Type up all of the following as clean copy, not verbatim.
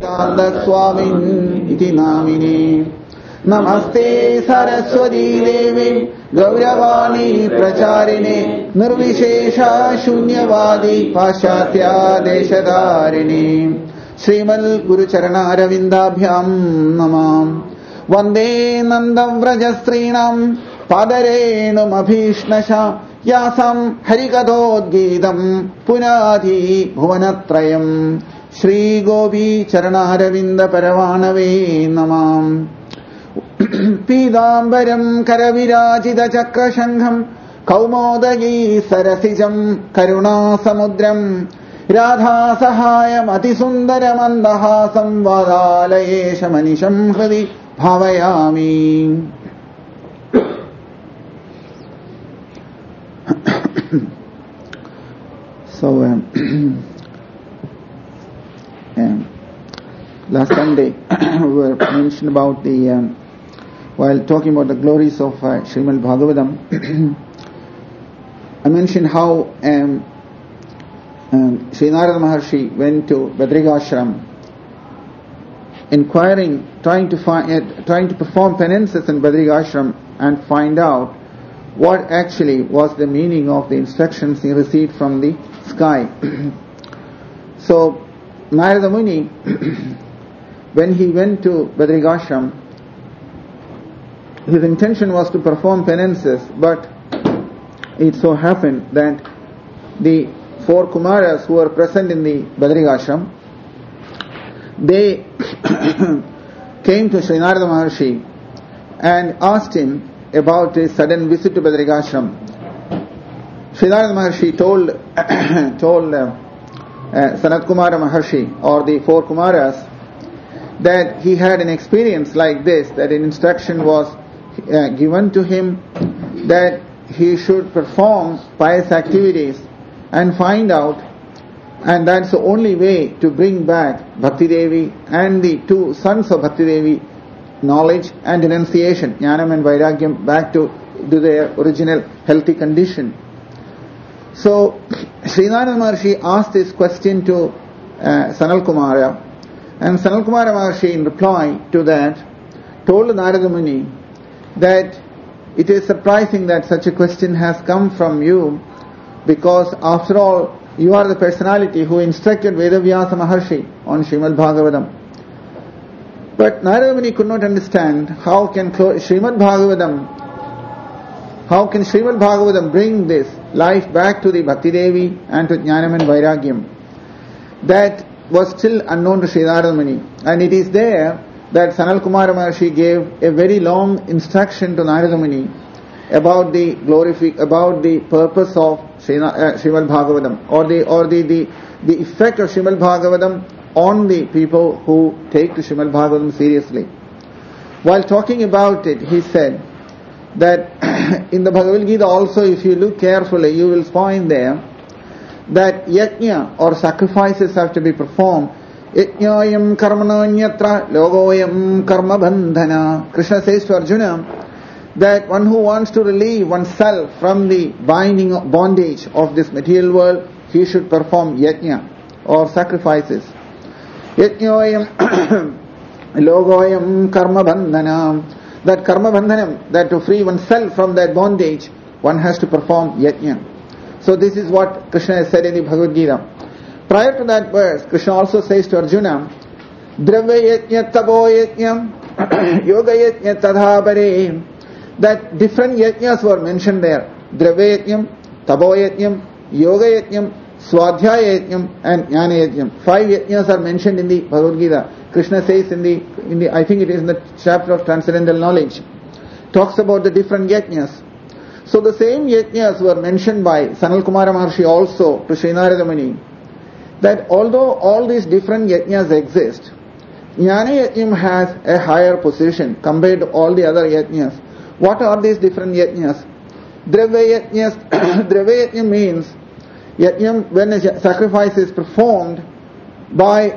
Swami iti namine. Namaste Saraswati Devi Gauravani Pracharine Nirvishesha Shunyavadi Paschatya Deshadarine. Srimal Guru Charana Ravindabhyam Namam. Vande Nandavraja Padarenu Abhishnasha Yasam Harikadodgidam Punati Bhuvanatrayam. Shri Gopi Charanaaravinda Paravanave Namam. Pidambaram Karavirajita Chakra Shangham Kaumodagi Sarasijam Karuna Samudram Radha Sahayam Atisundaram Andahasam Vadalaye Shamanisham Hradi Bhavayami. So, last Sunday we were mentioned about the while talking about the glories of Srimad Bhagavatam. I mentioned how Sri Narada Maharshi went to Badrikashram, inquiring, trying to perform penances in Badrikashram and find out what actually was the meaning of the instructions he received from the sky. So Narada Muni, when he went to Badrikashram, his intention was to perform penances, but it so happened that the 4 Kumaras who were present in the Badrikashram, they came to Sri Narada Maharshi and asked him about his sudden visit to Badrikashram. Sri Narada Maharshi told Sanat Kumara Maharshi or the 4 Kumaras that he had an experience like this, that an instruction was given to him that he should perform pious activities and find out, and that's the only way to bring back Bhakti Devi and the 2 sons of Bhakti Devi, knowledge and renunciation, Jnanam and Vairagyam, back to their original healthy condition. So Sri Narada Maharshi asked this question to Sanal Kumara, and Sanal Kumara Maharshi in reply to that told Narada Muni that it is surprising that such a question has come from you, because after all you are the personality who instructed Vedavyasa Maharshi on Srimad Bhagavatam. But Narada Muni could not understand how can Srimad Bhagavatam bring this life back to the Bhakti Devi and to Jnanam and Vairagyam. That was still unknown to Sri Narada Muni, and it is there that Sanal Kumara Maharshi gave a very long instruction to Narada Muni about the purpose of Srimad Bhagavatam, or the effect of Srimad Bhagavatam on the people who take to Srimad Bhagavatam seriously. While talking about it, he said that in the Bhagavad Gita also, if you look carefully, you will find there that yajna or sacrifices have to be performed. Yajnayam karmananyatra logoyam karma bandhana. Krishna says to Arjuna that one who wants to relieve oneself from the bondage of this material world, he should perform yajna or sacrifices. Yajnayam logoyam karma bandhana. That karma bandhanam, that to free oneself from that bondage, one has to perform yajna. So this is what Krishna has said in the Bhagavad Gita. Prior to that verse, Krishna also says to Arjuna, Dravya yajna tabo yajna yoga yajna tadhabare. That different yajnas were mentioned there. Dravya yajnam, tabo yajnam, yoga yajnam, swadhyaya yajnam and jnana yajnam. 5 yajnas are mentioned in the Bhagavad Gita. Krishna says in the I think it is in the chapter of transcendental knowledge, talks about the different yajnas. So the same yajnas were mentioned by Sanal Kumara Maharshi also to Sri Narada Muni, that although all these different yajnas exist, Jnana Yajnam has a higher position compared to all the other yajnas. What are these different yajnas? Dravya yajna means yajnam when a sacrifice is performed by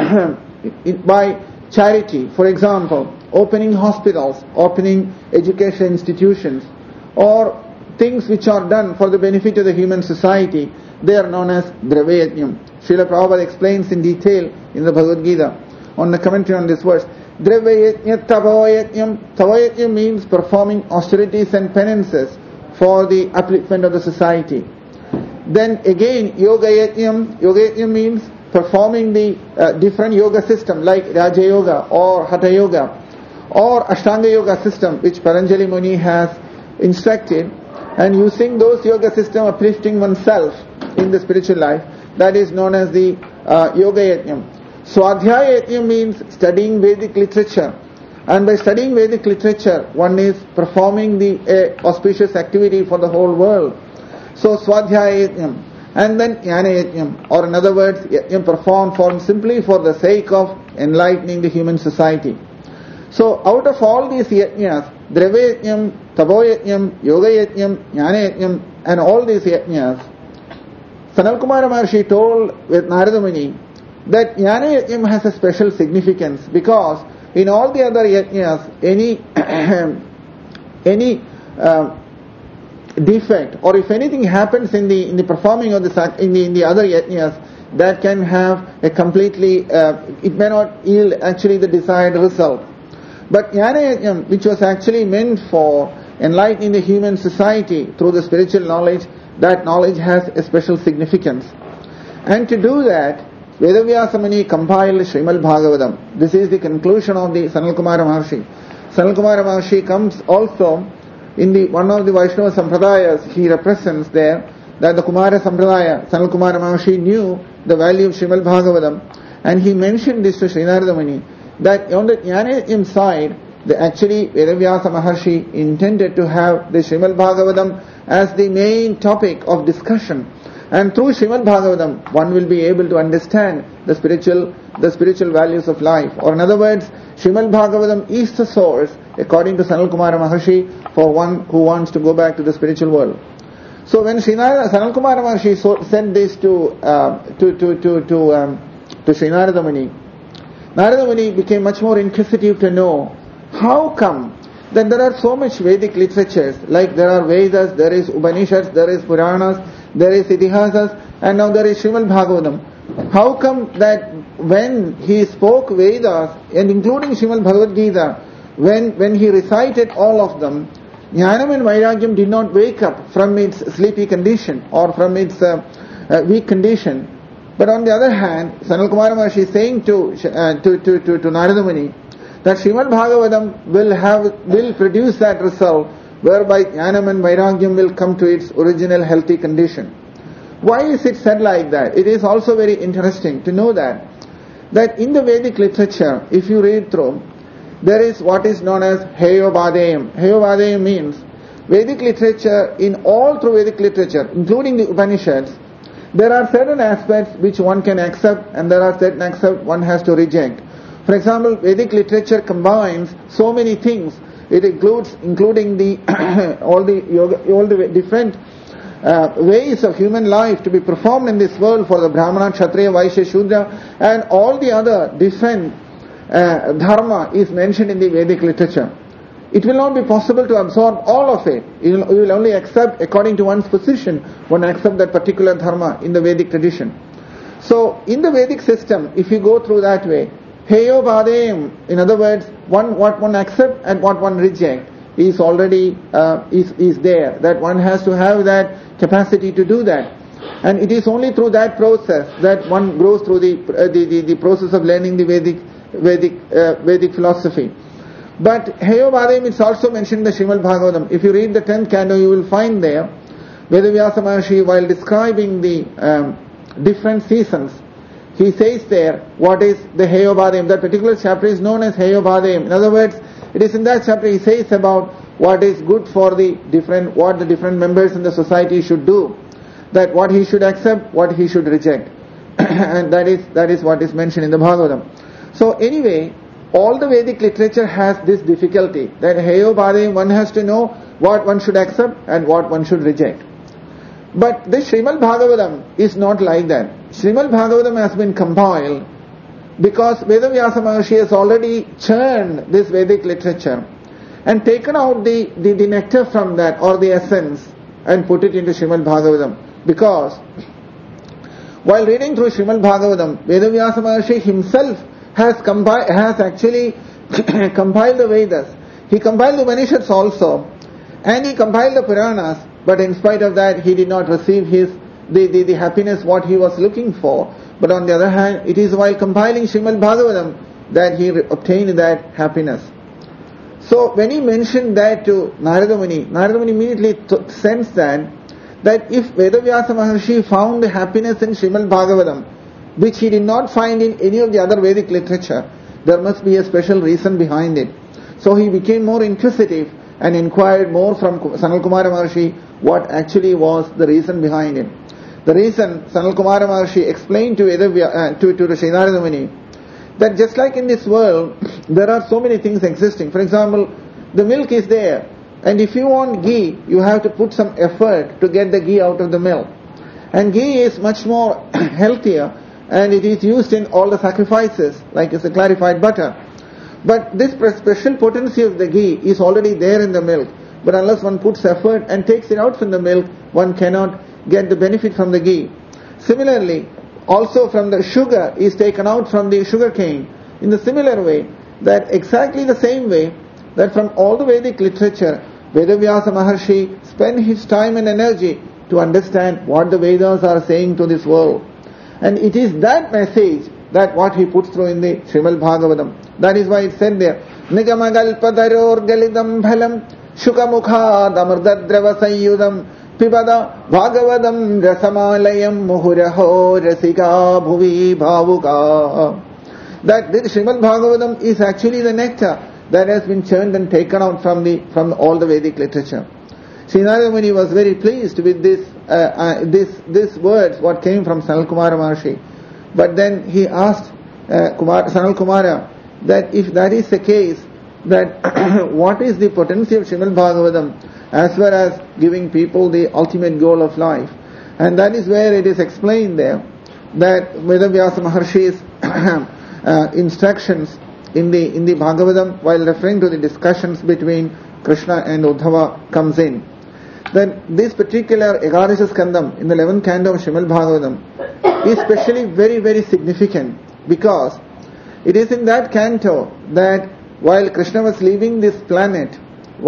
charity. For example, opening hospitals, opening education institutions, or things which are done for the benefit of the human society, they are known as Dravya Yajnam. Srila Prabhupada explains in detail in the Bhagavad Gita. on the commentary on this verse. Dravya yajna tavoyajnam. Tavoyajnam means performing austerities and penances for the upliftment of the society. Then again, yoga yajnam. Yoga yajnam means performing the different yoga system like Raja Yoga or Hatha Yoga or Ashtanga Yoga system which Patanjali Muni has instructed, and using those yoga system uplifting oneself in the spiritual life. That is known as the yoga yajnam. Swadhyaya yajnam means studying Vedic literature, and by studying Vedic literature one is performing the auspicious activity for the whole world. So Swadhyaya yajnam. And then Jnana yajnam, or in other words, yajnam performed simply for the sake of enlightening the human society. So out of all these yajnas, Dravya yajnam, Tavo yajnam, Yoga yajnam, Jnana yajnam, and all these yajnas, Sanal Kumara Maharshi told with Narada Muni that Jnana yajnam has a special significance, because in all the other yajnas, any defect, or if anything happens in the performing of in the other yajnas, that can have a completely it may not yield actually the desired result. But Jnana yajnam, which was actually meant for enlightening the human society through the spiritual knowledge, that knowledge has a special significance. And to do that, Vedavyasa Muni compiled Srimad Bhagavatam. This is the conclusion of the Sanal Kumara Maharshi. Sanal Kumara Maharshi comes also in the one of the Vaishnava Sampradayas. He represents there that the Kumara Sampradaya, Sanal Kumara Maharshi knew the value of Srimad Bhagavatam, and he mentioned this to Sri Narada Muni, that on the Jnana yajnam side, actually Vedavyasa Maharshi intended to have the Srimad Bhagavatam as the main topic of discussion, and through Srimad Bhagavatam one will be able to understand the spiritual values of life. Or in other words, Srimad Bhagavatam is the source, according to Sanal Kumara Maharshi, for one who wants to go back to the spiritual world. So when Sanal Kumara Maharshi said this to Sri Narada Muni, Narada Muni became much more inquisitive to know how come that there are so much Vedic literatures, like there are Vedas, there is Upanishads, there is Puranas, there is Itihasas, and now there is Srimad Bhagavatam. How come that when he spoke Vedas, and including Srimad Bhagavad Gita, when he recited all of them, Jnanam and Vairagyam did not wake up from its sleepy condition or from its weak condition. But on the other hand, Sanal Kumara Maharshi is saying to Narada Muni that Srimad Bhagavatam will produce that result whereby Jnanam and Vairagyam will come to its original healthy condition. Why is it said like that? It is also very interesting to know that in the Vedic literature, if you read through, there is what is known as Heyobadeyam. Heyobadeyam means Vedic literature, all through Vedic literature, including the Upanishads, there are certain aspects which one can accept and there are certain aspects one has to reject. For example, Vedic literature combines so many things. It including all the different ways of human life to be performed in this world for the Brahmana, Kshatriya, Vaishya, Shudra, and all the other different dharma is mentioned in the Vedic literature. It will not be possible to absorb all of it. You will only accept according to one's position, one accept that particular dharma in the Vedic tradition. So, in the Vedic system, if you go through that way, Heyo Bhadeyam, in other words, what one accept and what one reject is already is there. That one has to have that capacity to do that. And it is only through that process that one grows through the process of learning the Vedic philosophy. But Heyo Bhadeyam is also mentioned in the Srimad Bhagavatam. If you read the 10th canto, you will find there Vedavyasa Maharshi, while describing the different seasons, he says there what is the Heyo Bhadeyam. That particular chapter is known as Heyo Bhadeyam. In other words, it is in that chapter he says about what is good for what the different members in the society should do, that what he should accept, what he should reject, and that is what is mentioned in the Bhagavatam. So anyway, all the Vedic literature has this difficulty, that Heyo Bhadeyam, one has to know what one should accept and what one should reject. But this Srimad Bhagavatam is not like that. Srimad Bhagavatam has been compiled because Vedavyasa Maharshi has already churned this Vedic literature and taken out the nectar from that, or the essence, and put it into Srimad Bhagavatam. Because while reading through Srimad Bhagavatam, Vedavyasa Maharshi himself has actually compiled the Vedas. He compiled the Upanishads also, and he compiled the Puranas, but in spite of that, he did not receive the happiness what he was looking for. But on the other hand, it is while compiling Srimad Bhagavatam that he obtained that happiness. So when he mentioned that to Narada Muni immediately sensed that if Vedavyasa Maharshi found happiness in Srimad Bhagavatam, which he did not find in any of the other Vedic literature, there must be a special reason behind it. So he became more inquisitive and inquired more from Sanal Kumara Maharshi what actually was the reason behind it. The reason Sanal Kumara Maharshi explained to Sri Narada Muni that just like in this world, there are so many things existing. For example, the milk is there, and if you want ghee, you have to put some effort to get the ghee out of the milk. And ghee is much more healthier, and it is used in all the sacrifices, like it's a clarified butter. But this special potency of the ghee is already there in the milk. But unless one puts effort and takes it out from the milk, one cannot get the benefit from the ghee. Similarly, also from the sugar is taken out from the sugar cane. In the similar way, that exactly the same way, that from all the Vedic literature, Vedavyasa Maharshi spent his time and energy to understand what the Vedas are saying to this world. And it is that message that what he puts through in the Srimad Bhagavatam. That is why it said there, Nigamagalpadaror galidam bhalam shukamukhad amrdadrava sayyudam Pibada Bhagavatam Rasamalayam Muhuraho Rasika Bhuvi Bhavuka. That this Srimad Bhagavatam is actually the nectar that has been churned and taken out from all the Vedic literature. Sri Narada Muni was very pleased with this words what came from Sanal Kumara Maharshi. But then he asked Sanal Kumara that if that is the case, that what is the potency of Srimad Bhagavatam as well as giving people the ultimate goal of life. And that is where it is explained there that Vedavyasa Maharshi's instructions in the Bhagavatam while referring to the discussions between Krishna and Uddhava comes in. Then this particular Ekadasha Skandam in the 11th canto of Srimad Bhagavatam is especially very, very significant because it is in that canto that while Krishna was leaving this planet,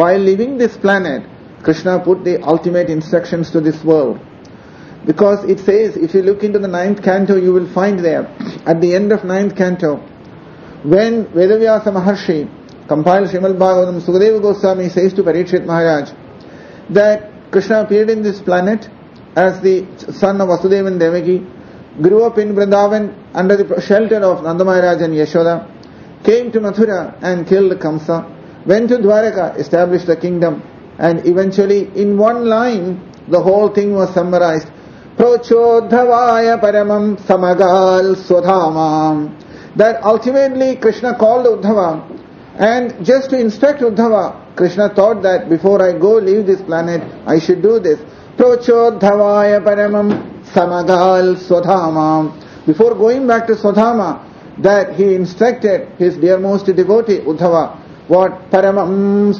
Krishna put the ultimate instructions to this world. Because it says, if you look into the 9th canto, you will find there, at the end of 9th canto, when Vedavyasa Maharshi compiled Srimad Bhagavatam, Sukadeva Goswami says to Parikshit Maharaj, that Krishna appeared in this planet as the son of Vasudeva and Devaki, grew up in Vrindavan under the shelter of Nanda Maharaj and Yashoda, came to Mathura and killed Kamsa, went to Dwaraka, established the kingdom, and eventually in one line the whole thing was summarized. Prochodhavaya paramam samagal swadhamam. That ultimately Krishna called Uddhava, and just to instruct Uddhava, Krishna thought that before I go leave this planet, I should do this. Prochodhavaya paramam samagal swadhamam. Before going back to Swadhama, that he instructed his dearmost devotee Uddhava, what paramam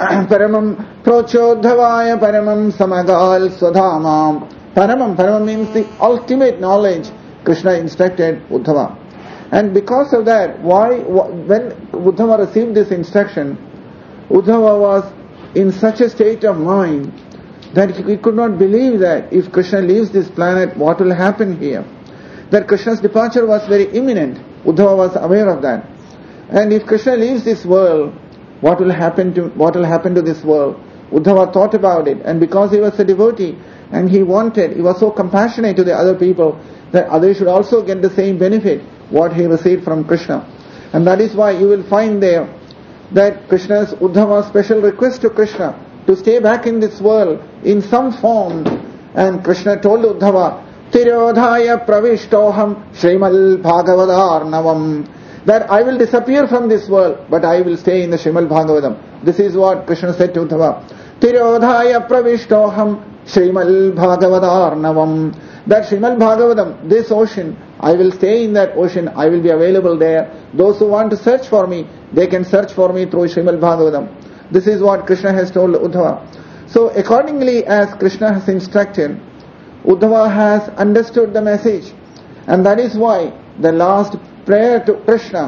prochodhavaya paramam samagal swadhamam. Paramam means the ultimate knowledge. Krishna instructed Uddhava, and because of that, when Uddhava received this instruction, Uddhava was in such a state of mind that he could not believe that if Krishna leaves this planet, what will happen here? That Krishna's departure was very imminent. Uddhava was aware of that. And if Krishna leaves this world, what will happen to this world? Uddhava thought about it, and because he was a devotee and he was so compassionate to the other people that others should also get the same benefit what he received from Krishna. And that is why you will find there that Uddhava's special request to Krishna to stay back in this world in some form, and Krishna told Uddhava, Tirodhaya pravishtoham Srimal Bhagavatarnavam, that I will disappear from this world, but I will stay in the Srimad Bhagavatam. This is what Krishna said to Uddhava. Tirodhaya pravishtoham Srimal Bhagavatarnavam. That Srimad Bhagavatam, this ocean, I will stay in that ocean, I will be available there. Those who want to search for me, they can search for me through Srimad Bhagavatam. This is what Krishna has told Uddhava. So accordingly as Krishna has instructed, Uddhava has understood the message. And that is why the last prayer to Krishna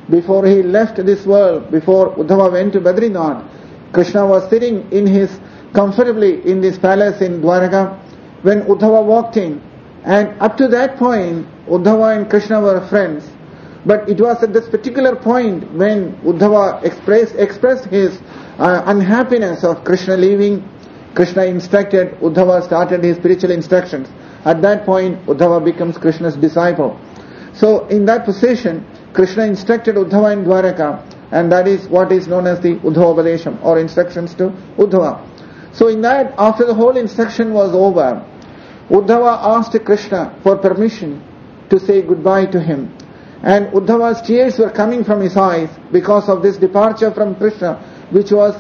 before he left this world, before Uddhava went to Badrinath, Krishna was sitting comfortably in this palace in Dwaraka when Uddhava walked in. And up to that point, Uddhava and Krishna were friends. But it was at this particular point when Uddhava expressed his unhappiness of Krishna leaving. Krishna instructed, Uddhava started his spiritual instructions. At that point, Uddhava becomes Krishna's disciple. So in that position, Krishna instructed Uddhava in Dwaraka, and that is what is known as the Uddhava or instructions to Uddhava. So in that, after the whole instruction was over, Uddhava asked Krishna for permission to say goodbye to him. And Uddhava's tears were coming from his eyes because of this departure from Krishna, which was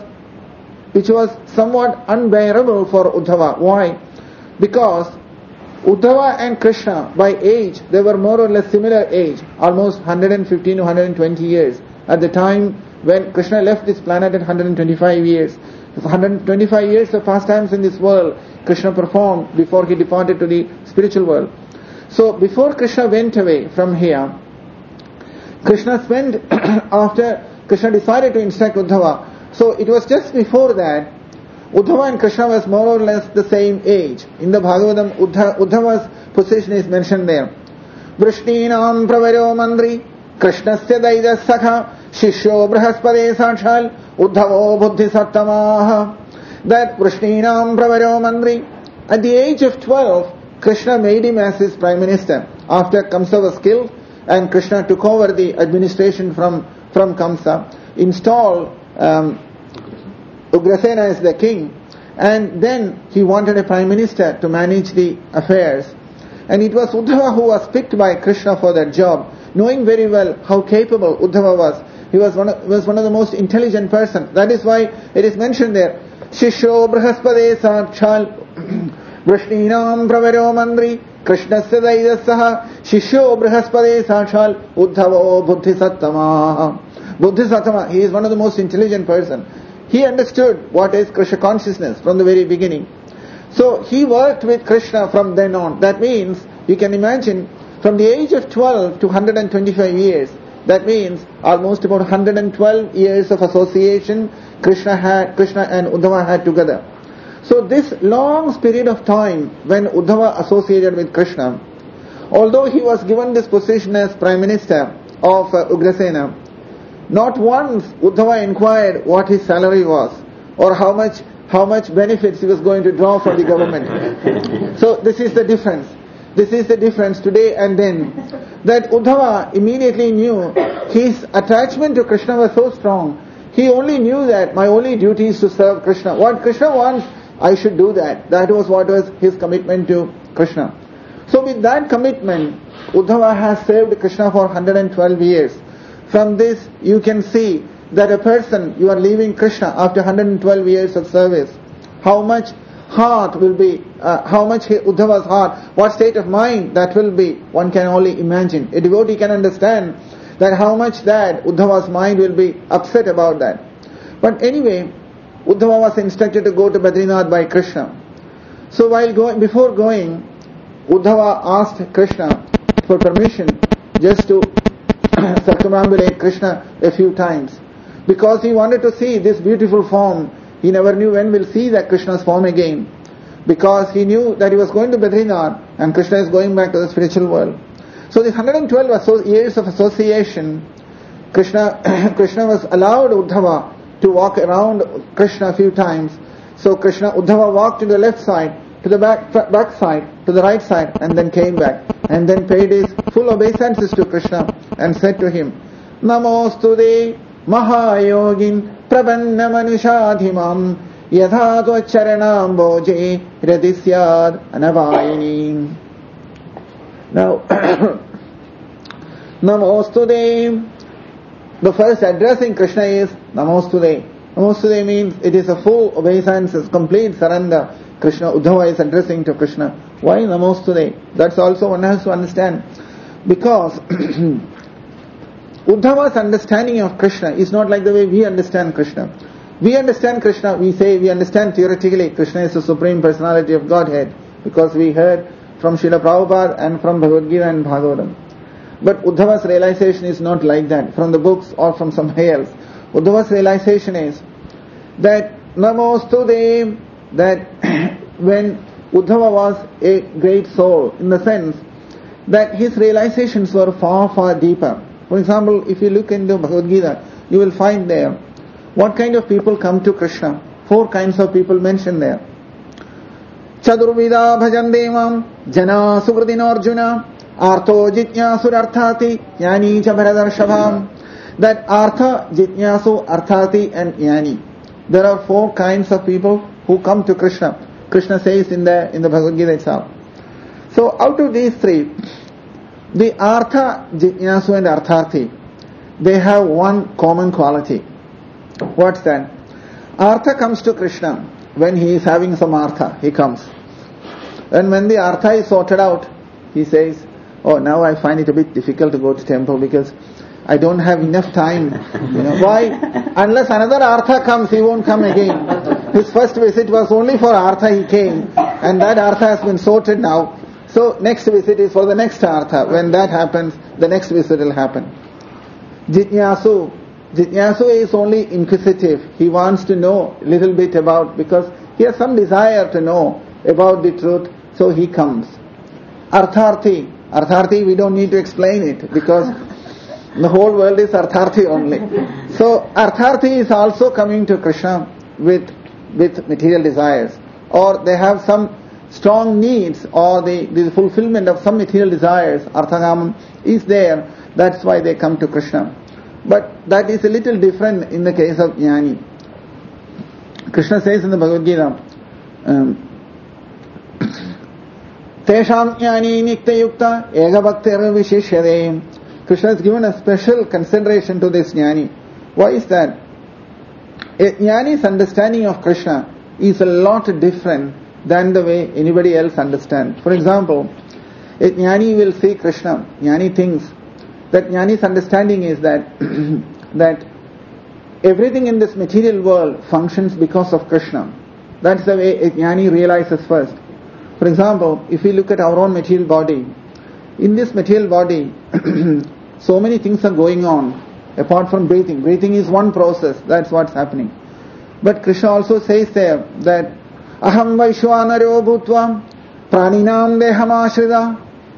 somewhat unbearable for Uddhava. Why? Because Uddhava and Krishna, by age, they were more or less similar age, almost 115 to 120 years. At the time when Krishna left this planet at 125 years. 125 years of pastimes in this world, Krishna performed before he departed to the spiritual world. So before Krishna went away from here, Krishna spent, after Krishna decided to instruct Uddhava, so it was just before that, Uddhava and Krishna was more or less the same age. In the Bhagavatam, Uddhava's position is mentioned there. Vrishninam pravaro mandri, Krishnasya daida sakha, shishyo brahaspade sakshal, Uddhavo buddhi sattamaha. That Vrishninam pravaro mandri, at the age of 12, Krishna made him as his prime minister. After Kamsa was killed, and Krishna took over the administration from Kamsa, installed Ugrasena as the king, and then he wanted a prime minister to manage the affairs. And it was Uddhava who was picked by Krishna for that job, knowing very well how capable Uddhava was. He was one of the most intelligent person. That is why it is mentioned there. Shishyo brahaspade sakshal vrishninam pravaro mandri Krishnasya daidasaha shishyo brahaspade sakshal Uddhavo buddhisattama. Buddhisattama, he is one of the most intelligent person. He understood what is Krishna consciousness from the very beginning. So he worked with Krishna from then on. That means, you can imagine, from the age of 12 to 125 years, that means almost about 112 years of association Krishna and Uddhava had together. So this long period of time when Uddhava associated with Krishna, although he was given this position as Prime Minister of Ugrasena, not once Uddhava inquired what his salary was or how much benefits he was going to draw from the government. So this is the difference. This is the difference today and then. That Uddhava immediately knew his attachment to Krishna was so strong. He only knew that my only duty is to serve Krishna. What Krishna wants, I should do that. That was what was his commitment to Krishna. So with that commitment, Uddhava has served Krishna for 112 years. From this, you can see that a person, you are leaving Krishna after 112 years of service. How much heart will be, Uddhava's heart, what state of mind that will be, one can only imagine. A devotee can understand that how much that Uddhava's mind will be upset about that. But anyway, Uddhava was instructed to go to Badrinath by Krishna. So before going, Uddhava asked Krishna for permission just to circumambulate Krishna a few times. Because he wanted to see this beautiful form. He never knew when we'll see that Krishna's form again. Because he knew that he was going to Badrinath and Krishna is going back to the spiritual world. So this 112 years of association, Krishna was allowed Uddhava to walk around Krishna a few times. So Uddhava walked to the left side, to the back side, to the right side, and then came back. And then paid his full obeisances to Krishna and said to him, Namostude Mahayogin Prabanna Manushadhimam Yadha Tvacharanam Boje Radisyad Anavayini. Now, Namostude, the first addressing Krishna is Namostude. Namostude means it is a full obeisance, complete surrender. Uddhava is addressing to Krishna. Why Namostude? That's also one has to understand. Because Uddhava's understanding of Krishna is not like the way we understand Krishna. We understand Krishna, we understand theoretically Krishna is the Supreme Personality of Godhead, because we heard from Srila Prabhupada and from Bhagavad Gita and Bhagavatam. But Uddhava's realization is not like that from the books or from somewhere else. Uddhava's realization is that Namostude, that when Uddhava was a great soul, in the sense that his realizations were far, far deeper. For example, if you look into Bhagavad Gita, you will find there what kind of people come to Krishna. 4 kinds of people mentioned there. Chadurvida bhajandemam jana sukridino arjuna artho jitnyasurarthati jnani cha bharadarshabham. That artha, jitnyasu, arthati and jnani. There are 4 kinds of people who come to Krishna. Krishna says in the Bhagavad Gita itself. So out of these 3, the artha, jitnyasu and arthati, they have one common quality. What's that? Artha comes to Krishna when he is having some artha, he comes. And when the artha is sorted out, he says, oh, now I find it a bit difficult to go to temple because I don't have enough time. Why? Unless another artha comes, he won't come again. His first visit was only for artha, he came, and that artha has been sorted now. So next visit is for the next artha. When that happens, the next visit will happen. Jitnyasu is only inquisitive. He wants to know a little bit about, because he has some desire to know about the truth, so he comes. Artharthi, we don't need to explain it, because the whole world is Artharthi only. So Artharthi is also coming to Krishna with material desires, or they have some strong needs, or the fulfillment of some material desires. Arthagamam is there, that's why they come to Krishna. But that is a little different in the case of Jnani. Krishna says in the Bhagavad Gita, Tesham Jnani Nityayukta Ega Bhaktir Vishishyade. Krishna has given a special consideration to this Jnani. Why is that? A Jnani's understanding of Krishna is a lot different than the way anybody else understands. For example, a Jnani will see Krishna. Jnani thinks that Jnani's understanding is that that everything in this material world functions because of Krishna. That's the way a Jnani realizes first. For example, if we look at our own material body, in this material body, so many things are going on apart from breathing. Breathing is one process, that's what's happening. But Krishna also says there that Aham Vaishwanaryo Bhutva Praninam Dehamashrida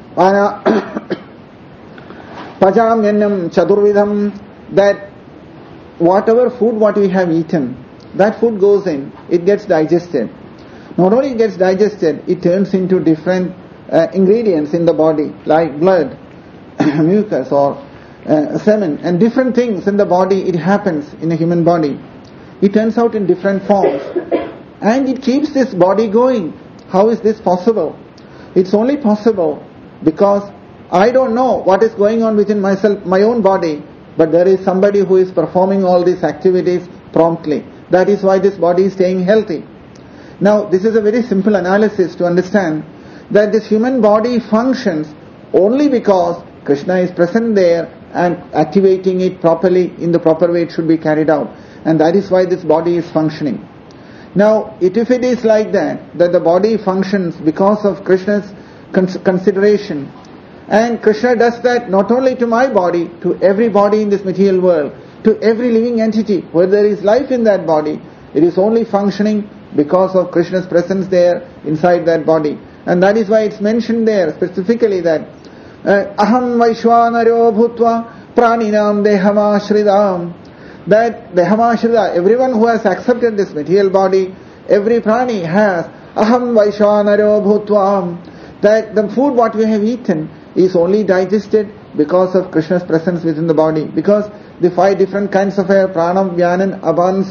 Pajam Yennam Chadurvidham, that whatever food what we have eaten, that food goes in, it gets digested. Not only it gets digested, it turns into different ingredients in the body, like blood, mucus or semen, and different things in the body. It happens in a human body. It turns out in different forms, and it keeps this body going. How is this possible? It's only possible because I don't know what is going on within myself, my own body, but there is somebody who is performing all these activities promptly. That is why this body is staying healthy. Now, this is a very simple analysis to understand that this human body functions only because Krishna is present there and activating it properly in the proper way it should be carried out. And that is why this body is functioning. Now, if it is like that the body functions because of Krishna's consideration, and Krishna does that not only to my body, to every body in this material world, to every living entity, where there is life in that body, it is only functioning because of Krishna's presence there inside that body. And that is why it's mentioned there specifically that Aham Vaishwanaryo Bhutva Praninam Dehamashridam, that Dehamashrida, everyone who has accepted this material body, every prani has Aham Vaishwanaryo Bhutva, that the food what we have eaten is only digested because of Krishna's presence within the body. Because the 5 different kinds of air, Pranam, Vyanan, Apan,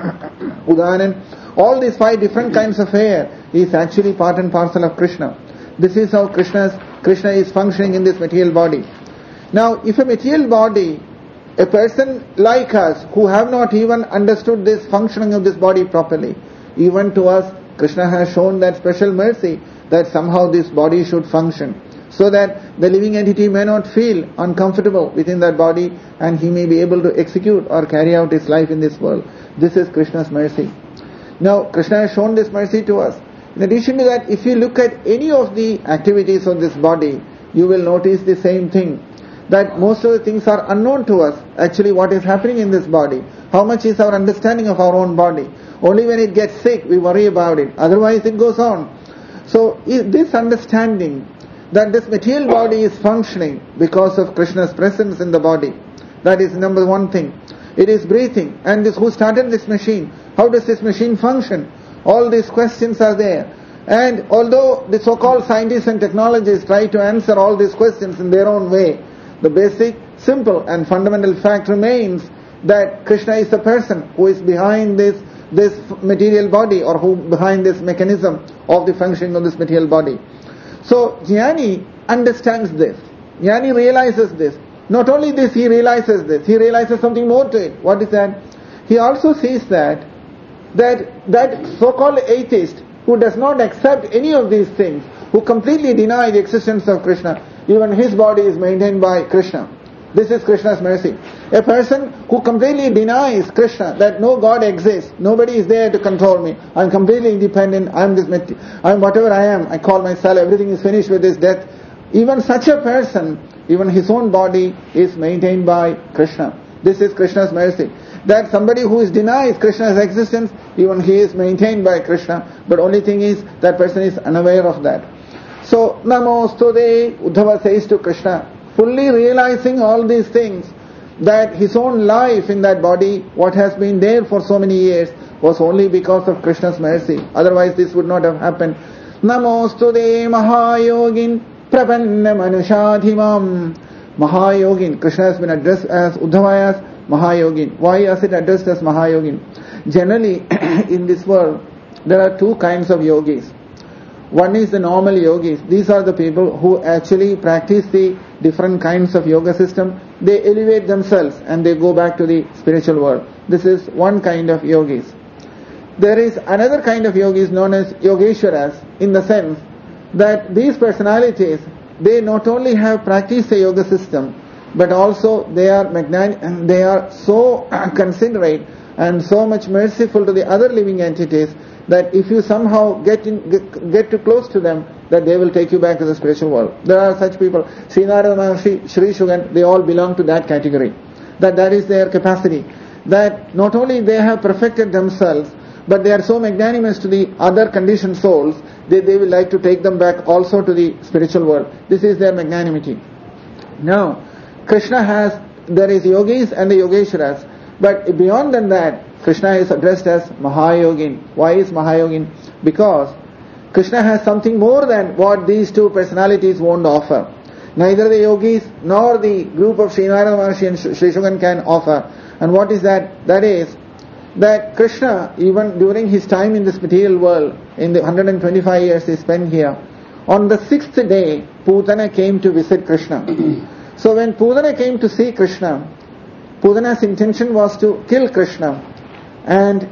Udanan, all these 5 different kinds of air is actually part and parcel of Krishna. This is how Krishna is functioning in this material body. Now, if a material body, a person like us who have not even understood this functioning of this body properly, even to us, Krishna has shown that special mercy that somehow this body should function, so that the living entity may not feel uncomfortable within that body and he may be able to execute or carry out his life in this world. This is Krishna's mercy. Now, Krishna has shown this mercy to us. In addition to that, if you look at any of the activities of this body, you will notice the same thing, that most of the things are unknown to us, actually what is happening in this body. How much is our understanding of our own body? Only when it gets sick, we worry about it. Otherwise, it goes on. So, this understanding that this material body is functioning because of Krishna's presence in the body, that is number one thing. It is breathing. And who started this machine? How does this machine function? All these questions are there. And although the so-called scientists and technologists try to answer all these questions in their own way, the basic, simple and fundamental fact remains that Krishna is the person who is behind this material body, or who behind this mechanism of the functioning of this material body. So Jnani understands this. Jnani realizes this. Not only this, he realizes this. He realizes something more to it. What is that? He also sees that so-called atheist who does not accept any of these things, who completely deny the existence of Krishna, even his body is maintained by Krishna. This is Krishna's mercy. A person who completely denies Krishna, that no God exists, nobody is there to control me, I'm completely independent, I'm whatever I am, I call myself, everything is finished with this death. Even such a person, even his own body is maintained by Krishna. This is Krishna's mercy. That somebody who denies Krishna's existence, even he is maintained by Krishna, but only thing is, that person is unaware of that. So, Namostude, Uddhava says to Krishna, fully realizing all these things, that his own life in that body, what has been there for so many years, was only because of Krishna's mercy. Otherwise this would not have happened. Namostude Mahayogin Prapanna Manushadhimam. Mahayogin, Krishna has been addressed as Uddhava as Mahayogin. Why is it addressed as Mahayogin? Generally, in this world, there are two kinds of yogis. One is the normal yogis. These are the people who actually practice the different kinds of yoga system. They elevate themselves and they go back to the spiritual world. This is one kind of yogis. There is another kind of yogis known as Yogeshwaras, in the sense that these personalities, they not only have practiced the yoga system, but also they are so considerate and so much merciful to the other living entities, that if you somehow get too close to them, that they will take you back to the spiritual world. There are such people. Srinarada Maharshi, Sri Shugan, they all belong to that category. That is their capacity. That not only they have perfected themselves, but they are so magnanimous to the other conditioned souls, they will like to take them back also to the spiritual world. This is their magnanimity. Now, Krishna there is yogis and the Yogeshwaras, but beyond than that, Krishna is addressed as Mahayogin. Why is Mahayogin? Because Krishna has something more than what these two personalities won't offer. Neither the yogis nor the group of Srinarada Maharshi and Sri Shugan can offer. And what is that? That is, that Krishna, even during his time in this material world, in the 125 years he spent here, on the 6th day, Putana came to visit Krishna. So when Putana came to see Krishna, Putana's intention was to kill Krishna. And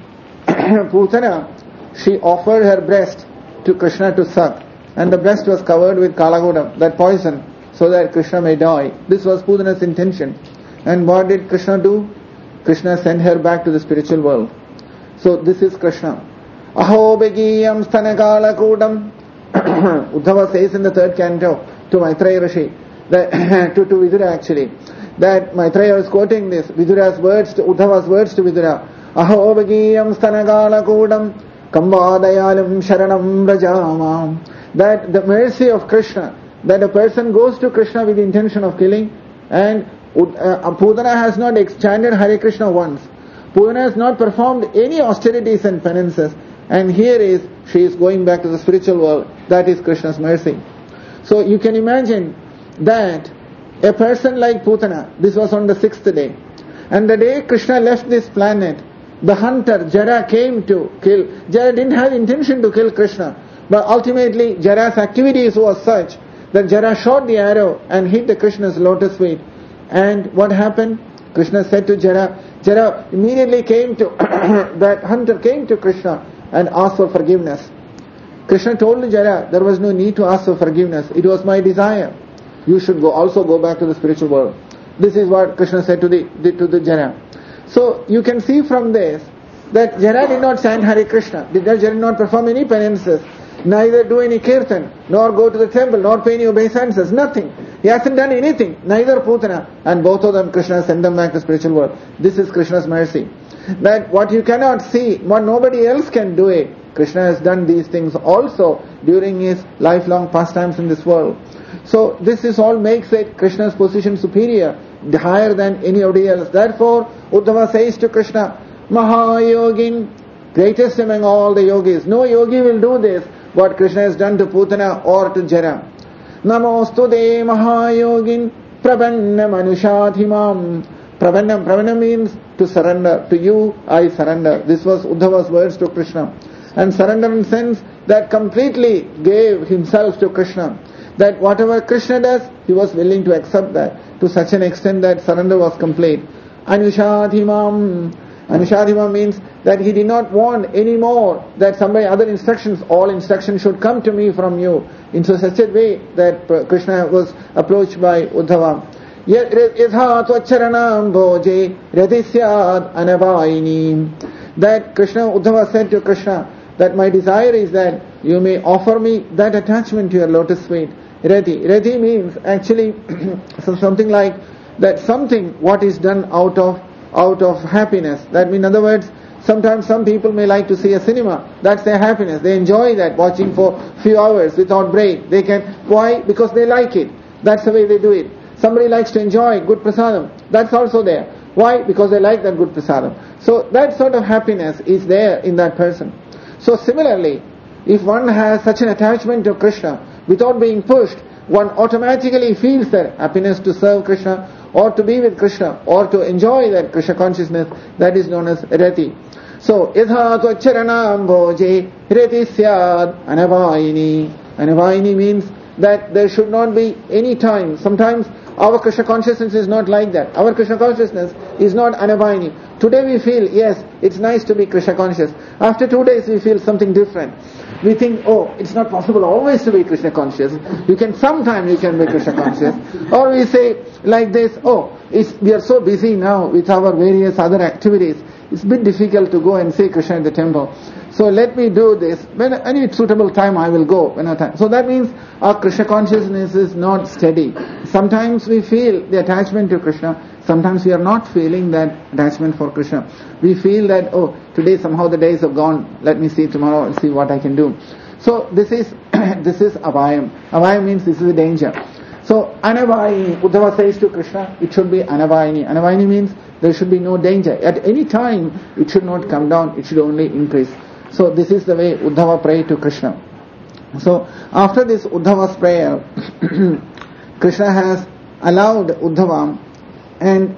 Putana, she offered her breast to Krishna to suck. And the breast was covered with Kalagodam, that poison, so that Krishna may die. This was Putana's intention. And what did Krishna do? Krishna sent her back to the spiritual world. So this is Krishna. Aho begiyam sthanakala kudam. Uddhava says in the 3rd canto to Maitreya Rishi, that to Vidura actually, that Maitreya is quoting this, Vidura's words to Uddhava's words to Vidura. Aho begiyam sthanakala kudam kambadayalam sharanam rajamam. That the mercy of Krishna, that a person goes to Krishna with the intention of killing, and Putana has not chanted Hare Krishna once. Putana has not performed any austerities and penances, and here she is going back to the spiritual world. That is Krishna's mercy. So you can imagine that a person like Putana, this was on the 6th day, and the day Krishna left this planet, the hunter Jara came to kill. Jara didn't have intention to kill Krishna, but ultimately Jara's activities was such that Jara shot the arrow and hit the Krishna's lotus feet. And what happened? Krishna said to Jara, Jara immediately came to, that hunter came to Krishna and asked for forgiveness. Krishna told Jara, there was no need to ask for forgiveness. It was my desire. You should also go back to the spiritual world. This is what Krishna said to the Jara. So you can see from this that Jara did not chant Hare Krishna. Jara did not perform any penances. neither do any kirtan, nor go to the temple, nor pay any obeisances, nothing. He hasn't done anything, neither Putana, and both of them Krishna sent them back to spiritual world. This is Krishna's mercy. That what you cannot see, what nobody else can do it, Krishna has done these things also during his lifelong pastimes in this world. So this is all makes it Krishna's position superior, higher than anybody else. Therefore, Uddhava says to Krishna, Mahayogin, greatest among all the yogis. No yogi will do this, what Krishna has done to Putana or to Jara. Namostude Mahayogin, Prabannam Anushadhimam. Prabannam means to surrender. To you, I surrender. This was Uddhava's words to Krishna. And surrender in the sense that completely gave himself to Krishna. That whatever Krishna does, he was willing to accept that. To such an extent that surrender was complete. Anushadhimam. Anushadhimam means that he did not want any more that somebody other instructions, all instructions should come to me from you. In such a way that Krishna was approached by Uddhava. Yatha tvacharanam bhoje radhisyad anavaini. That Krishna, Uddhava said to Krishna, that my desire is that you may offer me that attachment to your lotus feet. Radhi. Radhi means actually something like that, something what is done out of happiness. That means, in other words, sometimes some people may like to see a cinema. That's their happiness. They enjoy that, watching for few hours without break. They can. Why? Because they like it. That's the way they do it. Somebody likes to enjoy good prasadam. That's also there. Why? Because they like that good prasadam. So that sort of happiness is there in that person. So similarly, if one has such an attachment to Krishna, without being pushed, one automatically feels that happiness to serve Krishna, or to be with Krishna, or to enjoy that Krishna consciousness, that is known as rati. So, yatha tvacharanam bhoje rati syad anavaini. Anavaini means that there should not be any time. Sometimes our Krishna consciousness is not like that. Our Krishna consciousness is not anavaini. Today we feel, yes, it's nice to be Krishna conscious. After 2 days we feel something different. We think, oh, it's not possible always to be Krishna conscious. Sometimes you can be Krishna conscious. Or we say like this, oh, we are so busy now with our various other activities. It's a bit difficult to go and say Krishna in the temple. So let me do this. When any suitable time I will go. So that means our Krishna consciousness is not steady. Sometimes we feel the attachment to Krishna. Sometimes we are not feeling that attachment for Krishna. We feel that, oh, today somehow the days have gone. Let me see tomorrow and see what I can do. So this is avayam. Avayam means this is a danger. So anavayini, Uddhava says to Krishna, it should be anavayini. Anavayini means there should be no danger. At any time, it should not come down, it should only increase. So this is the way Uddhava prayed to Krishna. So after this Uddhava's prayer, Krishna has allowed Uddhava, and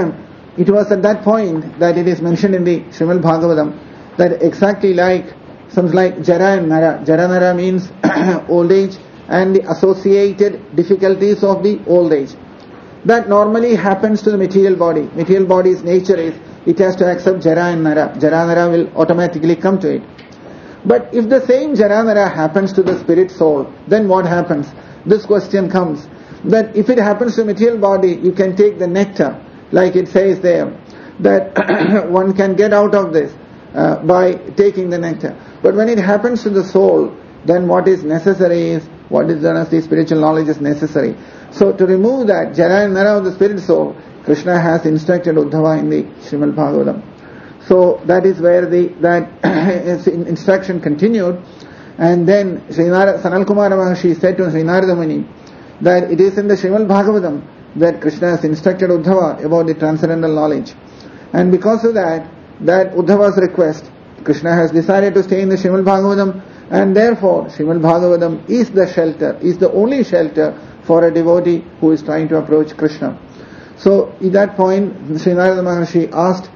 it was at that point that it is mentioned in the Srimad Bhagavatam that exactly like something like Jara and Nara. Jara Nara means old age and the associated difficulties of the old age. That normally happens to the material body. Material body's nature is it has to accept Jara and Nara. Jara and Nara will automatically come to it. But if the same Jara and Nara happens to the spirit soul, then what happens? This question comes. That if it happens to material body, you can take the nectar, like it says there, that one can get out of this by taking the nectar. But when it happens to the soul, then what is necessary is, what is done as the spiritual knowledge is necessary. So to remove that Jara and Nara of the spirit soul, Krishna has instructed Uddhava in the Srimad Bhagavatam. So that is where that instruction continued. And then Sanal Kumara Maharshi said to Sri Narada Muni that it is in the Srimad Bhagavatam that Krishna has instructed Uddhava about the transcendental knowledge. And because of that Uddhava's request, Krishna has decided to stay in the Srimad Bhagavatam, and therefore Srimad Bhagavatam is the shelter, is the only shelter for a devotee who is trying to approach Krishna. So at that point, Sri Narada Maharshi asked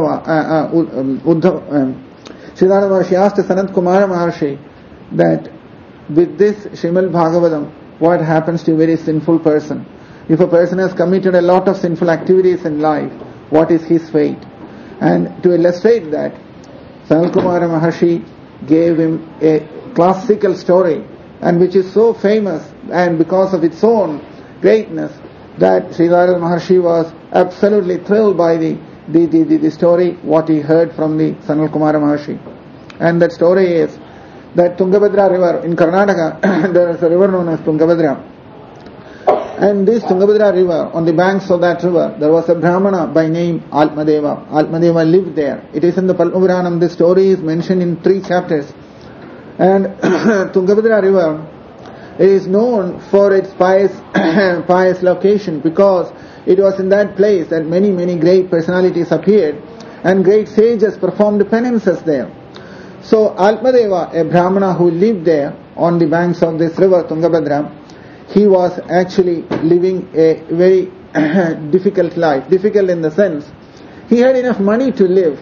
Sri Narada Maharshi asked Sanat Kumara Maharshi that with this Srimad Bhagavatam, what happens to a very sinful person? If a person has committed a lot of sinful activities in life, what is his fate? And to illustrate that, Sanat Kumara Maharshi gave him a classical story, and which is so famous, and because of its own greatness, that Sri Narada Maharshi was absolutely thrilled by the story, what he heard from the Sanal Kumara Maharshi. And that story is that Tungabhadra river in Karnataka, there is a river known as Tungabhadra. And this Tungabhadra river, on the banks of that river, there was a Brahmana by name Atmadeva. Atmadeva lived there. It is in the Padma Puranam. This story is mentioned in 3 chapters. And Tungabhadra river is known for its pious location, because it was in that place that many great personalities appeared and great sages performed penances there. So Atmadeva, a Brahmana who lived there on the banks of this river Tungabhadra, he was actually living a very difficult life. Difficult in the sense, he had enough money to live,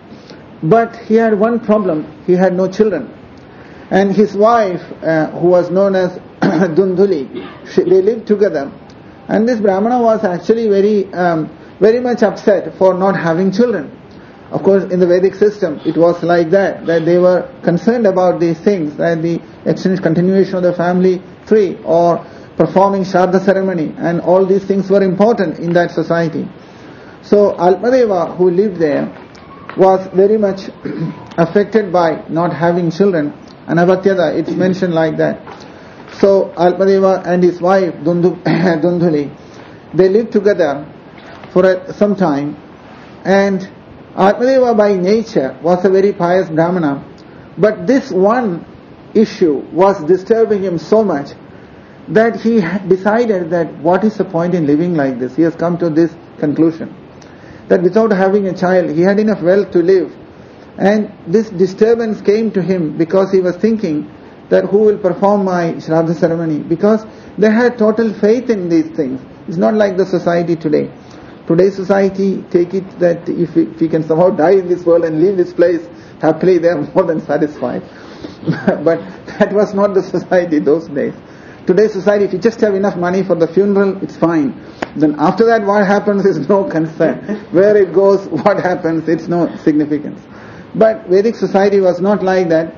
but he had one problem: he had no children. And his wife, who was known as Dundhuli, they lived together. And this Brahmana was actually very much upset for not having children. Of course, in the Vedic system, it was like that they were concerned about these things, that the extended continuation of the family tree or performing Shraddha ceremony, and all these things were important in that society. So Atmadeva, who lived there, was very much affected by not having children. Anavatyada, it's mentioned like that. So Atmadeva and his wife Dundhuli, they lived together for some time, and Atmadeva by nature was a very pious Brahmana, but this one issue was disturbing him so much that he decided that what is the point in living like this. He has come to this conclusion, that without having a child, he had enough wealth to live. And this disturbance came to him because he was thinking that who will perform my Shraddha ceremony, because they had total faith in these things. It's not like the society today. Today's society take it that if we can somehow die in this world and leave this place happily, they are more than satisfied. But that was not the society those days. Today's society, if you just have enough money for the funeral, it's fine. Then after that, what happens is no concern. Where it goes, what happens, it's no significance. But Vedic society was not like that.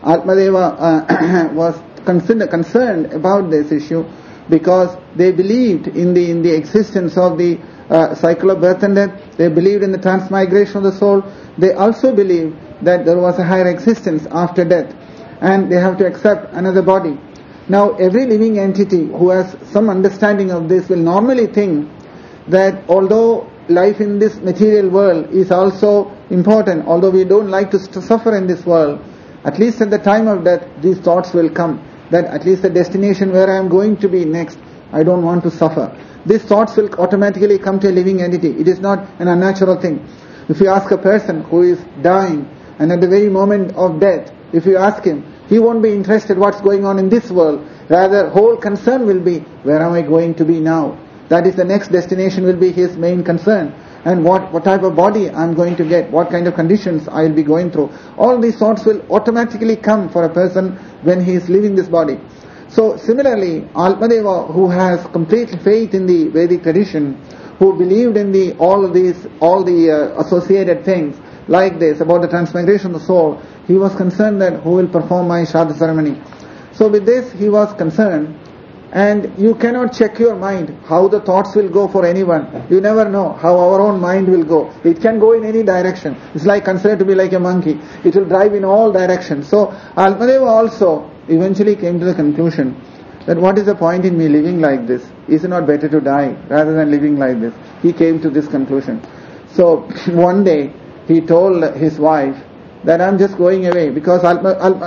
Atmadeva was concerned about this issue, because they believed in the existence of the cycle of birth and death. They believed in the transmigration of the soul. They also believed that there was a higher existence after death, and they have to accept another body. Now, every living entity who has some understanding of this will normally think that although life in this material world is also important, although we don't like to suffer in this world, at least at the time of death, these thoughts will come, that at least the destination where I am going to be next, I don't want to suffer. These thoughts will automatically come to a living entity. It is not an unnatural thing. If you ask a person who is dying, and at the very moment of death, if you ask him, he won't be interested what's going on in this world. Rather, whole concern will be, where am I going to be now? That is, the next destination will be his main concern. And what type of body I'm going to get, what kind of conditions I'll be going through. All these thoughts will automatically come for a person when he is leaving this body. So similarly, Atmadeva, who has complete faith in the Vedic tradition, who believed in all the associated things like this about the transmigration of the soul, he was concerned that who will perform my Shraddha ceremony. So with this he was concerned, and you cannot check your mind how the thoughts will go for anyone. You never know how our own mind will go. It can go in any direction. It's like considered to be like a monkey. It will drive in all directions. So Atmadeva also eventually came to the conclusion that what is the point in me living like this? Is it not better to die rather than living like this? He came to this conclusion. So one day he told his wife that I'm just going away, because Atmadeva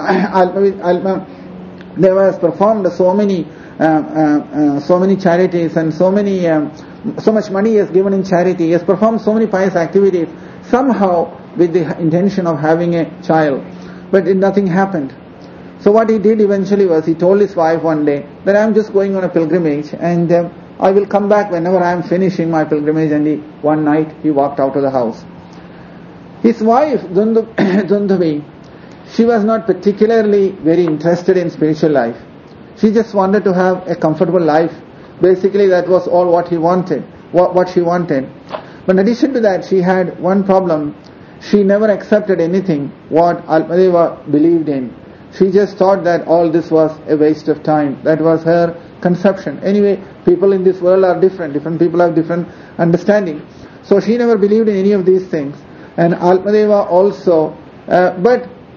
has performed so many charities, and so much money he has given in charity. He has performed so many pious activities, somehow with the intention of having a child, but nothing happened. So what he did eventually was, he told his wife one day that I am just going on a pilgrimage, and I will come back whenever I am finishing my pilgrimage. And one night he walked out of the house. His wife Dundhubi, she was not particularly very interested in spiritual life. She just wanted to have a comfortable life. Basically that was all what she wanted. But in addition to that, she had one problem. She never accepted anything what Atmadeva believed in. She just thought that all this was a waste of time. That was her conception. Anyway, people in this world are different. Different people have different understanding. So she never believed in any of these things. And Atmadeva also, but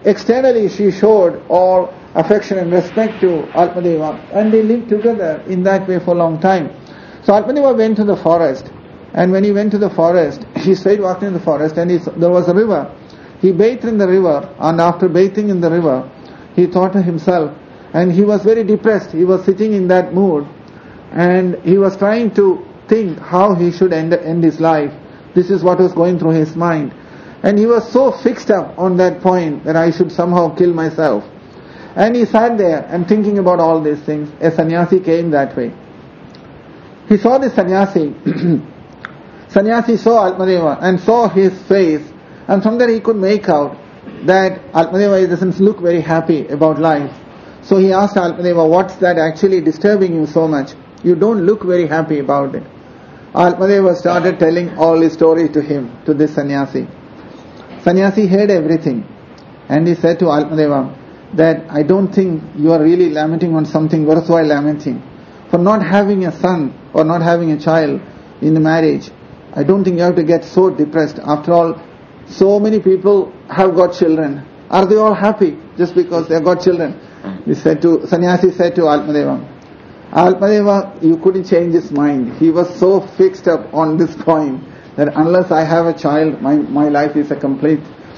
externally she showed all affection and respect to Atmadeva, and they lived together in that way for a long time. So Atmadeva went to the forest, and when he went to the forest, he stayed walking in the forest, and there was a river. He bathed in the river, and after bathing in the river, he thought to himself, and he was very depressed. He was sitting in that mood, and he was trying to think how he should end his life. This is what was going through his mind. And he was so fixed up on that point that I should somehow kill myself. And he sat there and thinking about all these things. A sannyasi came that way. He saw the sannyasi. Sannyasi saw Atmadeva and saw his face, and from there he could make out that Atmadeva doesn't look very happy about life. So he asked Atmadeva, what's that actually disturbing you so much? You don't look very happy about it. Atmadeva started telling all his story to him, to this sannyasi. Sannyasi heard everything, and he said to Atmadeva that I don't think you are really lamenting on something worthwhile lamenting. For not having a son or not having a child in the marriage, I don't think you have to get so depressed. After all, so many people have got children. Are they all happy just because they have got children? Sannyasi said to Atmadeva, Atmadeva, you couldn't change his mind. He was so fixed up on this point that unless I have a child, my life is a complete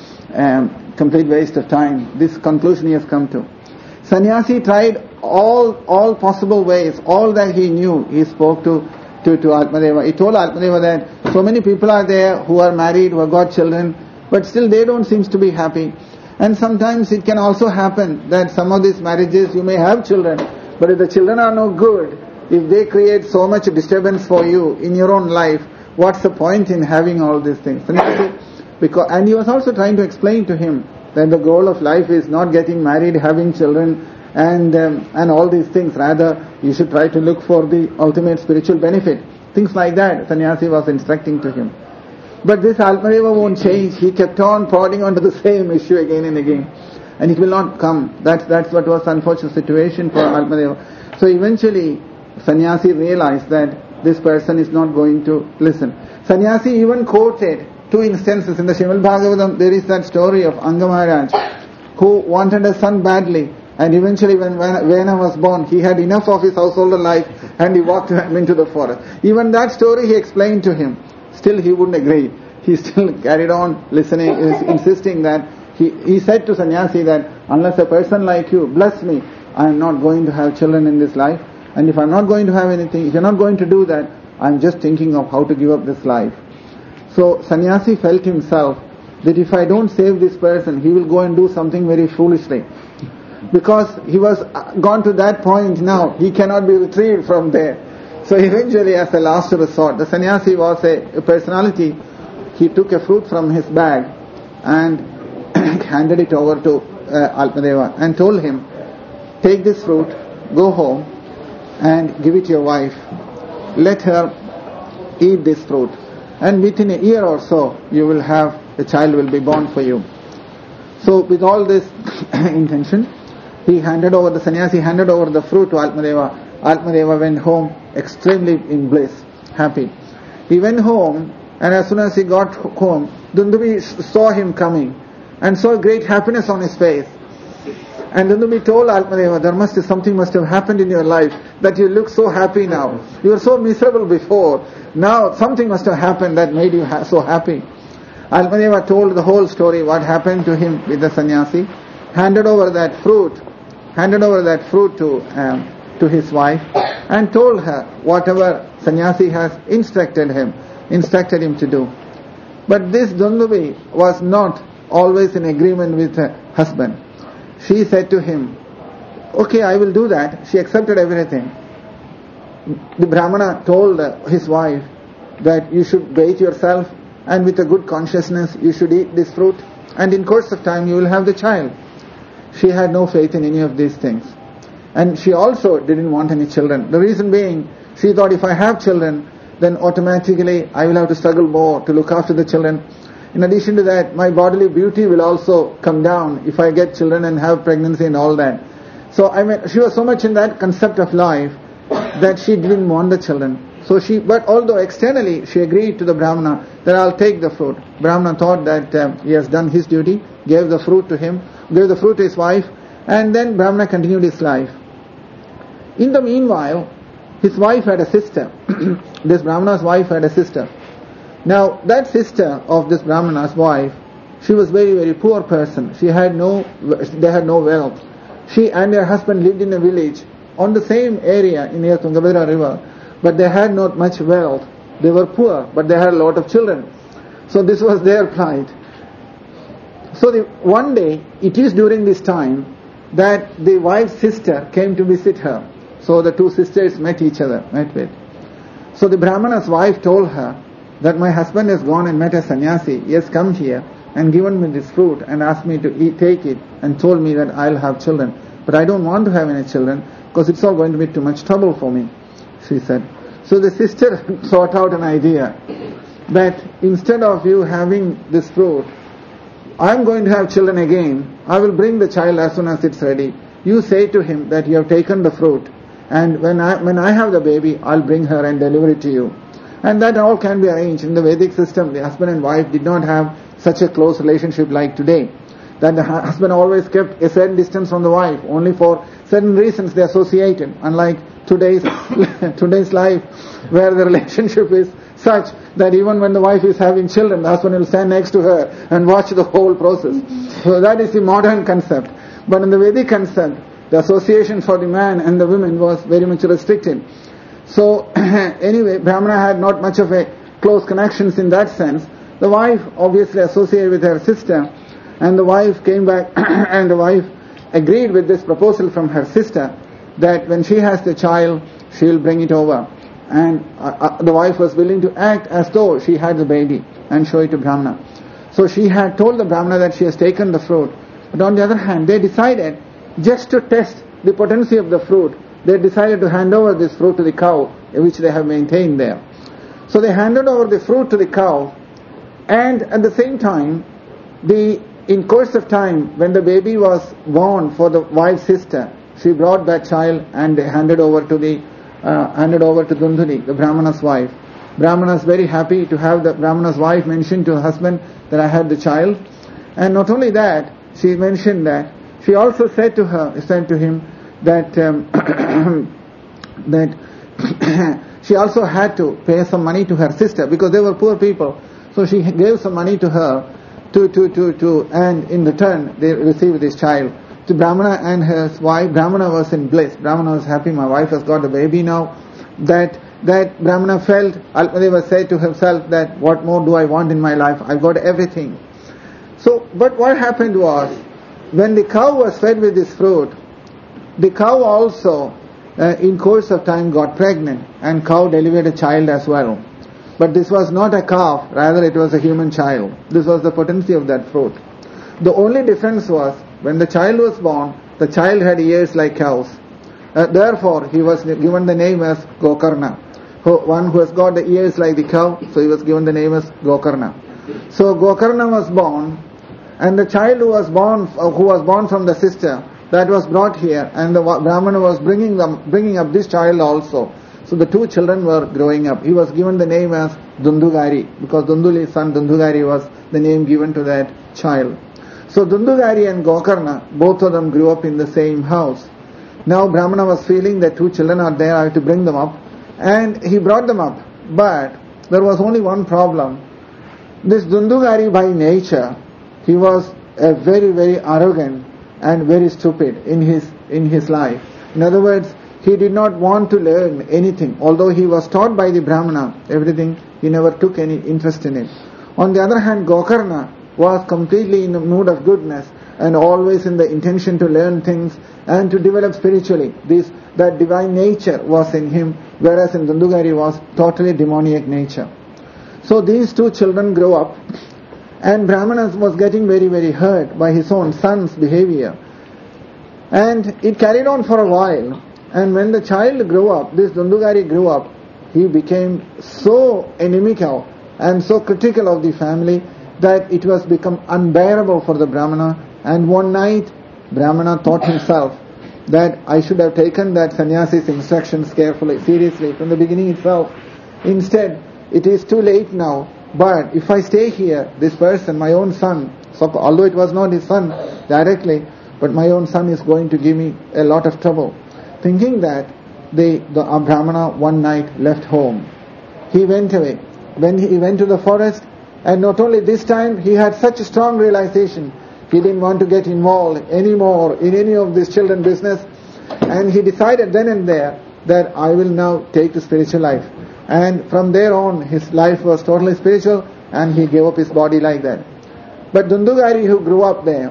waste of time. This conclusion he has come to. Sannyasi tried all possible ways, all that he knew, he spoke to Atmadeva. He told Atmadeva that so many people are there who are married, who have got children, but still they don't seem to be happy. And sometimes it can also happen that some of these marriages you may have children, but if the children are no good, if they create so much disturbance for you in your own life, what's the point in having all these things? And he was also trying to explain to him that the goal of life is not getting married, having children, and all these things. Rather, you should try to look for the ultimate spiritual benefit. Things like that, Sannyasi was instructing to him. But this Atmadeva won't change. He kept on prodding onto the same issue again and again. And it will not come. That's what was the unfortunate situation for Atmadeva. So eventually, Sannyasi realized that this person is not going to listen. Sannyasi even quoted 2 instances in the Srimad Bhagavatam. There is that story of Anga Maharaj, who wanted a son badly, and eventually when Vena was born, he had enough of his household life and he walked into the forest. Even that story he explained to him. Still he wouldn't agree. He still carried on listening, insisting that he said to Sannyasi that unless a person like you bless me, I am not going to have children in this life. And if I am not going to have anything, if you are not going to do that, I am just thinking of how to give up this life. So Sannyasi felt himself that if I don't save this person, he will go and do something very foolishly. Because he was gone to that point now, he cannot be retrieved from there. So eventually, as a last resort, the sannyasi was a personality. He took a fruit from his bag and handed it over to Atmadeva and told him, take this fruit, go home and give it to your wife. Let her eat this fruit. And within a year or so, you will have, a child will be born for you. So with all this intention, the sannyasi handed over the fruit to Atmadeva. Atmadeva went home extremely in bliss, happy. He went home, and as soon as he got home, Dundubi saw him coming and saw great happiness on his face. And Dundubi told Atmadeva, something must have happened in your life that you look so happy now. You were so miserable before. Now something must have happened that made you so happy. Atmadeva told the whole story, what happened to him with the sannyasi, handed over that fruit to his wife, and told her whatever sannyasi has instructed him to do. But this Dundubi was not always in agreement with her husband. She said to him, okay, I will do that. She accepted everything. The Brahmana told his wife that you should bathe yourself and with a good consciousness you should eat this fruit, and in course of time you will have the child. She had no faith in any of these things. And she also didn't want any children. The reason being, she thought if I have children, then automatically I will have to struggle more to look after the children. In addition to that, my bodily beauty will also come down if I get children and have pregnancy and all that. So she was so much in that concept of life that she didn't want the children. But although externally she agreed to the Brahmana that I'll take the fruit. Brahmana thought that he has done his duty, gave the fruit to him, gave the fruit to his wife, and then Brahmana continued his life. In the meanwhile, his wife had a sister. This Brahmana's wife had a sister. Now, that sister of this Brahmana's wife, she was very, very poor person. They had no wealth. She and her husband lived in a village on the same area near Tungabhadra river, but they had not much wealth. They were poor, but they had a lot of children. So this was their plight. So one day, it is during this time that the wife's sister came to visit her. So the two sisters met with. So the Brahmana's wife told her that my husband has gone and met a sannyasi. He has come here and given me this fruit and asked me to take it and told me that I'll have children. But I don't want to have any children because it's all going to be too much trouble for me, she said. So the sister thought out an idea that instead of you having this fruit, I'm going to have children again. I will bring the child as soon as it's ready. You say to him that you have taken the fruit, and when I have the baby, I'll bring her and deliver it to you. And that all can be arranged. In the Vedic system, the husband and wife did not have such a close relationship like today. That the husband always kept a certain distance from the wife. Only for certain reasons they associated. Unlike today's life, where the relationship is such that even when the wife is having children, the husband will stand next to her and watch the whole process. So that is the modern concept. But in the Vedic concept, the association for the man and the women was very much restricted. So anyway, Brahmana had not much of a close connections in that sense. The wife obviously associated with her sister, and the wife came back and the wife agreed with this proposal from her sister that when she has the child, she will bring it over. And the wife was willing to act as though she had the baby and show it to Brahmana. So she had told the Brahmana that she has taken the fruit. But on the other hand, they decided just to test the potency of the fruit. They decided to hand over this fruit to the cow, which they have maintained there. So they handed over the fruit to the cow, and at the same time, in course of time, when the baby was born for the wife's sister, she brought that child and they handed over to Dunduli, the Brahmana's wife. Brahmana is very happy to have the Brahmana's wife mention to her husband that I had the child. And not only that, she mentioned that, she also said to him that that she also had to pay some money to her sister because they were poor people. So she gave some money to her and in return they received this child. To Brahmana and his wife, Brahmana was in bliss. Brahmana was happy, my wife has got a baby now. That Brahmana felt, Alpadeva said to himself that what more do I want in my life? I've got everything. So, but what happened was, when the cow was fed with this fruit, the cow also in course of time got pregnant, and cow delivered a child as well. But this was not a calf, rather it was a human child. This was the potency of that fruit. The only difference was, when the child was born, the child had ears like cows. Therefore, he was given the name as Gokarna. One who has got the ears like the cow, so he was given the name as Gokarna. So Gokarna was born, and the child who was born from the sister, that was brought here, and the Brahmana was bringing up this child also. So the two children were growing up. He was given the name as Dundugari, because Dunduli's son Dundugari was the name given to that child. So Dundugari and Gokarna, both of them grew up in the same house. Now Brahmana was feeling that two children are there, I have to bring them up. And he brought them up. But there was only one problem. This Dundugari by nature, he was a very, very arrogant and very stupid in his life. In other words, he did not want to learn anything. Although he was taught by the Brahmana everything, he never took any interest in it. On the other hand, Gokarna was completely in a mood of goodness and always in the intention to learn things and to develop spiritually. That divine nature was in him, whereas in Dundugari was totally demoniac nature. So these two children grow up, and Brahmana was getting very, very hurt by his own son's behavior. And it carried on for a while. And when the child grew up, this Dundugari grew up, he became so inimical and so critical of the family that it was become unbearable for the Brahmana. And one night, Brahmana thought himself that I should have taken that sannyasi's instructions seriously from the beginning itself. Instead, it is too late now, but if I stay here, this person, my own son, So, although it was not his son directly, but my own son is going to give me a lot of trouble. Thinking that, the Brahmana one night left home. He went away. When he went to the forest, and not only this time, he had such a strong realization. He didn't want to get involved anymore in any of this children business. And he decided then and there that I will now take to spiritual life. And from there on, his life was totally spiritual, and he gave up his body like that. But Dundugari, who grew up there,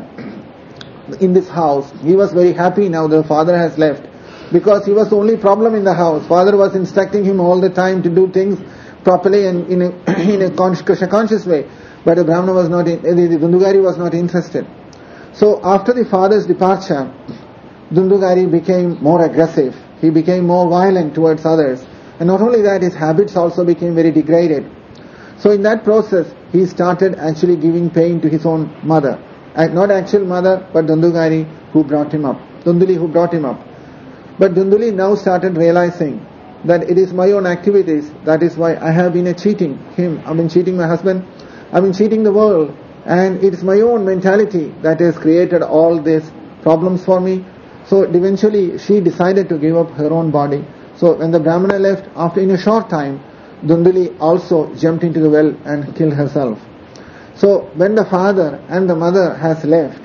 in this house, he was very happy now the father has left. Because he was the only problem in the house. Father was instructing him all the time to do things properly and in a conscious way. But the Brahmana was not, the Dundugari was not interested. So after the father's departure, Dundugari became more aggressive. He became more violent towards others. And not only that, his habits also became very degraded. So in that process, he started actually giving pain to his own mother. Not actual mother, but Dundugari who brought him up. Dunduli who brought him up. But Dunduli now started realizing that it is my own activities, that is why I have been cheating him. I've been cheating my husband. I've been cheating the world. And it is my own mentality that has created all these problems for me. So eventually she decided to give up her own body. So when the Brahmana left, in a short time, Dunduli also jumped into the well and killed herself. So when the father and the mother has left,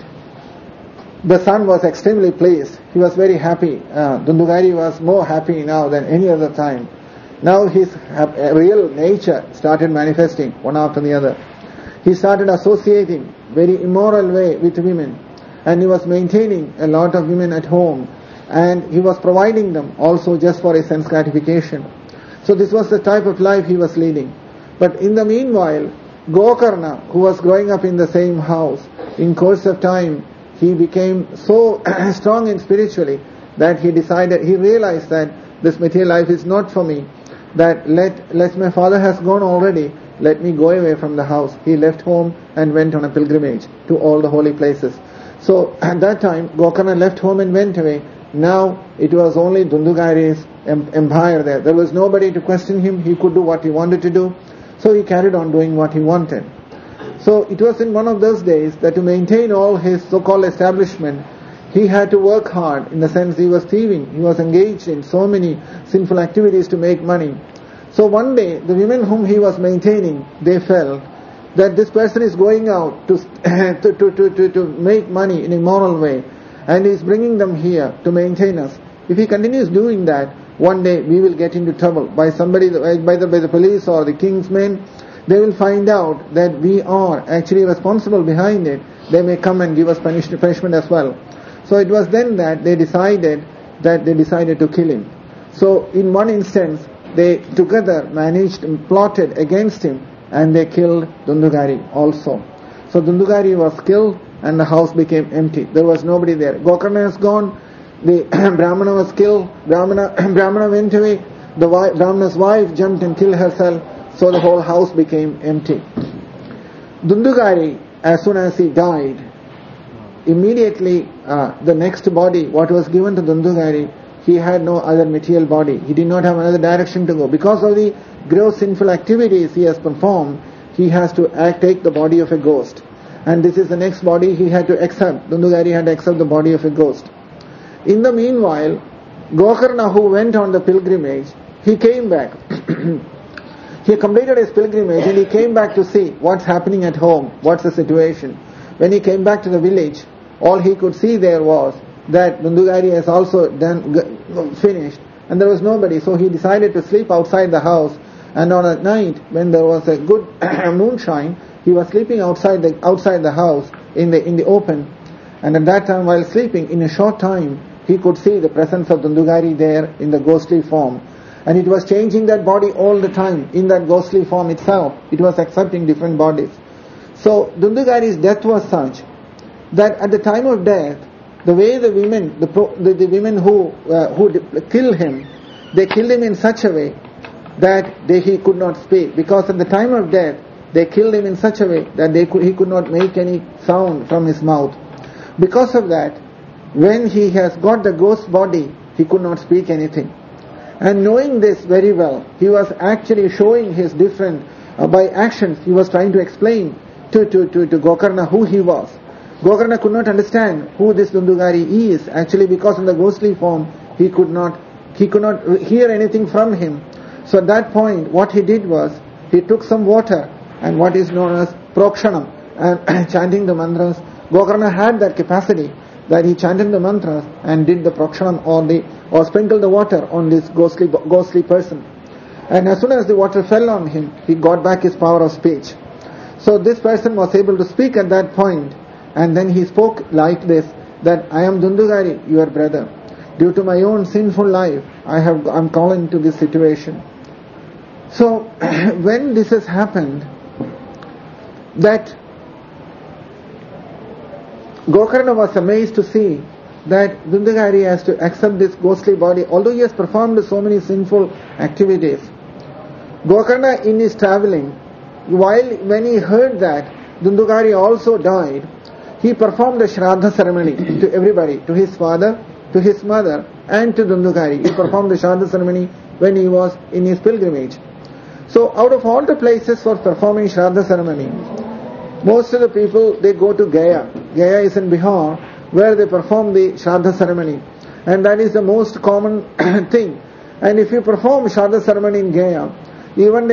the son was extremely pleased. He was very happy. Dundugari was more happy now than any other time. Now his real nature started manifesting one after the other. He started associating very immoral way with women, and he was maintaining a lot of women at home, and he was providing them also just for a sense gratification. So this was the type of life he was leading. But in the meanwhile, Gokarna, who was growing up in the same house, in course of time, he became so strong and spiritually that he realized that this material life is not for me, that let my father has gone already, let me go away from the house. He left home and went on a pilgrimage to all the holy places. So at that time, Gokarna left home and went away. Now it was only Dundugari's empire there. There was nobody to question him. He could do what he wanted to do. So he carried on doing what he wanted. So it was in one of those days that to maintain all his so-called establishment, he had to work hard, in the sense he was thieving. He was engaged in so many sinful activities to make money. So one day, the women whom he was maintaining, they felt that this person is going out to make money in a moral way, and he is bringing them here to maintain us. If he continues doing that, one day we will get into trouble by somebody, by the police or the king's men. They will find out that we are actually responsible behind it. They may come and give us punishment as well. So it was then that they decided to kill him. So in one instance, they together managed and plotted against him, and they killed Dundugari also. So Dundugari was killed and the house became empty. There was nobody there. Gokarna has gone. The Brahmana was killed. Brahmana went away. The Brahmana's wife jumped and killed herself. So the whole house became empty. Dundugari, as soon as he died, immediately the next body, what was given to Dundugari, he had no other material body. He did not have another direction to go. Because of the gross sinful activities he has performed, he has to take the body of a ghost. And this is the next body he had to accept. Dundugari had to accept the body of a ghost. In the meanwhile, Gokarna, who went on the pilgrimage, he came back. He completed his pilgrimage and he came back to see what's happening at home, what's the situation. When he came back to the village, all he could see there was that Dundugari has also finished, and there was nobody. So he decided to sleep outside the house, and on a night when there was a good moonshine, he was sleeping outside the house in the open. And at that time, while sleeping, in a short time, he could see the presence of Dundugari there in the ghostly form. And it was changing that body all the time in that ghostly form itself. It was accepting different bodies. So Dundugari's death was such that at the time of death, the way the women who killed him, they killed him in such a way that he could not speak. Because at the time of death, they killed him in such a way that he could not make any sound from his mouth. Because of that, when he has got the ghost body, he could not speak anything. And knowing this very well, he was actually showing his different, by actions, he was trying to explain to Gokarna who he was. Gokarna could not understand who this Dundugari is, actually, because in the ghostly form he could not hear anything from him. So at that point, what he did was, he took some water and what is known as prokshanam, and chanting the mantras. Gokarna had that capacity, that he chanted the mantras and did the prokshanam or sprinkled the water on this ghostly person. And as soon as the water fell on him, he got back his power of speech. So this person was able to speak at that point, and then he spoke like this, that I am Dundugari, your brother. Due to my own sinful life, I'm calling to this situation. So when this has happened, that Gokarna was amazed to see that Dundugari has to accept this ghostly body, although he has performed so many sinful activities. Gokarna, in his travelling, when he heard that Dundugari also died, he performed a Shraddha ceremony to everybody, to his father, to his mother, and to Dundugari. He performed the Shraddha ceremony when he was in his pilgrimage. So out of all the places for performing Shraddha ceremony, most of the people, they go to Gaya. Gaya is in Bihar, where they perform the Shraddha ceremony. And that is the most common thing. And if you perform Shraddha ceremony in Gaya, even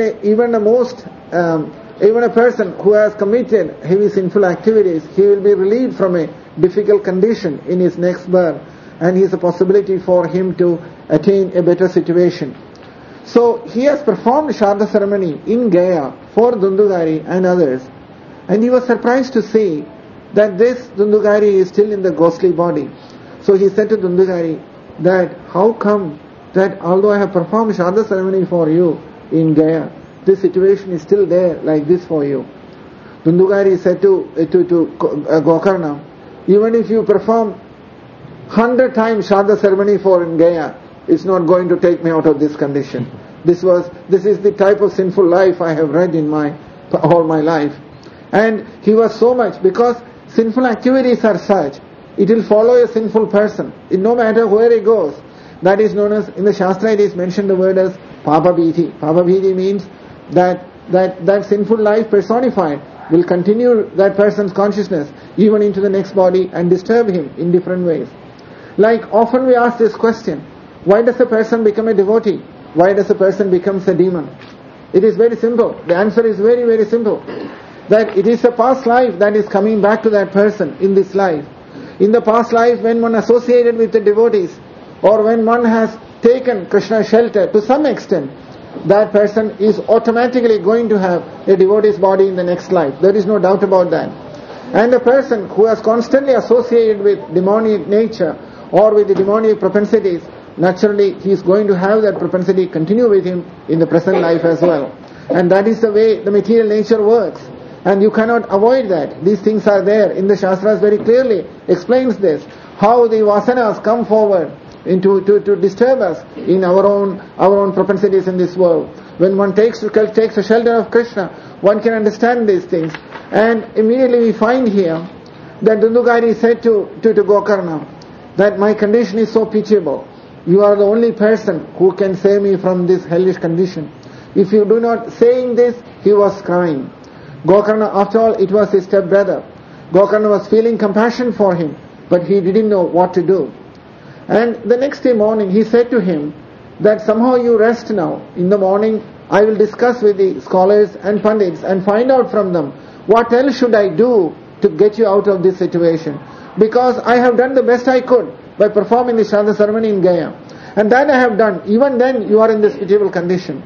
a person who has committed heavy sinful activities, he will be relieved from a difficult condition in his next birth, and he has a possibility for him to attain a better situation. So he has performed Shraddha ceremony in Gaya for Dundugari and others, and he was surprised to see that this Dundugari is still in the ghostly body. So he said to Dundugari that how come that although I have performed Shraddha ceremony for you in Gaya, this situation is still there like this for you. Dundugari said to Gokarna, even if you perform 100 times Shraddha ceremony for in Gaya, it's not going to take me out of this condition. This is the type of sinful life I have led in all my life. And he was so much, because sinful activities are such, it will follow a sinful person, no matter where he goes. That is known as, in the Shastra it is mentioned the word as Papabhiti. Papabhiti means that sinful life personified will continue that person's consciousness even into the next body and disturb him in different ways. Like often we ask this question, why does a person become a devotee? Why does a person become a demon? It is very simple. The answer is very, very simple. That it is a past life that is coming back to that person in this life. In the past life, when one associated with the devotees, or when one has taken Krishna's shelter to some extent, that person is automatically going to have a devotee's body in the next life. There is no doubt about that. And a person who has constantly associated with demonic nature or with the demonic propensities, naturally he is going to have that propensity continue with him in the present life as well. And that is the way the material nature works. And you cannot avoid that. These things are there. In the Shastras very clearly explains this. How the vasanas come forward to disturb us in our own propensities in this world. When one takes the shelter of Krishna, one can understand these things. And immediately we find here that Dundugari said to Gokarna that my condition is so pitiable. You are the only person who can save me from this hellish condition. If you do not, saying this, he was crying. Gokarna, after all, it was his stepbrother. Gokarna was feeling compassion for him, but he didn't know what to do. And the next day morning, he said to him that somehow you rest now. In the morning, I will discuss with the scholars and pandits and find out from them what else should I do to get you out of this situation. Because I have done the best I could by performing the Shraddha ceremony in Gaya. And that I have done. Even then, you are in this pitiable condition.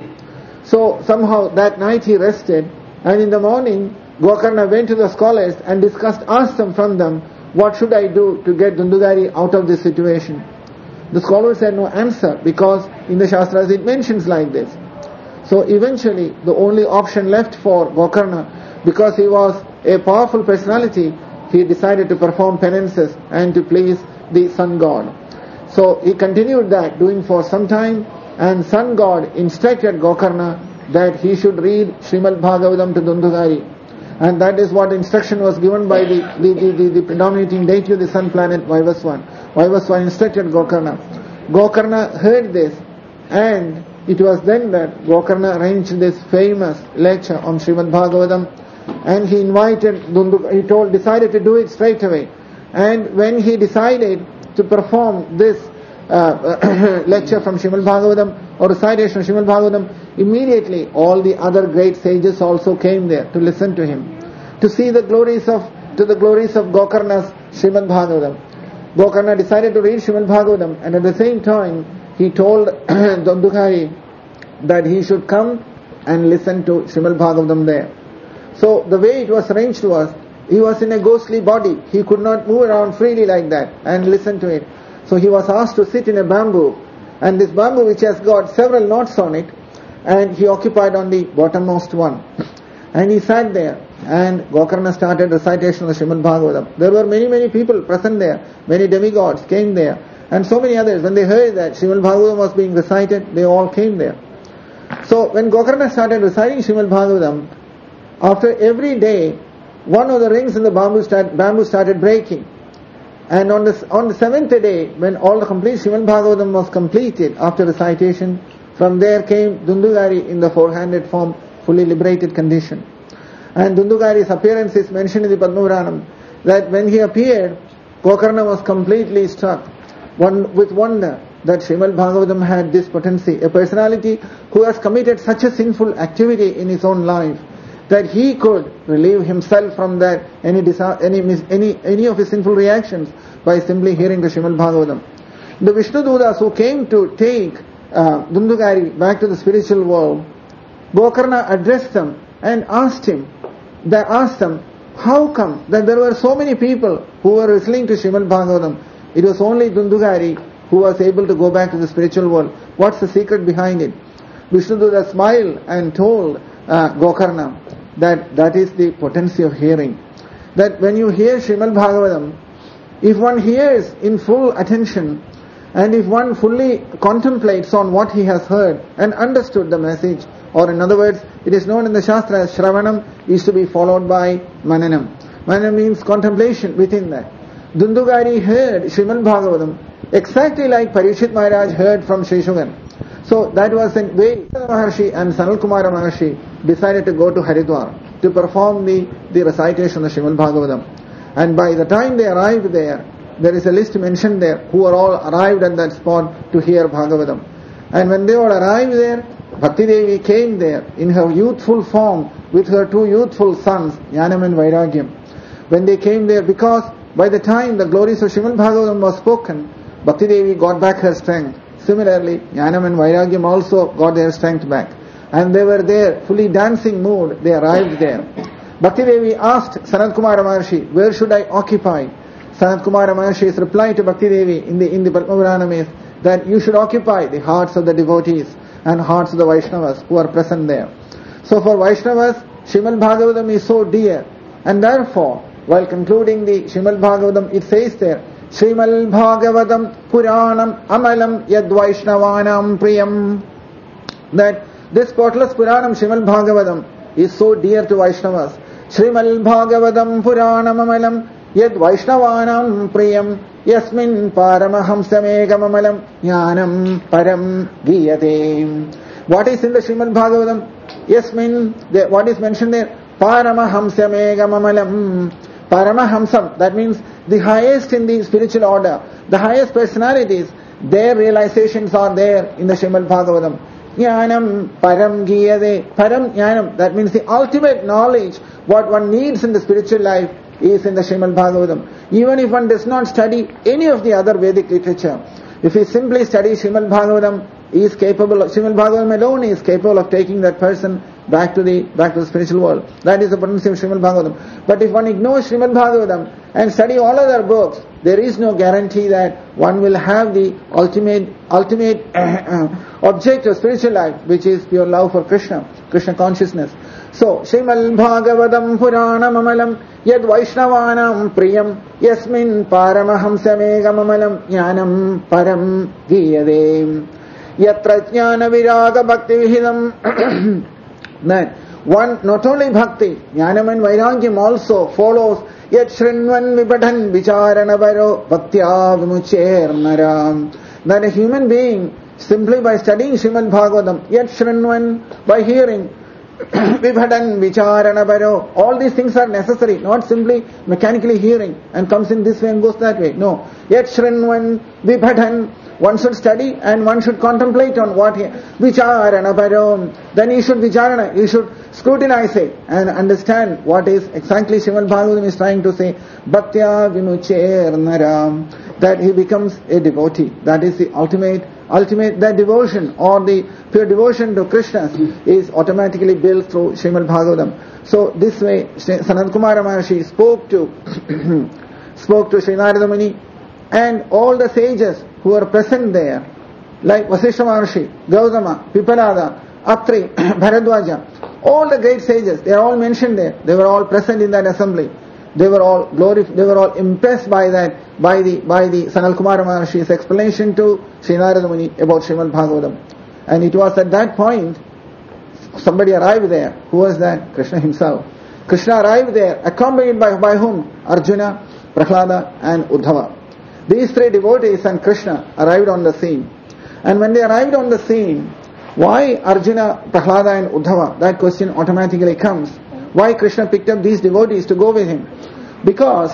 So somehow that night he rested. And in the morning, Gokarna went to the scholars and asked them from them, what should I do to get Dundugari out of this situation? The scholars had no answer, because in the Shastras it mentions like this. So eventually, the only option left for Gokarna, because he was a powerful personality, he decided to perform penances and to please the sun god. So he continued that, doing for some time, and sun god instructed Gokarna that he should read Srimad Bhagavatam to Dundugari. And that is what instruction was given by the predominating deity of the sun planet, Vaivaswan. Vaivaswan instructed Gokarna. Gokarna heard this, and it was then that Gokarna arranged this famous lecture on Srimad Bhagavatam, and he invited decided to do it straight away. And when he decided to perform this lecture from Srimad Bhagavatam or recitation of Srimad Bhagavatam, immediately all the other great sages also came there to listen to him, to see the glories of Gokarna's Srimad Bhagavatam. Gokarna decided to read Srimad Bhagavatam, and at the same time he told Dandukari that he should come and listen to Srimad Bhagavatam there. So the way it was arranged was, he was in a ghostly body. He could not move around freely like that and listen to it. So he was asked to sit in a bamboo, and this bamboo which has got several knots on it, and he occupied on the bottommost one. And he sat there, and Gokarna started recitation of the Srimad Bhagavatam. There were many people present there. Many demigods came there, and so many others. When they heard that Srimad Bhagavatam was being recited, they all came there. So when Gokarna started reciting Srimad Bhagavatam, after every day, one of the rings in the bamboo started breaking. And on the seventh day, when all the complete Srimad Bhagavatam was completed after recitation, from there came Dundugari in the four-handed form, fully liberated condition. And Dundugari's appearance is mentioned in the Padma Puranam, that when he appeared, Gokarna was completely struck with wonder that Srimad Bhagavatam had this potency, a personality who has committed such a sinful activity in his own life, that he could relieve himself from that any of his sinful reactions by simply hearing the Srimad Bhagavatam. The Vishnu Dudas who came to take Dundugari back to the spiritual world, Gokarna addressed them and asked them, how come that there were so many people who were listening to Srimad Bhagavatam? It was only Dundugari who was able to go back to the spiritual world. What's the secret behind it? Vishnu Dudas smiled and told Gokarna that is the potency of hearing. That when you hear Srimad Bhagavatam, if one hears in full attention, and if one fully contemplates on what he has heard and understood the message, or in other words, it is known in the Shastra as Shravanam is to be followed by Mananam. Mananam means contemplation within that. Dundugari heard Srimad Bhagavatam exactly like Parikshit Maharaj heard from Sheshugan. So that was the way Maharshi and Sanal Kumara Maharshi decided to go to Haridwar to perform the recitation of Srimad Bhagavatam. And by the time they arrived there is a list mentioned there who are all arrived at that spot to hear Bhagavatam. And when they all arrived there, Bhakti Devi came there in her youthful form with her two youthful sons, Jnanam and Vairagyam. When they came there, because by the time the glories of Srimad Bhagavatam was spoken, Bhakti Devi got back her strength. Similarly, Jnanam and Vairagyam also got their strength back. And they were there, fully dancing mood, they arrived there. Bhakti Devi asked Sanat Kumara Maharshi, where should I occupy? Sanat Kumara Maharshi's reply to Bhakti Devi in the Padma Puranam is that you should occupy the hearts of the devotees and hearts of the Vaishnavas who are present there. So for Vaishnavas, Srimad Bhagavatam is so dear, and therefore, while concluding the Srimad Bhagavatam, it says there, Srimad Bhagavatam Puranam Amalam Yad Vaishnavanam Priyam, that this spotless Puranam, Srimad Bhagavatam, is so dear to Vaishnavas. Srimad Bhagavatam Puranam Amalam Yad Vaishnavanam Priyam Yasmin Paramahamsamegam Amalam Jnanam Param Giyate. What is in the Srimad Bhagavatam? Yasmin, what is mentioned there? Paramahamsamegam Amalam. Paramahamsam, that means the highest in the spiritual order, the highest personalities, their realizations are there in the Srimad Bhagavatam. Jnanam Param Giyate. Param Jnanam, that means the ultimate knowledge, what one needs in the spiritual life is in the Srimad Bhagavatam. Even if one does not study any of the other Vedic literature, if he simply studies Srimad Bhagavatam, Srimad Bhagavatam alone is capable of taking that person back to the spiritual world. That is the potency of Srimad Bhagavatam. But if one ignores Srimad Bhagavatam and study all other books, there is no guarantee that one will have the ultimate object of spiritual life, which is pure love for Krishna consciousness. So, Srimad Bhagavatam Puranam Amalam Yad Vaishnavanam Priyam Yasmin Paramahamsamegam Amalam Jnanam Param Giyade. Yatra Jnana Viraga Bhakti Vihidam. That one, not only Bhakti, Jnanam and Vairagyam also follows Yat Shrinvan Vibadhan Vicharanavaro Bhaktya Vimucher Naram. That a human being, simply by studying Srimad Bhagavatam, Yat Shrinvan, by hearing, Vibhadan vicharana baro. All these things are necessary, not simply mechanically hearing and comes in this way and goes that way. No. Yet shrinvan vibhadan. One should study and one should contemplate on what he vicharana baro. Then he should vicharana, he should scrutinize it and understand what is exactly Srimad Bhagavatam is trying to say. Bhaktya vimucher naram. That he becomes a devotee. That is the ultimate, that devotion or the pure devotion to Krishna is automatically built through Srimad Bhagavatam. So this way, Sanat Kumara Maharshi spoke to Sri Narada Muni and all the sages who are present there, like Vasishtha Maharshi, Gautama, Pipalada, Atri, Bharadwaja, all the great sages, they are all mentioned there. They were all present in that assembly. They were all impressed by that, by the Sanat Kumara Maharshi's explanation to Sri Narada Muni about Srimad Bhagavatam. And it was at that point somebody arrived there. Who was that? Krishna himself. Krishna arrived there, accompanied by whom? Arjuna, Prahlada and Uddhava. These three devotees and Krishna arrived on the scene. And when they arrived on the scene, why Arjuna, Prahlada and Uddhava? That question automatically comes. Why Krishna picked up these devotees to go with him? Because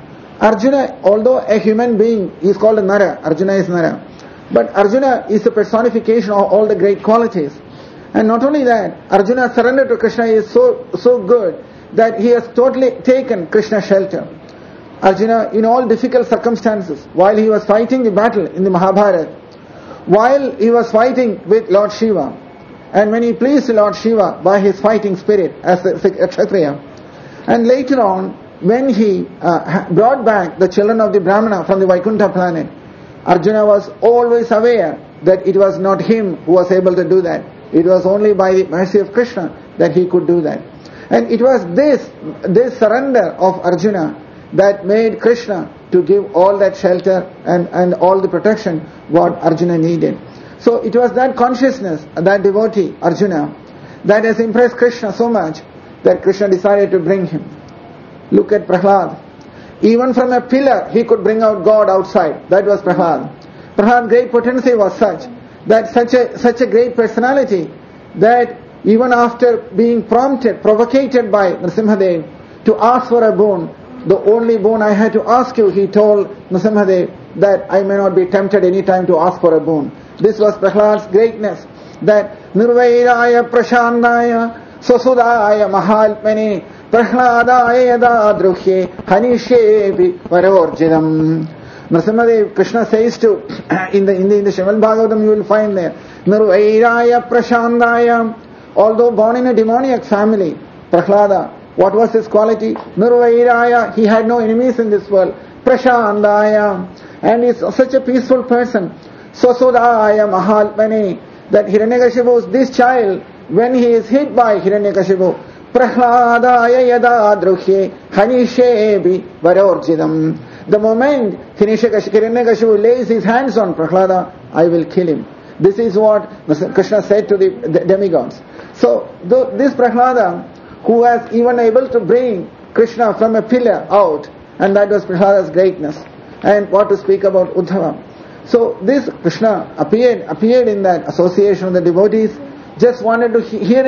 Arjuna, although a human being, is called a Nara. Arjuna is Nara. But Arjuna is the personification of all the great qualities. And not only that, Arjuna's surrender to Krishna is so good that he has totally taken Krishna's shelter. Arjuna, in all difficult circumstances, while he was fighting the battle in the Mahabharata, while he was fighting with Lord Shiva, and when he pleased Lord Shiva by his fighting spirit as a Kshatriya, and later on, when he brought back the children of the Brahmana from the Vaikuntha planet, Arjuna was always aware that it was not him who was able to do that. It was only by the mercy of Krishna that he could do that. And it was this surrender of Arjuna that made Krishna to give all that shelter and all the protection what Arjuna needed. So it was that consciousness, that devotee, Arjuna, that has impressed Krishna so much that Krishna decided to bring him. Look at Prahlad. Even from a pillar, he could bring out God outside. That was Prahlad. Prahlad's great potency was such that such a great personality that even after being provocated by Nrsimhadev to ask for a boon, the only boon I had to ask you, he told Nrsimhadev, that I may not be tempted any time to ask for a boon. This was Prahlad's greatness, that Nirvairaya Prashandaya Sosudaya Mahalpani Prahladaya Yada Druhye Hanishevi Varorjidam. Nrsimhadev, Krishna says to, in the Srimad Bhagavatam you will find there, Nirvairaya Prashandaya, although born in a demoniac family, Prahlada, what was his quality? Nirvairaya, he had no enemies in this world. Prashandaya, and he is such a peaceful person. Sosudaya Mahalpani, that Hiranyakashipu, this child, when he is hit by Hiranyakashipu, Prahladaya Yada Druhye Hanishebi Varorjidam. The moment Hiranyakashipu lays his hands on Prahlada, I will kill him. This is what Krishna said to the demigods. So this Prahlada, who was even able to bring Krishna from a pillar out, and that was Prahlada's greatness. And what to speak about Uddhava. So this Krishna appeared in that association of the devotees, just wanted to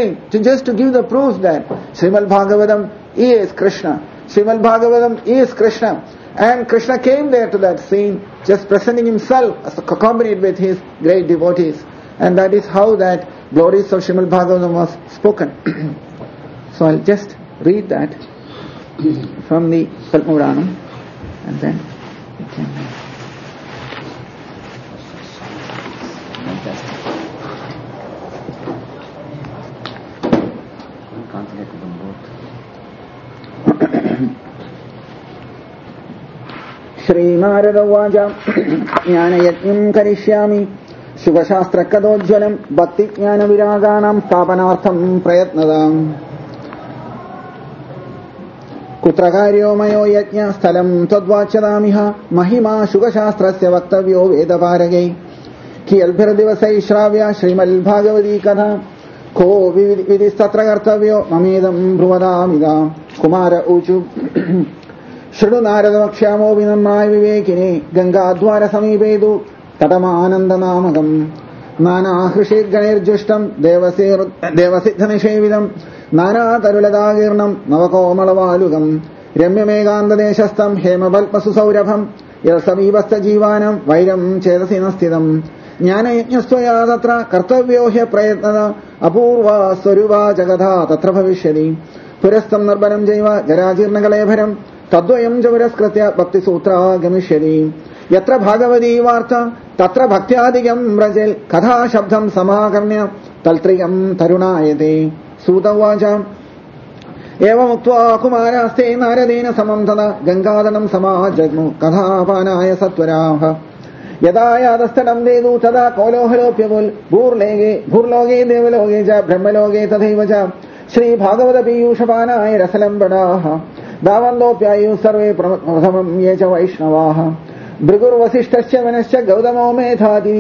to give the proof that Srimad Bhagavatam is Krishna. Srimad Bhagavatam is Krishna. And Krishna came there to that scene, just presenting himself as accompanied with his great devotees. And that is how that glories of Srimad Bhagavatam was spoken. So I'll just read that from the Kalpa Puranam, and then we can concentrate on both. Shri Narada Vaja Jnana Yajnam Karishyami Shubhashastra Kadojjalam Bhakti Jnana Viraganam Stapanartham Prayatnadam Kutrakaryo Mayo Yajna Sthalam Tadvachadamiha Mahima Shugashastra Vaktavyo Vedaparage Kiyalbhir Divasai Shravya Shrimal Bhagavadi Katha Ko Vidistatra Kartavyo Mamedam Bruvadamida Kumara Uchu Shrudu Narada Vakshamo Vinamai Vivekine Ganga Dwara Samivedu Tadama Ananda Namakam നാനാഹൃഷിഗണൈർജുഷ്ടം ദേവസിദ്ധനിഷേവിതം നാനാതരുലതാകീർണം നവകോമളവാലുകം രമ്യമേകാന്തദേശസ്ഥം ഹേമപൽപസുസൗരഭം യസമീപസ്ഥജീവാനം വൈരം ചേതസി നസ്ഥിതം ജ്ഞാനയജ്ഞസ്ത്വയാ തത്ര കർത്തവ്യോ ഹ്യ പ്രയത്നത അപൂർവ സ്വരൂപാ ജഗതാ തത്ര ഭവിഷ്യതി പുരസ്തം നിർബലം ജൈവ ജരാജീർണകലേഭരം തദ്വയം ച പുരസ്കൃത്യ ഭക്തിസൂത്രാ ഗമിഷ്യതി യത്ര ഭാഗവതീ വാർത്ത തത്ര ഭക്ത്യാധികം വ്രജൽ കഥാശബ്ദം സമാകർണ്യ തൽത്രിയം തരുണായതേ സൂത ഉവാച ഏവമുക്ത്വാ കുമാരാസ്തേ നാരദേന സമം തഥാ ഗംഗാതനം സമാജഗ്മു കഥാപാനായ സത്വരാഹ യഥാ യാതസ്ഥലം വേദു തഥാ കോലോഹലോപ്യമുൽ ഭൂർലോകേ ദേവലോകേ ച ബ്രഹ്മലോകേ തഥൈവ ച ശ്രീഭാഗവത പീയൂഷപാനായ രസലംബടാഹ ധാവന്തോപ്യായു സർവേ പ്രഥമം യേ ച വൈഷ്ണവാഹ ഭൃഗുർവസിഷ്ഠശ്ച വനശ്ച ഗൗതമോ മേധാതി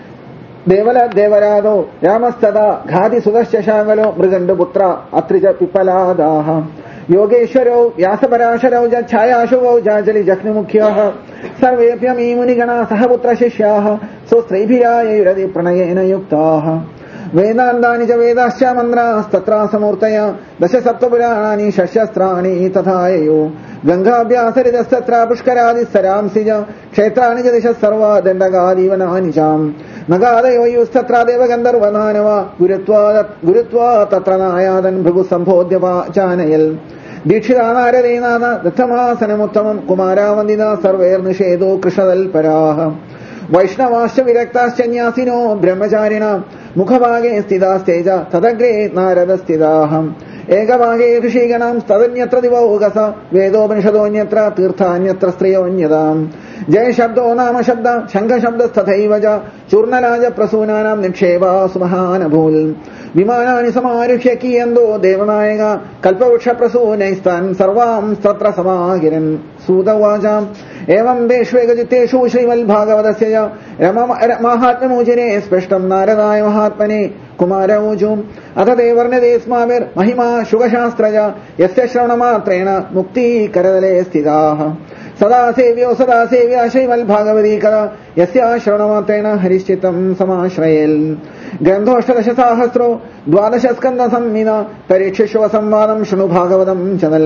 ദേവരാദോ രാമസ്തദാ ഘാതി സുതശ്ച ശാകലോ മൃഗണ്ഡപുത്ര അത്രിജ പിപ്പലാദാഹ യോഗേശ്വരോ വ്യാസപരാശരൗ ച ഛായാശുവൗ ചാചലി ജഗ്നിമുഖ്യാഃ സർവേപ്യമീ മുനിഗണാ സഹപുത്രശിഷ്യാഃ സ്വസ്ത്രീഭിരായൈരതി പ്രണയേന യുക്താഃ വേദാന്താനി ച വേദാശ്ച മന്ത്രാസ്തത്രാസമൂർത്തയ ദശസപ്തപുരാണാനി ഷഡ്ശസ്ത്രാണി തഥായയോ ഗംഗാഭ്യാസരിതസ്തത്ര പുഷ്കരാദിസ്സരാംസി ച ക്ഷേത്രാണി ച ദിശഃ സർവാ ദണ്ഡകാദീവനാനി ച നഗാദയോയുസ്തത്ര ദേവഗന്ധർവനാനവ ഗുരുത്വാ തത്ര നായാതൻ ഭൃഗു സംബോധ്യ ചാനയൽ ദീക്ഷിതാ നാരദേനാഥ ദത്തമാസനമുത്തമം കുമാരാവന്ദിത സർവേർനിഷേധോ കൃഷ്ണതൽപരാഃ വൈഷ്ണവാശ്ച വിരക്താശ്ച ന്യാസിനോ ബ്രഹ്മചാരിണ മുഖഭാഗേ സ്ഥിതാസ്തേജ തദഗ്രേ നാരദസ്ഥിതാഃ ഏകഭാഗേ ഋഷിഗണാം തദന്യത്ര ദിവൗകസ വേദോപനിഷദോന്യത്ര തീർത്ഥാന്യത്ര സ്ത്രിയോന്യതാം ജയശബ്ദോ നാമശബ്ദ ശംഖശബ്ദസ്തഥൈവ ച ചൂർണരാജ പ്രസൂനാനാം നിക്ഷേപാ സുമഹാനഭൂൽ വിമാനാനി സമാരുഹ്യ കീയന്തോ ദേവനായക കൽപവൃക്ഷപ്രസൂനൈസ്താൻ സർവാം തത്ര സമാകിരൻ സൂത ഉവാച ഏവം ദേഷ്വേകചിത്തേഷു ശ്രീമദ്ഭാഗവതസ്യ മാഹാത്മ്യമൂചിരേ സ്പഷ്ടം നാരദായ മഹാത്മനെ കുമാരഊചു അഥ ദേവർണ്യതേസ്മാവിർ മഹിമാ ശുഖശാസ്ത്രജ യസ്യ ശ്രവണമാത്രേണ മുക്തീകരതലേ സ്ഥിതാഃ സദാ സേവ്യ ശ്രീമദ്ഭാഗവതീ കഥ യസ്യാ ശ്രവണമാത്രേണ ഹരിശ്ചിത്തം സമാശ്രയേൽ ഗ്രന്ഥോഷ്ടദശസാഹസ്രോ ദ്വാദശസ്കന്ധ സംഹിത പരീക്ഷിഷ്വ സംവാദം ശൃണു ഭാഗവതം ചതൽ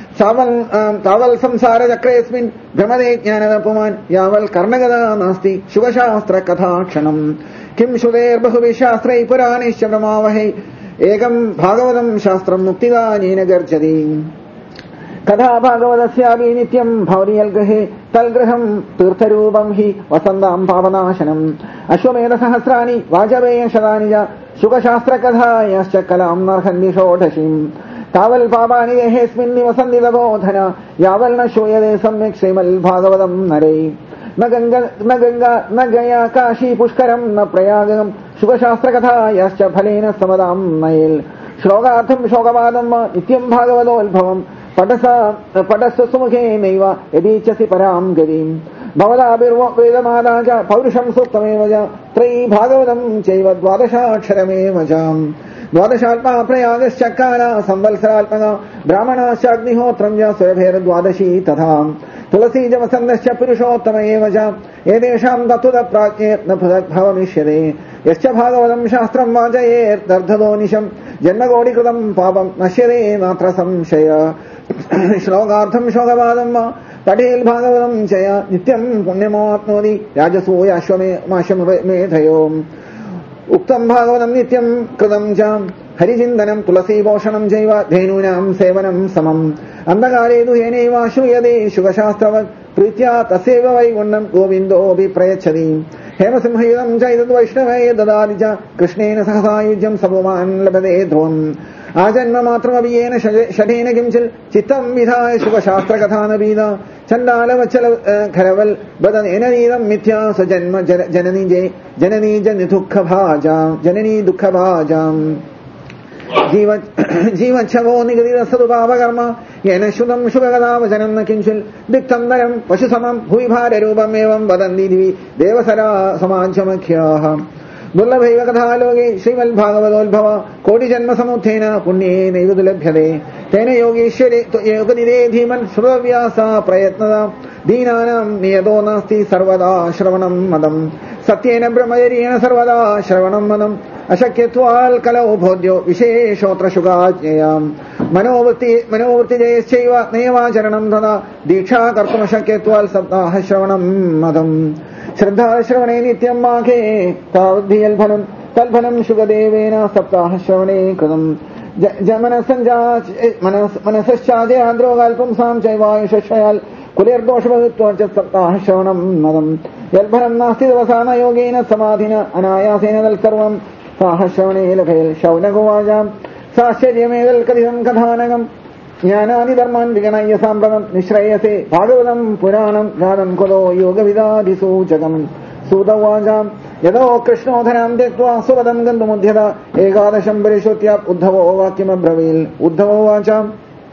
താവൽ സംസാരചക്രേസ്മിൻ ഭ്രമദേ ജ്ഞാനതപുമാൻ യാവൽ കർണഗത നാസ്തി ശുഭശാസ്ത്ര കഥാക്ഷണം കിം ശ്രുതേർബഹുഭിഃ ശാസ്ത്രൈ പുരാണൈശ്ച പ്രമാവഹൈ ഏകം ഭാഗവതം ശാസ്ത്രം മുക്തിദാനേന ഗർജതി കഥാ ഭാഗവതസ്യാപി നിത്യം ഭവതി ഗൃഹേ തൽഗൃഹം തീർത്ഥരൂപം ഹി വസന്താം പാപനാശനം അശ്വമേധസഹസ്രാണി വാജപേയശതാനി ച ശുഭശാസ്ത്രകഥായശ്ച കലാം നർഹന്തി ഷോഡശീം താവൽ പാപാനി ദേഹേസ്മിൻ നിവസന്തി തപോധന യാവൽ ന ശ്രൂയതേ സമ്യക് ശ്രീമദ്ഭാഗവതം നരൈ ന ഗയാ കാശി പുഷ്കരം ന പ്രയാഗം ശുഭശാസ്ത്രകഥായശ്ച ഫലേന സമതാം നയേൽ ശ്ലോകാർത്ഥം ശോകവാദം വാ നിത്യം ഭാഗവതോത്ഭവം പടസ്തു സുമുഖേ നൈവ യദീച്ഛസി പരാം ഗതിം ഭവതാഭിർവേദമാദാ ച പൗരുഷം സൂക്തമേവ ച ത്രയീ ഭാഗവതം ചൈവ ദ്വാദശാക്ഷരമേവ ച ദ്വാദശാത്മാ പ്രയാഗശ്ചക്കാല സംവത്സരാത്മക ബ്രാഹ്മണാശ്ചാഗ്നിഹോത്രം ച സുരഭേർദ്വാദശീ തഥാ തുളസീജ വസന്തശ്ച പുരുഷോത്തമ ഏവ ച ഏതേഷാം തത്വത പ്രാജ്ഞേത് ന ഭവമിഷ്യതേ യശ്ച ഭാഗവതം ശാസ്ത്രം വാചയേർദർദ്ധതോ നിശം ജന്മകോടികൃതം പാപം നശ്യതേ നാത്ര സംശയ ശ്ലോകാർത്ഥം ശോകവാദം വാ പഠേൽ ഭാഗവതം ചയ നിത്യം പുണ്യമോപ്നോതി രാജസൂയ അശ്വമേധയോ ഉക്തം ഭാഗവതം നിത്യം കൃതം ച ഹരിചിന്തനം തുളസീപോഷണം ചൈവ ധേനൂനാം സേവനം സമം അന്ധകാലേ ദുഹേനൈവ ശ്രൂയതേ ശുഭശാസ്ത്രവത് പ്രീത്യാ തസ്യൈവ വൈകുണ്ഠം ഗോവിന്ദോപി പ്രയച്ഛതി ഹേമസിംഹയുധം ചൈതദ് വൈഷ്ണവേ ദദാതി ച കൃഷ്ണേന സഹസായുജ്യം സപുമാൻ ലഭതേ ധ്രുവം ആജന്മമാത്രമഭിയേന ഷഠേന കിംചിൽ ചിത്തം വിധായ ശുഭശാസ്ത്രകഥാനപീത ചണ്ഡാലവച്ചല ഖരവൽ ബദനേനീതം മിഥ്യാ സ്വജന്മ ജനനീ ദുഃഖഭാജാം ജീവച്ഛവോ നിഗതിരസതുപാപകർമ്മ യേന ശ്രുതം ശുഭകഥാവചനം ന കിഞ്ചിൽ ദിക്തന്തരം പശുസമം ഭൂവിഭാരരൂപമേവം വദന്തി ദിവി ദേവസരാ സമാജമഖ്യാഃ ദുർലഭൈവ കഥാലോകേ ശ്രീമദ്ഭാഗവതോത്ഭവ കോടിജന്മസമുത്ഥേന പുണ്യേ നൈവ ലഭ്യതേ തേന യോഗീശ്വരേ യോഗനിരേ ധീമൻ ശ്രുതവ്യാസ പ്രയത്നത ദീനാനാം നിയതോ നാസ്തി സർവദാ ശ്രവണം മദം സത്യേന ബ്രഹ്മചര്യേണ സർവദാ ശ്രവണം മതം അശക്യത്വാൽ കലോ ബോധ്യോ വിശേഷോത്ര ശുകാജ്ഞയാം മനോവൃത്തി ജയശ്ചൈവ നയവാചരണം തഥാ ദീക്ഷാ കർത്തുമശക്യത്വാൽ സപ്താഹ ശ്രവണം മതം ശ്രദ്ധാശ്രവണേ നിത്യം മാഘേ താവദ്ധിയൽ ഫലം തൽഫലം ശുഗദേവേന സപ്താഹ ശ്രവണേ കൃതം മനസ്സാദ്രോകാൽപം സാം ചൈവായുഷയാൽ കുലേർദോഷഭൂത്വ സപ്താഹ ശ്രവണം മതം യൽഫലം നാസ്തി ദിവസാന യോഗേന സമാധിന അനായാസേന തൽസർവം സാഹശ്രവണേ ലഭയൽ ശൗനകുവാചാം സാശ്ചര്യമേതൽ കഥിതം കഥാനകം ജ്ഞാനാദി ധർമാൻ വിഗണയ്യ സാമ്പ്രതം നിശ്രേയസേ ഭാഗവതം പുരാണം ഗാനം കുലോ യോഗവിദാദിസൂചകം സൂതവാചാം യഥോ കൃഷ്ണോധനാം ത്യക്ത്വാ സുവദം ഗന്ധമുദ്ധ്യത ഏകാദശം പരിശോധ്യ ഉദ്ധവോ വാക്യമബ്രവീൽ ഉദ്ധവോവാചാം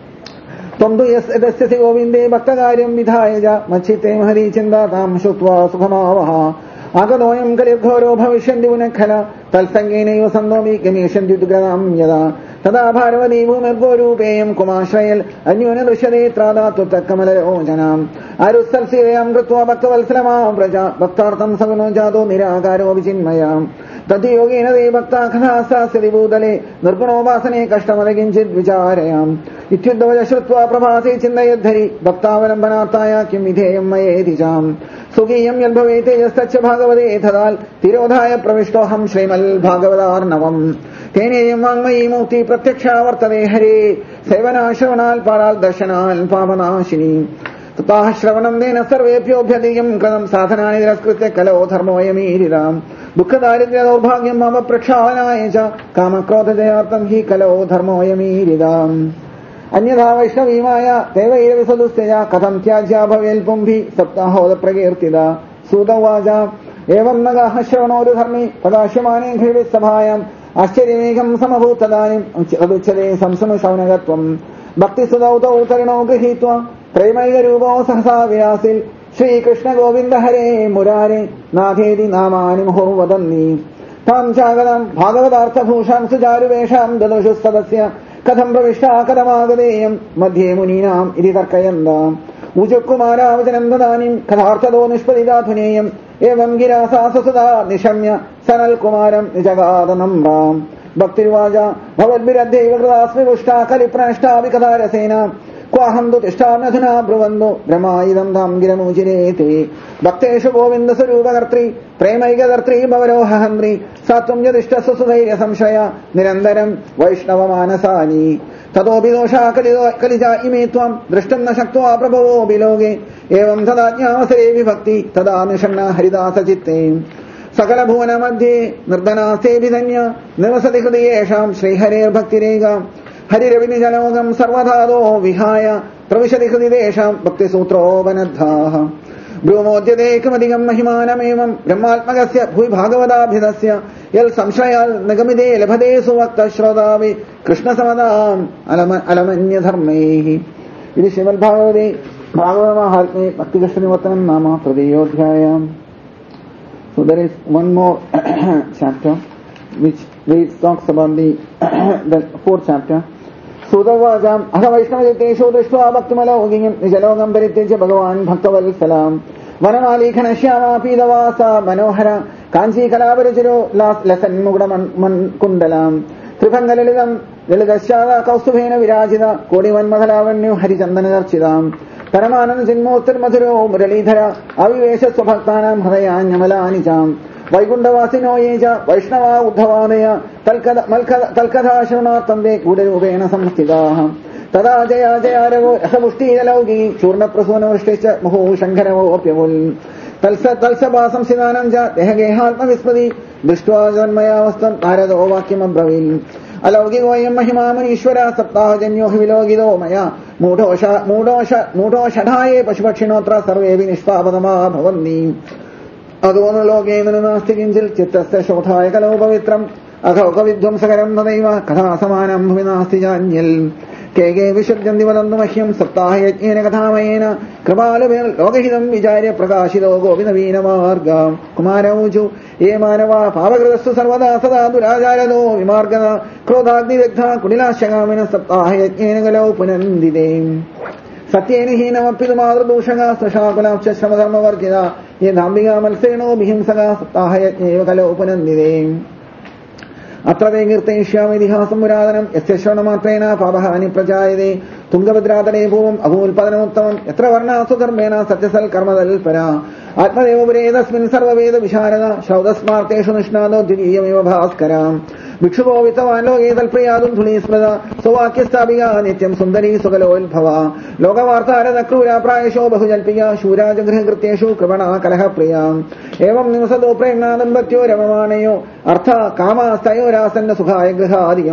ത്വം തു യസ്യസി ഗോവിന്ദേ ഭക്തകാര്യം വിധായ ച മച്ഛിത്തേ ഹരി ചിന്താതാം ശ്രുത്വാ സുഖമാവഹ ആഗതോയം കലിർഘോരോ ഭവിഷ്യന്തി പുനഃഖല തത്സംഗേനൈവ സന്തോമി ഗമേഷ്യന്ത്യുദ്ഗ്രതാം യഥാ തഥാ ഭാരവതീ ഭൂമിർഗോരൂപേയം കുമാശ്രയൽ അന്യോന ദൃശ്യതേ ത്രാദാത്വത്തക്കമലരോചനാം ആരുസ്തൽസീലയാം കൃത്വാ ഭക്തവത്സലമാം പ്രജ ഭക്താർത്ഥം സഗുണോ ജാതോ നിരാകാരോ വിചിന്മയാം തദ്യോഗേന ദേ ഭക്താഖനാസ്താസ്യതി ഭൂതലേ നിർഗുണോപാസനേ കഷ്ടമല കിഞ്ചിത് വിചാരയാം ഇത്യുദ്ധവച ശ്രുത്വാ പ്രഭാസേ ചിന്തയദ്ധരി ഭക്താവലംബനാർത്ഥായ കിം വിധേയം മയേതിജാം സുഖീയം യദ്ഭവേ തേജസ്തച്ച ഭാഗവതേ തദാൽ തിരോധായ പ്രവിഷ്ടോഹം ശ്രീമൽ ഭാഗവതാർണവം തേനേയം വാങ്മയീ മൂർത്തി പ്രത്യക്ഷാവർത്തതേ ഹരേ സേവനാശ്രവണാൽ പാരാൽ ദർശനാൽ പാപനാശിനി തഥാ ശ്രവണം തേന സർവേഭ്യോഭ്യധികം കൃതം സാധനാനി തിരസ്കൃത്യ കലോ ധർമ്മോയമീരിതാം ദുഃഖദാരിദ്ര്യ ദൗർഭാഗ്യം മമ പ്രക്ഷാളനായ ച കാമക്രോധജയാർത്ഥം ഹി കലോ ധർമ്മോയമീരിതാം അന്യഥാ വൈഷ്ണവീമായ ദേവൈരവിസദുസ്തയ കഥം ത്യാജ്യാ ഭവേൽ പുംഭി സപ്താഹോദ പ്രകീർത്തിത സൂതവാച ഏവം നഗാഹ ശ്രവണോരു ധർമ്മി പദാശ്യമാനേ ഘൃവിസഭായാം ആശ്ചര്യമേകം സമഭൂതദാനിം തദുച്യതേ സംസമ ശൗനകത്വം ഭക്തിസുതൗതൗ തരുണോ ഗൃഹീത്വാ പ്രേമൈകരൂപോ സഹസാ വിലാസിൽ ശ്രീകൃഷ്ണ ഗോവിന്ദ ഹരേ മുരാരേ നാഥേതി നാമാനി മുഹുർവദന്നി താം ചാഗതം ഭാഗവതാർത്ഥഭൂഷാം സുചാരുവേഷാം ദദുഷു സദസ്യ കഥം പ്രവിഷ്ടാ കഥമാഗതേയം മധ്യേ മുനീനാം ഇതി തർക്കയന്താം ഊജകുമാരാവചനം ദദാനിം കഥാർത്ഥതോ നിഷ്പദിതാധുനേയം ഏവം ഗിരാസാസസുതാ നിശമ്യ സനൽകുമാരം നിജഗാദനമ്രാം ഭക്തിർവാച ഭവദ്ഭിരദ്ധൈവ കൃതാസ്മി പുഷ്ടാ കലിപ്രണഷ്ടാ വികഥാരസേന ക്വാഹം തു തിഷ്ഠാമ്യധുനാ ബ്രുവന്തു ബ്രഹ്മായിദം താം ഗിരമുചിരേതേ ഭക്തേഷു ഗോവിന്ദ സ്വരൂപകർത്തൃ പ്രേമൈകകർത്തൃ ഭവരോഹഹന്ത്രി സാത്വം യതിഷ്ഠസ്വ സുധൈര്യ സംശയ നിരന്തരം വൈഷ്ണവമാനസാനി തതോപി ദോഷാ കലിജ ഇമേ ത്വം ദൃഷ്ടം ന ശക്ത്വാ പ്രഭവോപി ലോകേ ഏവം തദാജ്ഞാവസരേ വിഭക്തി തദാ നിഷണ്ണ ഹരിദാസചിത്തേ സകലഭുവന മധ്യേ നിർധനാസ്തേഭിധന്യ നിവസതി ഹൃദയേഷാം ശ്രീഹരേർഭക്തിരേക ഹരിരവിനിജലോകം സർവധാതോ വിഹായ പ്രവിശതി ഹൃദിദേശാം ഭക്തിസൂത്രോപനദ്ധാഃ ബ്രൂമോദ്യതേകമധികം മഹിമാനമേവം ബ്രഹ്മാത്മകസ്യ ഭൂയി ഭാഗവതാഭിധസ്യ യൽ സംശയാൽ നിഗമിതേ ലഭതേ സുവക്ത ശ്രോതാവി കൃഷ്ണസമതാം അലമന്യധർമ്മൈഃ. ഇത് ശ്രീമദ് ഭാഗവതേ ഭാഗവതമാഹാത്മ്യേ ഭക്തികൃഷ്ണനിവർത്തനം നാമ തൃതീയോധ്യായം. So there is one more chapter which talks about the fourth chapter. Sudavajam Adha Vaishnavajitesho Drishtva Bhaktimalogim Nijalogam Parityaja Bhagavan Bhaktavalsalam Vanamalikanashyama Pidavasa Manohara Kanchi Kalavarajiro Lasan Mugraman Kundalam Tripangalilidam Lilidasyada Kaustubhena Virajida Kodivan Madhalavanyu Harichandanadarchidam Paramanam Sinmotir Madhuro Muralidhara Avivesha Swabhaktanam Hadayanyamalanicham Vaikundavasino Yeja Vaishnava Uddhavadaya Talkadha Shunatande Kudarubena Samstidaha Tada Jaya Jaya Rago Asamushti Jalaugi Churna Prasuna Vashtecha Muhu Shankaravo Opyavul Talsa Basam Sidananja Dehagehatma Vispadi Drishtva Janmaya Vastam Narada Ovakyam Abravil Alaugi Goyam Mahimamani Ishvara Saptaha Janyo Hivilogido Maya Mudo Shadhaye Pashupakshinotra Sarvevi Nishpapadama Bhavandi Adonu Logendra Nasti Kinjil Chittasya Shothaya Kalau Pavitram Akaukavidhvam Sakaram Tadaiva Katha Samanam Bhuminasti Janyil Kege Vishadjandivalandamahyam Saptaha Yajnena Kathamayena Kripalavel Lokahidam Vijaya Prakashido Govindavina Marga Kumara Uju Emanava Pavagrastu Sarvada Sada Durajayado Vimargana Krodagni Vektha Kudila Shagamina Saptaha Yajnena Galau Punandide Satyeni Hinam Pidumadra Dushanga Sashakulam Chashamadharma Vargida യഥാംബികാ മത്സേണോ വിഹിംസകാ സപ്താഹയജ്ഞേവ കലോ പുനന്ദിതേ അത്ര തേ കീർത്തയിഷ്യാമിതിഹാസം പുരാതനം യസ്യ ശ്രവണമാത്രേണ പാപഹാനി പ്രജായതേ തുംഗഭദ്രാതടേ പൂർവം അഭൂൽപതനോത്തമം എത്ര വർണ്ണാസു ധർമ്മേണ സത്യസൽ കർമ്മതൽപരാ ആത്മദേവപുരേ തസ്മിൻ സർവവേദ വിശാരദ ശൗദസ്മാർത്തേഷു നിഷ്ണാദോ ദ്വിതീയമിവ ഭാസ്കരാം ഭിക്ഷുവോ വിത്തവാൻ ലോകേ തൽപ്രിയാതും ധുലീ സ്മൃത സ്വവാക്യസ്ഥാപിക നിത്യം സുന്ദരീ സുകലോത്ഭവ ലോകവാർത്താരതക്രൂരാ പ്രായശോ ബഹുജൽപിക ശൂരാജഗൃഹകൃത്യേഷു കൃപണ കലഹപ്രിയ ഏവം നിവസതോ പ്രേംണാ ദമ്പത്യോ രമമാണയോ അർത്ഥ കാമാസ്തയോരാസന്ന സുഖായ ഗൃഹാദികം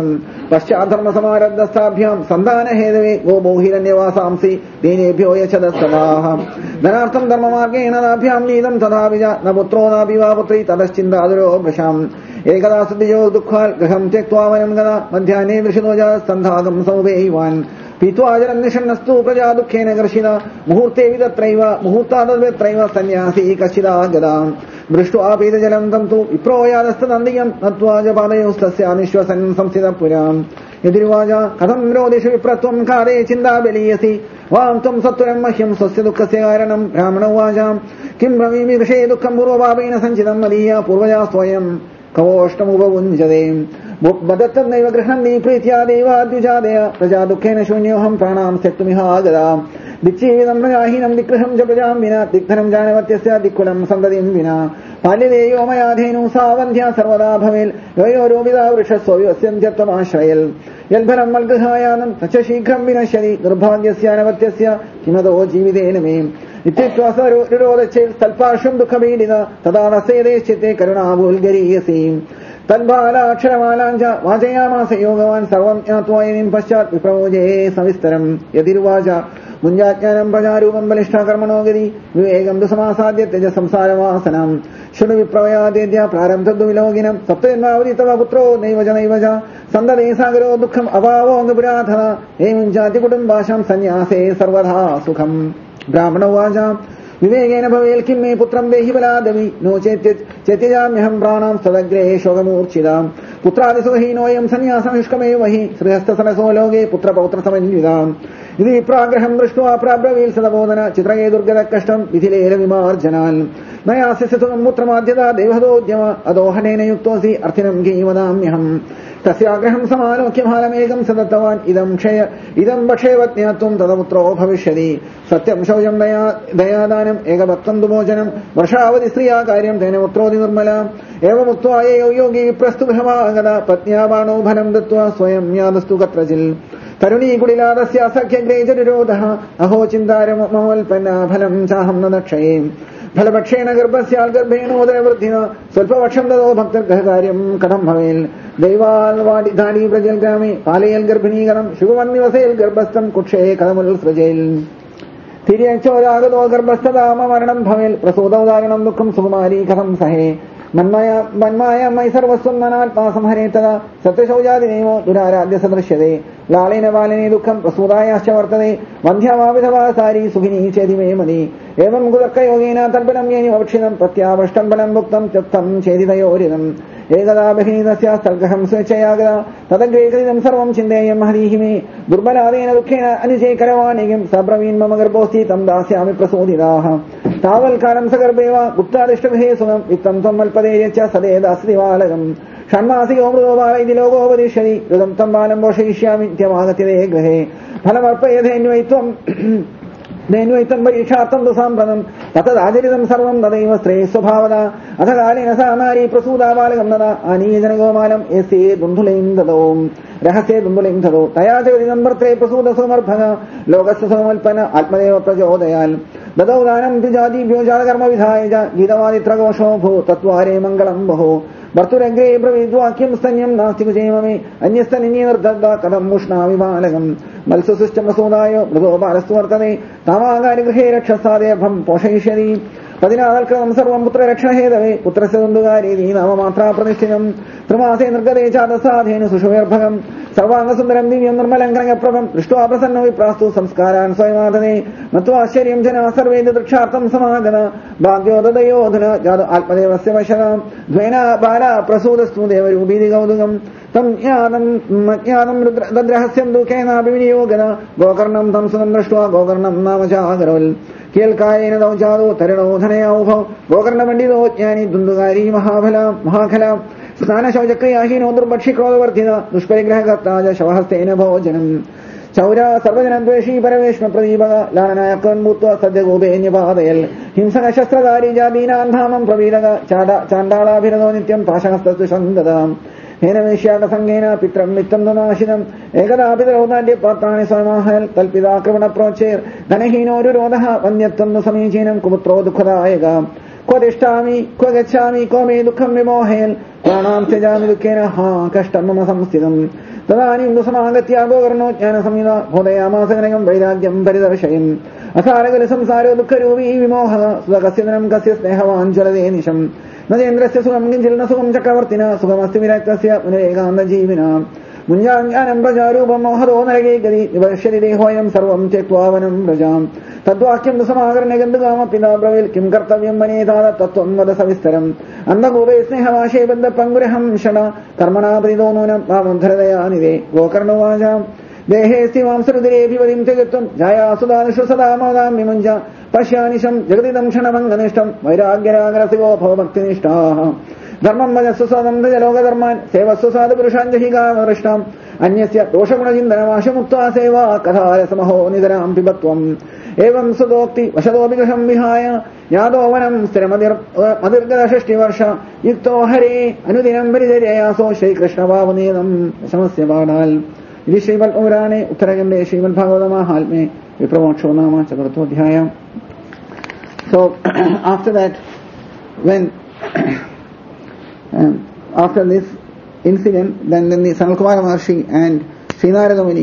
പശ്ചാദ്ധർമ്മസമാരബ്ധസ്ഥാഭ്യാം സന്താനഹേതവേ ഗോബോഹിരണ്യവാസാംസി ദീനേഭ്യോ യച്ഛദസ്സദാഹ ധനാർത്ഥം ധർമ്മമാർഗേണ നാഭ്യാം നീതം തഥാവിജ ന പുത്രോ നാപി വാ പുത്രീ തതശ്ചിന്താതുരോ ഭൃശാം ഏകദാ സുദ്ധിയോ ദുഃഖാൽ ഗൃഹം ത്യക്വാവനം ഗത മധ്യാഹ്നേ ദൃശിനോജാസ്തന്ധാകം സമുപേയിവാൻ പീത്വാചരം നിഷണ്ണസ്തു പ്രജാ ദുഃഖേന കർഷിത മുഹൂർത്തേ വിദത്രൈവ മുഹൂർത്താദത്രൈവ സന്യാസീ കശ്ചിതാ ഗതാ ദൃഷ്ട്വാ പീതജലം തം തു വിപ്രോയാദസ്തനന്ദിയം നത്വാജ പാദയോസ്തസ്യാനിശ്വസൻ സംസ്ഥിതപുരാം യതിരുവാച കഥം രോദിഷു വിപ്രത്വം കാരേ ചിന്താ ബലീയസി വാം ത്വം സത്വരം മഹ്യം സ്വസ്യ ദുഃഖസ്യ കാരണം ബ്രാഹ്മണോവാചാം കിം ബ്രവീമി വിഷയേ ദുഃഖം പൂർവപാപേന സഞ്ചിതം മദീയ പൂർവജാ സ്വയം കവോഷ്ടമുപവുഞ്ജതേ മദത്തന്നൈവ ഗൃഹണീ പ്രീത്യാ ദേവാദ്വിജാദയ പ്രജാ ദുഃഖേന ശൂന്യോഹം പ്രാണാം സ്യക്തുമിഹാഗതാം ദിക്ഷീവിതം പ്രജാഹീനം ദിഗ്ഗൃഹം ച പ്രജാം വിന ദിഗ്ധനം ജാനവത്യസ്യ ദിക്കുലം സന്തതിം വിന ബാല്യദേയോ മയാധേനു സാവന്ധ്യ സർവദാ ഭവേൽ യോരോപിതാ വൃഷസ്വസ്യന്ത്യത്വമാശ്രയൽ യൽഫലം മൽഗൃഹായാനം തച്ച ശീഘ്രം വിനശ്യതി നിർഭാഗ്യസ്യാനവത്യസ്യ കിമതോ ജീവിതേന മേ നിത്യശ്വാസരോധച്ചേൽ തൽപാർശ്വം ദുഃഖപീഡിത തഥാ നസേദേശ്ചിത്തെ കരുണാഭൂൽഗരീയസീ തദ്ബാലാക്ഷരമാലാഞ്ച വാചയാമാസ യോഗവാൻ സർവം ജ്ഞാത്വായനിം പശ്ചാത് വിപ്രമോജേ സവിസ്തരം യതിരുവാച മുഞ്ചാജ്ഞാനം പ്രജാരൂപം ബലിഷ്ഠകർമ്മണോ ഗതി വിവേകം ദു സമാസാദ്യ ത്യജ സംസാരവാസനം ശൃണു വിപ്രവയാദേദ്യ പ്രാരബ്ധദ്ദു വിലോകിനം സപ്തജന്മാവതി തവ പുത്രോ നൈവജ നൈവജ സന്തതേ സാഗരോ ദുഃഖം അഭാവോ പുരാധന ഏവം ജാതി കുടുംബാശം സന്യാസേ സർവധാ സുഖം ബ്രാഹ്മണോവാച വിവേകേന ഭവേൽ കിം മേ പുത്രം ദേഹി ബലാദവി നോ ചേത്യജാമ്യഹം പ്രാണാം സദഗ്രേ ശോകമൂർച്ഛിതാം പുത്രാദിസുഖഹീനോയം സന്യാസനിഷ്കമേ വഹി ശ്രീഹസ്തസനസോ ലോകേ പുത്രപൗത്രസമന്വിതാം ഇത് വിപ്രാഗ്രഹം ദൃഷ്ട്വാ പ്രാബ്രവീൽ സദബോധന ചിത്രകേ ദുർഗത കഷ്ടം വിധിലേല വിമാർജനാൽ നയാസ്യസുഖം പുത്രമാദ്യത ദേവഹതോദ്യമ അദോഹനേന യുക്തോസി അർത്ഥിനം ഗീവദാമ്യഹം തസ്യാഗ്രഹം സമാലോക്യമാലമേകം സദത്തവാൻ ഇതം ഭക്ഷേവജ്ഞാത്വം തദപുത്രോ ഭവിഷ്യതി സത്യം ശൗചം ദയാദാനം ഏകഭക്തം ദുമോചനം വർഷാവധി സ്ത്രീയാ കാര്യം തേന പുത്രോതി നിർമ്മല ഏവമുക്വായോ യോഗി പ്രസ്തുഭമാഗത പത്ന്യാ ബാണോ ഫലം ദത്വാ സ്വയം യാദസ്തു കത്രജിൽ തരുണീ കുടിലാദസ്യ സഖ്യഗ്രേജനിരോധ അഹോ ചിന്താരമോൽപ്പന്ന ഫലം ചാഹം നക്ഷയേ ഫലപക്ഷേണ ഗർഭസ്യാൽ ഗർഭേണോദരവൃദ്ധിന സ്വൽപപക്ഷം തതോ ഭക്തർഗഹകാര്യം കഥം ഭവേൽ ദൈവാൽ വാടിധാനി പ്രജൽ ഗ്രാമേ പാലയൽ ഗർഭിണീകരം ശുഭമന്യവസേൽ ഗർഭസ്ഥം കുക്ഷേ കഥമുൽ സൃജേൽ തിരിയച്ചോരാഗതോ ഗർഭസ്ഥതാമ മരണം ഭവേൽ പ്രസൂതോദാരണം ദുഃഖം സുകുമാരീ കഥം സഹേ മന്മായ മൈ സർവസ്വം മനാത്മാ സംഹരേത്തത സത്യശൗചാദിനേമോ ദുരാരാധ്യ സദൃശ്യതേ ലാളേന ബാലനെ ദുഃഖം പ്രസൂതായാശ്ച വർത്തതേ വന്ധ്യമാവിധവാസാരി സുഖിനീ ചേതി മേ മതി ഏവം ഗുദർക്കയോഗേന തൽപലം യേനി ഭക്ഷിതം പ്രത്യാവഷ്ടം ബലം ഭുക്തം ചത്തം ചേതിതയോരിതം ഏകദാ ബഹിനീതസ്യ സൽഗഹം സ്വേച്ഛയാഗത തദഗ്രേകൃതം സർവം ചിന്തേയം ഹരീഹി മേ ദുർബലാദേന ദുഃഖേന അനുജേ കരവാണികം സബ്രവീൻ മമ ഗർഭോസ്തി തം ദാസ്യാമി പ്രസൂതിതാഹ താവൽക്കാലം സഗർഭേവ ഗുപ്താദിഷ്ടഗൃഹേ സുഖം വിത്തം ത്വം മൽപദേ യച്ഛ സദേദാസ്തി ബാലകം ഷണ്മാസികോ മൃതോ ബാല ഇതി ലോകോപദിശ്യതി ഋതം തം ബാലം പോഷയിഷ്യാമിത്യമാഗത്യതേ ഗൃഹേ ഫലമർപ്പയധേന്വൈത്വം പരീക്ഷാർത്ഥം തു സാമ്പ്രതം തത്തദാചരിതം സർവം തദൈവ സ്ത്രേ സ്വഭാവത അഥ കാലേന സാ നാരീ പ്രസൂതാ ബാലകം നദ ആനീയജനഗോമാലം യസ്യേ ദുന്ധുലൈം ദദോ രഹസ്യേ ദുന്ധുലൈം ദദോ തയാ ചരിതം വർത്രേ പ്രസൂത സുമർഭന ലോകസ്യ സമൽപ്പന ആത്മദേവ പ്രചോദയാൽ ദദൗ ദാനം ദ്വിജാതിഭ്യോ ജാതകർമ്മ വിധായ ഗീതവാദിത്രഘോഷോ ഭൂ തത്വാരേ മംഗളം ബഹോ ഭർത്തുരഗ്രേ ബ്രവീദ്വാക്യം സ്തന്യം നാസ്തി കുചേമമേ അന്യസ്തനിന്യ നിർദ്ദ കഥം ഉഷ്ണാമി ബാലകം മത്സ്യസുഷ്ടമസൂദായോ മൃഗോ ബാലസ്തു വർത്തതേ താമാകാരി ഗൃഹേ രക്ഷസാദേഭം പോഷയിഷ്യതി പതിനാൽക്രമം സർവം പുത്രരക്ഷണഹേതവേ പുത്രസ്യ ദുന്ദുകാരീതി നാമമാത്രാ പ്രതിഷ്ഠിതം ത്രിമാസേ നിർഗതേ ചാതസാധേനു സുഷുവേർഭകം സർവാംഗസുന്ദരം ദിവ്യം നിർമ്മലം കനകപ്രഭം ദൃഷ്ട്വാ പ്രസന്നോ വിപ്രാസ്തു സംസ്കാരാൻ സ്വയമാതനേ മത്വാശ്ചര്യം ജനാ സർവേ ദൃക്ഷാർത്ഥം സമാഗത ഭാഗ്യോദയോധന ജാത ആത്മദേവസ്യ വശനാം ദ്വേന ബാല പ്രസൂതസ്തു ദേവരൂപീതി കൗതുകം തദ്രഹസ്യം ദുഃഖേനാഭിനിയോഗന ഗോകർണം തം സുഖം ദൃഷ്ട്വാ ഗോകർണം നാമ ചാകരവൽ കേൽക്കായേന ദൗചാദോ തരുണോ ധനയാൗഭവ ഗോകർണ പണ്ഡിതോ ജ്ഞാനി ദുന്ദുകാരി മഹാഖല സ്നാനശൗചക്രിയാഹീനോ ദുർഭക്ഷിക്രോധവർദ്ധിത ദുഷ്പരിഗ്രഹകർത്താജ ശവഹസ്തേന ഭോജനം ചൗര സർവജനദ്വേഷീ പരമേഷ്മ പ്രദീപക ലാനനായക്കൻ ഭൂത്വ സദ്യഗോപേന്യപാതയൽ ഹിംസക ശസ്ത്രധാരി ജാതീനാന്ധാമം പ്രവീരക ചാണ്ടാളാഭിരതോ നിത്യം പാശഹസ്തു സന്തതാം ഹേനമേഷ്യാകസംഗേന പിത്രം മിത്തം നാശിനം ഏകദാപിതരൗദാഢ്യ പാത്രാണി സ്വയമാഹൽ കൽപ്പിതാക്രമണ പ്രോച്ചേർ ധനഹീനോരു രോധ വന്യത്വം സമീചീനം കുപുത്രോ ദുഃഖദായക ക്വ തിഷ്ഠാമി ക്വ ഗച്ഛാമി ക്വ മേ ദുഃഖം വിമോഹയൽ പ്രാണാം ത്യജാമി ദുഃഖേന ഹാ കഷ്ടം മമ സംസ്ഥിതം തദാനീം ദുസമാഗത്യ ഗോകർണോ ജ്ഞാനസംഹിത ബോധയാമാസകനകം വൈരാഗ്യം പരിദർശയൻ അസാരകല സംസാരോ ദുഃഖരൂപീ വിമോഹ സുതകസ്യ ധനം കസ്യ സ്നേഹവാൻ ജ്വലതേ നിശം നജേന്ദ്രസ്യ സുഖം കിഞ്ചിൽ ന സുഖം ചക്രവർത്തിന സുഖമസ്തി വിരക്തസ്യ പുനരേകാന്തജീവിന മുഞ്ചാജ്ഞാനം പ്രജാരൂപം മോഹദോ നരകേ ഗതി വിപശ്യതി ദേഹോയം സർവം ത്യക്വാവനം പ്രജാം തദ്വാക്യം ദുസമാകരണഗന്ധകാമ പിതാബ്രവിൽ കിം കർത്തവ്യം മനേതാത തത്വം വദ സവിസ്തരം അന്ധകൂപേ സ്നേഹവാശേ ബദ്ധ പങ്കുരഹം ഷണ കർമ്മണാപരിതോ നൂനം മാമുദ്ധരതയാനിതേ ഗോകർണവാചാം ദേഹേസ്തി മാംസരുതിരേഭിവതിം ത്യജത്വം ജായാസുദാനുഷു സദാ മോദാം വിമുഞ്ച പശ്യാനിശം ജഗതിദം ക്ഷണമംഗനിഷ്ടം വൈരാഗ്യരാഗരസിവോ ഭവഭക്തിനിഷ്ഠാഃ ധർമ്മം വജസ്സു സ്വതന്ത്രജലോകധർമാൻ സേവസ്സു സാധു പുരുഷാഞ്ജഹികാമൃഷ്ടാം അന്യസ്യ ദോഷഗുണചിന്തനമാശമുക്ത്വാ സേവാ കഥാരസമഹോ നിതരാം പിബത്വം ഏവം സുതോക്തി വശതോഭിഗൃഹം വിഹായ യാദോവനം സ്ഥിരമതിർഗതഷ്ടിവർഷ യുക്തോ ഹരേ അനുദിനം പരിചര്യാസോ ശ്രീകൃഷ്ണഭാവനീതം ശമസ്യ പാഠാൽ ഇത് ശ്രീമദ്പുരാണേ ഉത്തരഖണ്ഡേ ശ്രീമദ്ഭാഗവതമാഹാത്മ്യേ വിപ്രമോക്ഷോ നാമ ചതുർത്ഥോധ്യായ. So after that, when after this incident, then the Sanatkumara Maharshi and Srinarada Muni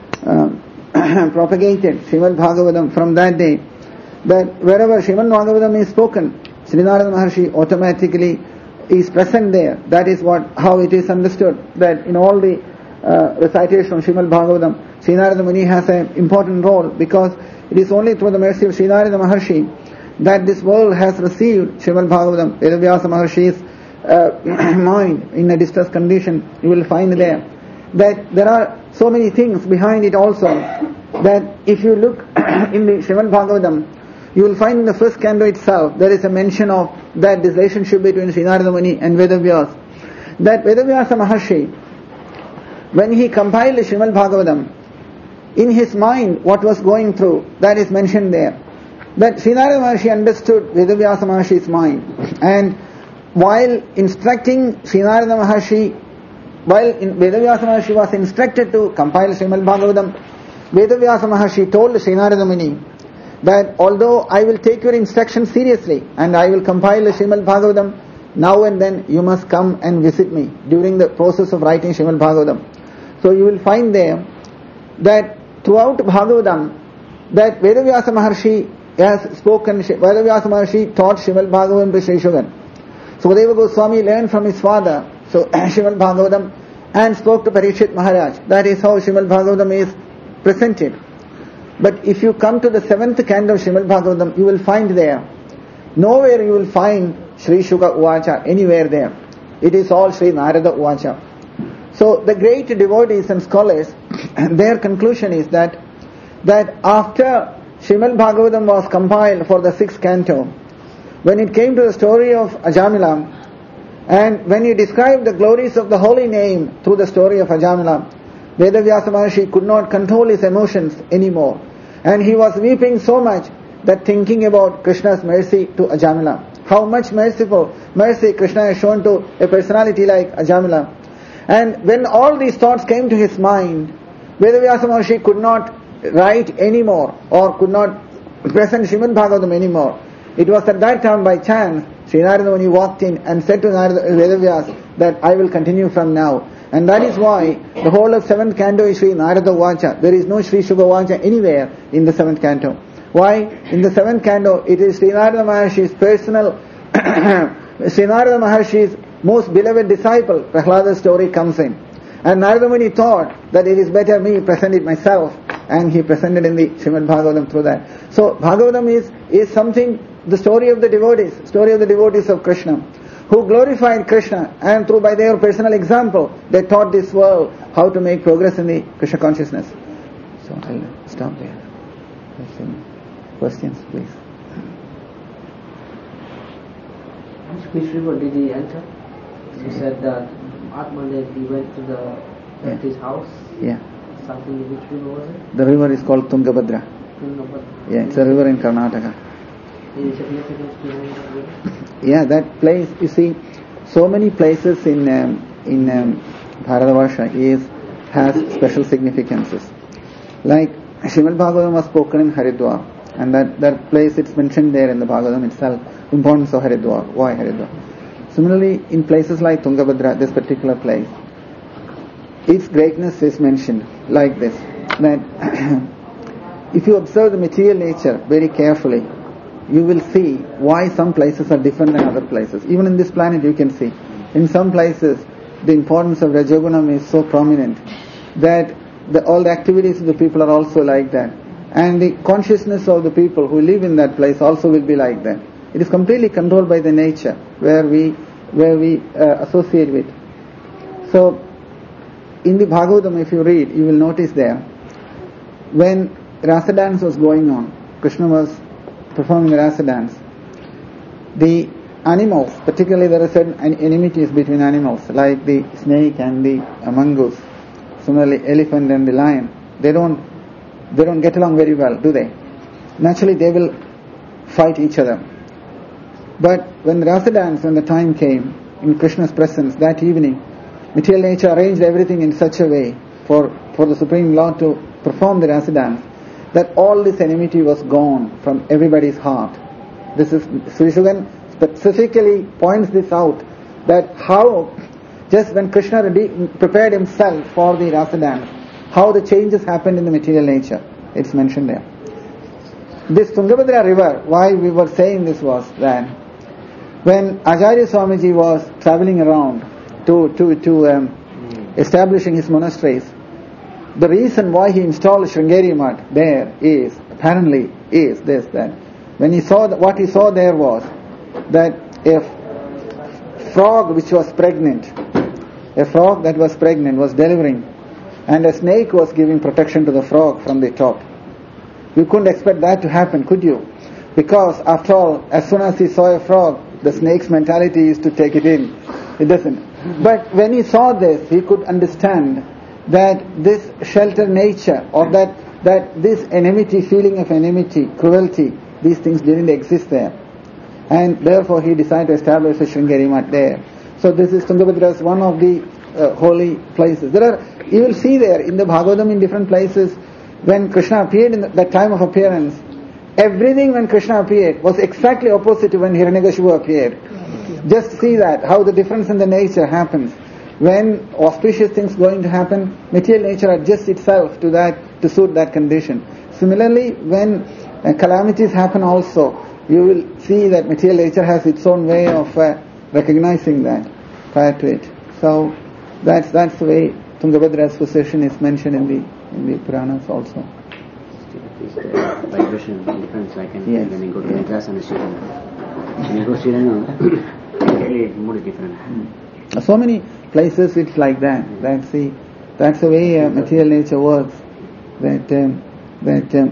propagated Srimad Bhagavatam from that day, that wherever Srimad Bhagavatam is spoken, Srinarada Maharshi automatically is present there. That is how it is understood, that in all the recitation of Srimad Bhagavatam, Srinarada Muni has an important role, because it is only through the mercy of Srinarada Maharshi that this world has received Srimad Bhagavatam. Vedavyasa Maharshi's mind in a distressed condition, you will find there that there are so many things behind it also, that if you look in the Srimad Bhagavatam, you will find in the first canto itself there is a mention of that this relationship between Srinarada Muni and Vedavyasa. That Vedavyasa Maharshi, when he compiled the Srimad Bhagavatam, in his mind what was going through, that is mentioned there. That Srinarada Maharshi understood Vedavyasa Maharshi's mind, and while instructing Srinarada Maharshi, while Vedavyasa Maharshi was instructed to compile Srimad Bhagavatam, Vedavyasa Maharshi told Srinarada Muni that although I will take your instruction seriously and I will compile the Srimad Bhagavatam, now and then you must come and visit me during the process of writing Srimad Bhagavatam. So you will find there that throughout Bhagavatam, that Vedavyasa Maharshi has spoken, Vedavyasa Maharshi taught Srimad Bhagavatam to Sri Shugan. Sukadeva Goswami learned from his father Srimad Bhagavatam and spoke to Parikshit Maharaj. That is how Srimad Bhagavatam is presented. But if you come to the 7th canto of Srimad Bhagavatam, you will find there, nowhere you will find Sri Shuka Uvacha, anywhere there. It is all Sri Narada Uvacha. So the great devotees and scholars, their conclusion is that after Srimad Bhagavatam was compiled for the 6th canto, when it came to the story of Ajamila, and when he described the glories of the holy name through the story of Ajamila, Vedavyasa Maharshi could not control his emotions anymore, and he was weeping so much that thinking about Krishna's mercy to Ajamila, how much mercy Krishna has shown to a personality like Ajamila. And when all these thoughts came to his mind, Vedavyasa Maharshi could not write anymore, or could not present Srimad Bhagavatam anymore. It was at that time by chance Srinarada Muni walked in and said to Vedavyasa that I will continue from now. And that is why the whole of 7th canto is Sri Narada Vacha. There is no Sri Shuka Vacha anywhere in the 7th canto. Why? In the 7th canto it is Sri Narada Maharshi's personal Sri Narada Maharshi's most beloved disciple Prahlada's story comes in. And Narada Muni thought that it is better me present it myself, and he presented in the Srimad Bhagavatam through that. So Bhagavatam is something, the story of the devotees of Krishna. who glorified Krishna, and by their personal example, they taught this world how to make progress in the Krishna consciousness. So I'll stop there. Questions, please. Which river did he enter? You said that Atmadev, he went to his house. Yeah. Something, which river was it? The river is called Tungabhadra. Tungabhadra. Yeah, it's a river in Karnataka. Any significance behind that river? Yeah, that place, you see, so many places in Bharatavarsha has special significances. Like Srimad Bhagavatam was spoken in Haridwar, and that place, it's mentioned there in the Bhagavatam itself, importance of Haridwar. Why Haridwar? Similarly, in places like Tungabhadra, this particular place, its greatness is mentioned like this, that if you observe the material nature very carefully, you will see why some places are different than other places. Even in this planet you can see. In some places, the importance of Rajagunam is so prominent that all the activities of the people are also like that. And the consciousness of the people who live in that place also will be like that. It is completely controlled by the nature where we associate with. So, in the Bhagavatam, if you read, you will notice there, when Rasa dance was going on, Krishna was performing the Rasa dance, the animals, particularly there are certain enmities between animals, like the snake and the mongoose, similarly elephant and the lion, they don't get along very well, do they? Naturally they will fight each other. But when the Rasa dance, when the time came, in Krishna's presence that evening, material nature arranged everything in such a way for the Supreme Lord to perform the Rasa dance, that all this enmity was gone from everybody's heart. This is, Sri Shugan specifically points this out, that how just when Krishna prepared himself for the Rasa dance, how the changes happened in the material nature. It's mentioned there. This Tungabhadra river, why we were saying this was that when Acharya Swamiji was traveling around to establishing his monasteries, the reason why he installed Sringeri Mutt there is this, that when he saw what he saw there was that a frog that was pregnant was delivering, and a snake was giving protection to the frog from the top. You couldn't expect that to happen, could you? Because after all, as soon as he saw a frog, the snake's mentality is to take it in. It doesn't. But when he saw this, he could understand that this shelter nature, or that this enmity, feeling of enmity, cruelty, these things didn't exist there. And therefore he decided to establish a Sringeri Mutt there. So this is Tungabhadra as one of the holy places. You will see there in the Bhagavatam in different places, when Krishna appeared in that time of appearance, everything when Krishna appeared was exactly opposite to when Hiranyakashipu appeared. Just see that, how the difference in the nature happens. When auspicious things going to happen, material nature adjusts itself to that, to suit that condition. Similarly, when calamities happen also, you will see that material nature has its own way of recognizing that prior to it. So that's the way Tungabhadra's position is mentioned in the Puranas also. Vibration difference, like when you go to Madras and Sweden. When you go to Sweden, it's more different. So many places it's like that. That's the way material nature works. That in the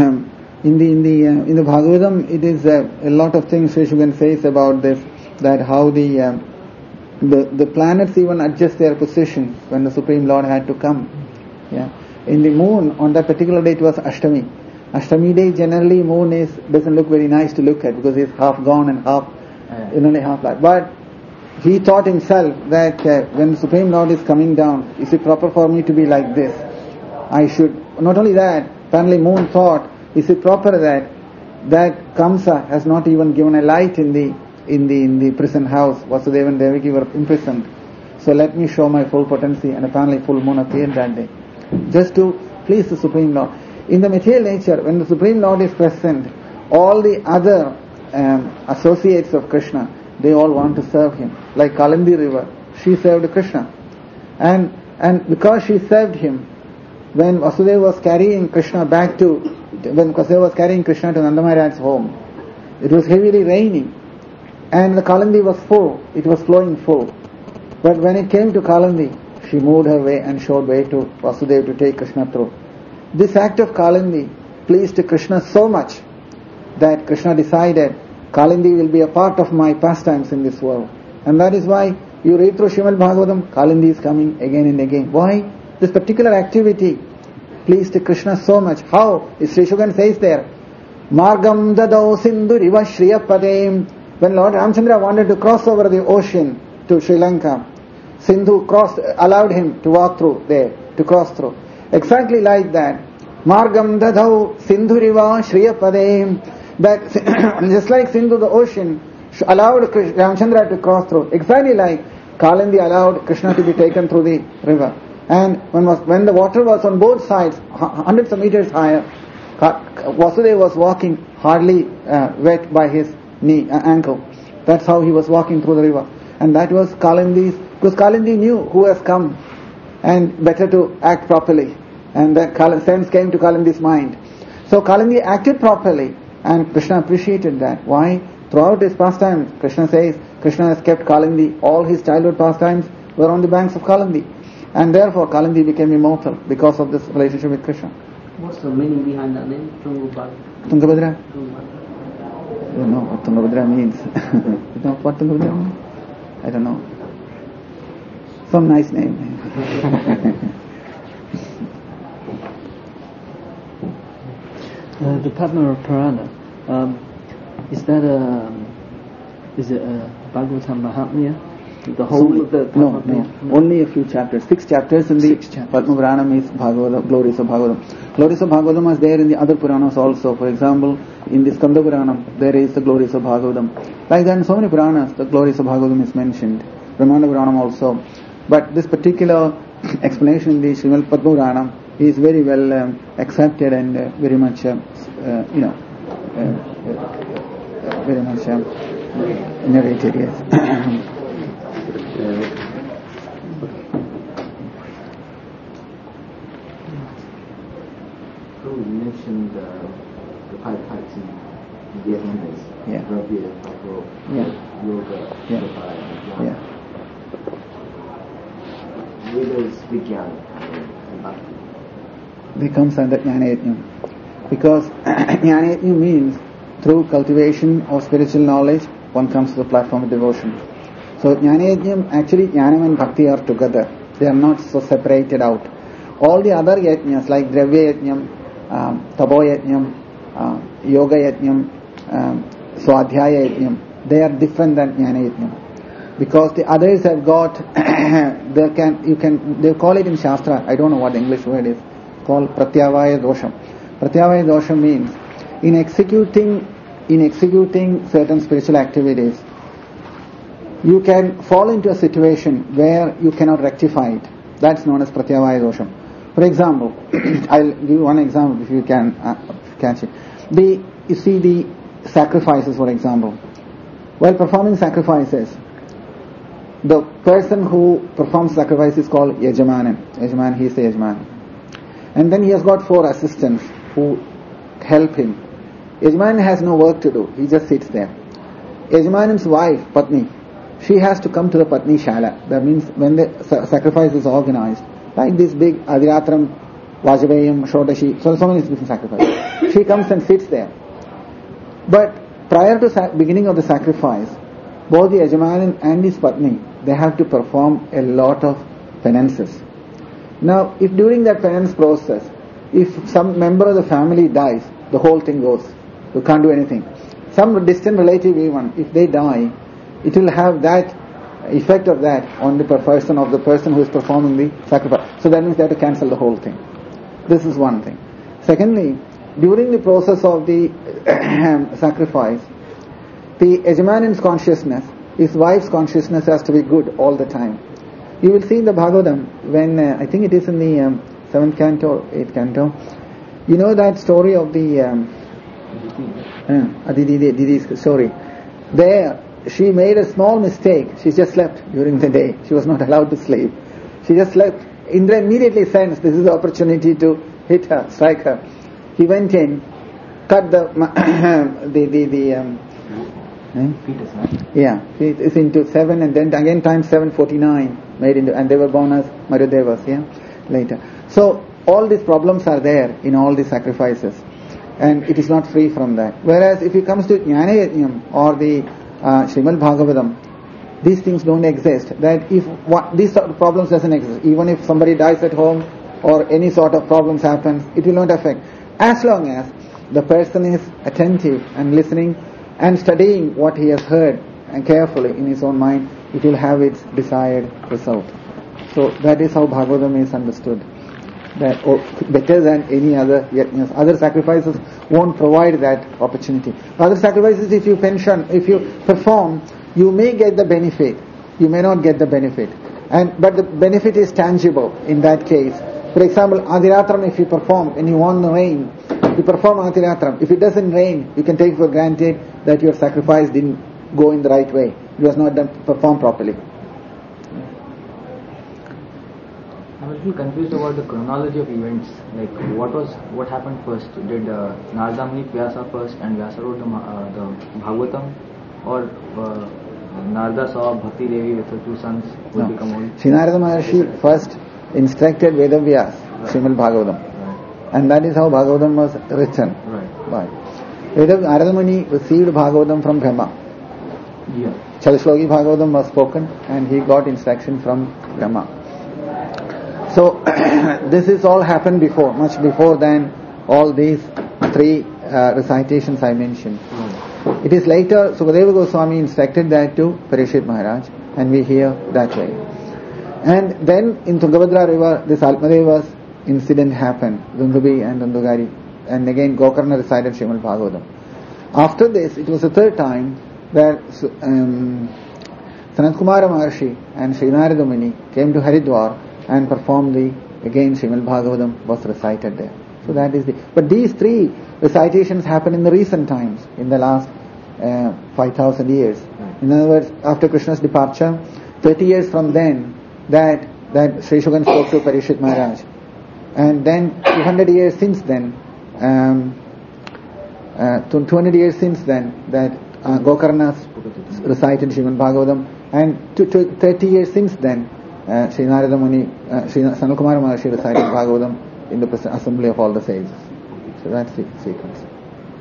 Bhagavatam, it is a lot of things Sri Shugan says about this, that how the planets even adjust their position when the Supreme Lord had to come. Yeah. In the moon, on that particular day, it was Ashtami. Ashtami day, generally moon doesn't look very nice to look at, because it's half gone and only half light. But he thought himself that when the Supreme Lord is coming down, is it proper for me to be like this? I should. Not only that, apparently moon thought, is it proper that Kamsa has not even given a light in the prison house? Vasudeva and Devaki were imprisoned. So let me show my full potency, and apparently full moon appeared that day, just to please the Supreme Lord. In the material nature, when the Supreme Lord is present, all the other associates of Krishna, they all want to serve him. Like Kalandi river, she served Krishna, and because she served him, when Vasudeva was carrying Krishna to Nanda Maharaj's home, it was heavily raining, and the Kalindi was full, it was flowing full. But when it came to Kalindi, she moved her way and showed way to Vasudeva to take Krishna through. This act of Kalindi pleased Krishna so much that Krishna decided Kalindi will be a part of my pastimes in this world. And that is why you read through Srimad Bhagavatam, Kalindi is coming again and again. Why? This particular activity pleased Krishna so much. How? Sri Shugan says there, Margam dadau sindhuriva shriyapadem. When Lord Ramchandra wanted to cross over the ocean to Sri Lanka, Sindhu allowed him to walk through there, to cross through. Exactly like that. Margam dadau sindhuriva shriyapadem. That just like Sindhu, the ocean, allowed Ramchandra to cross through. Exactly like Kalindi allowed Krishna to be taken through the river. And when the water was on both sides, hundreds of meters higher, Vasudeva was walking hardly wet by his ankle. That's how he was walking through the river. And that was Kalindi's, because Kalindi knew who has come and better to act properly. And that sense came to Kalindi's mind. So Kalindi acted properly and Krishna appreciated that. Why? Throughout his pastimes, Krishna says, Krishna has kept Kalindi, all his childhood pastimes were on the banks of Kalindi. And therefore Kalindi became immortal because of this relationship with Krishna. What's the meaning behind that name? Tungabhadra? Tungabhadra? I don't know what Tungabhadra means. You know what Tungabhadra means? I don't know. Some nice name. The Padma Purana, is that is it a Bhagavatam Mahatmya? The whole of the Padma Purana? No. Only a few chapters. 6 chapters in the Padma Purana means Bhagavatam, glories of Bhagavatam. Glories of Bhagavatam is there in the other Puranas also. For example, in the Skanda Purana, there is the glories of Bhagavatam. Like that in so many Puranas, the glories of Bhagavatam is mentioned. Brahmanda Purana also. But this particular explanation in the Srimad Padma Purana is very well accepted and very much, very much narrated, yes. You mentioned the 5 types in Vietnamese. Yeah. Rabia, Tapo, Yoga, Yeah. Yeah. Where does Vijnana and Bhakti? It comes under Jnana Yajna. Because Jnana Yajna means through cultivation of spiritual knowledge, one comes to the platform of devotion. So Jnana Yajna, actually Jnanam and Bhakti are together. They are not so separated out. All the other Yajnas like Dravya Yajnam, Tapo Yajnam, Yoga Yajnam, Swadhyaya Yajnam, they are different than Jnana Yajnam. Because the others have got, they call it in Shastra, I don't know what the English word is, called Pratyavaya Dosham. Pratyavaya Dosham means, in executing certain spiritual activities, you can fall into a situation where you cannot rectify it. That's known as Pratyavaya Dosham. For example, I'll give you one example if you can catch it. You see the sacrifices, for example. While performing sacrifices, the person who performs sacrifice is called Yajamanan. He is the Yajman. And then he has got 4 assistants who help him. Yajman has no work to do. He just sits there. Yajmanan's wife, Patni, she has to come to the Patni Shala. That means when the sacrifice is organized, like this big Adiratram, Vajavayam, Shodashi, so many different sacrifices. She comes and sits there. But prior to beginning of the sacrifice, both the Yajamanan and his Patni, they have to perform a lot of penances. Now, if during that penance process, if some member of the family dies, the whole thing goes. You can't do anything. Some distant relative even, if they die, it will have that effect of that on the person who is performing the sacrifice. So that means they have to cancel the whole thing. This is one thing. Secondly, during the process of the sacrifice, the Yajamanan's consciousness, his wife's consciousness has to be good all the time. You will see in the Bhagavatam, when, I think it is in the 7th canto, 8th canto, you know that story of the Aditi's story. There, she made a small mistake. She just slept during the day. She was not allowed to sleep. She just slept. Indra immediately sensed this is the opportunity to hit her, strike her. He went in, cut the Fetus, right? Yeah, it is into 7 and then again times 749 made into, and they were born as Marudevas, later. So all these problems are there in all these sacrifices, and it is not free from that. Whereas if it comes to Jnana Yajnam or the Srimad Bhagavatam, these things don't exist. That if these sort of problems doesn't exist, even if somebody dies at home or any sort of problems happens, it will not affect. As long as the person is attentive and listening and studying what he has heard and carefully in his own mind, it will have its desired result. So that is how Bhagavatam is understood. That better than any other yajnas. Other sacrifices won't provide that opportunity. Other sacrifices, if you perform, you may get the benefit. You may not get the benefit. But the benefit is tangible in that case. For example, Adiratram, if you perform and you want the rain, you perform Adiratram. If it doesn't rain, you can take for granted that your sacrifice didn't go in the right way. It was not performed properly. I'm a little confused about the chronology of events. Like, what happened first? Did Narada meet Vyasa first and Vyasa wrote the Bhagavatam? Or Narada saw Bhakti Devi with her 2 sons who become old? Sri Narada Maharshi first instructed Vedavyas, Srimad Bhagavatam. Right. And that is how Bhagavatam was written. Right. Narada Muni received Bhagavatam from Brahma. Yeah. Chatushloki Bhagavatam was spoken and he got instruction from Brahma. So this is all happened before, much before than all these 3 recitations I mentioned. It is later Sukadeva Goswami instructed that to Parikshit Maharaj, and we hear that way. And then in Tungabhadra river, this Alpadeva's incident happened, Dundubi and Dundugari, and again Gokarna recited Srimad Bhagavatam. After this, it was the 3rd time that Sanat Kumara Maharshi and Sri Narada Muni came to Haridwar and performed again Srimad Bhagavatam was recited there. So that is but these 3 recitations happened in the recent times, in the last 5,000 years. In other words, after Krishna's departure, 30 years from then, that Sri Shugan spoke to Parikshit Maharaj. And then 200 years since then, 200 years since then, that Gokarna recited Srimad Bhagavatam, and 30 years since then, Sri Narada Muni, Sri Sanatkumara Maharshi recited Bhagavatam in the assembly of all the sages. So that's the sequence. Is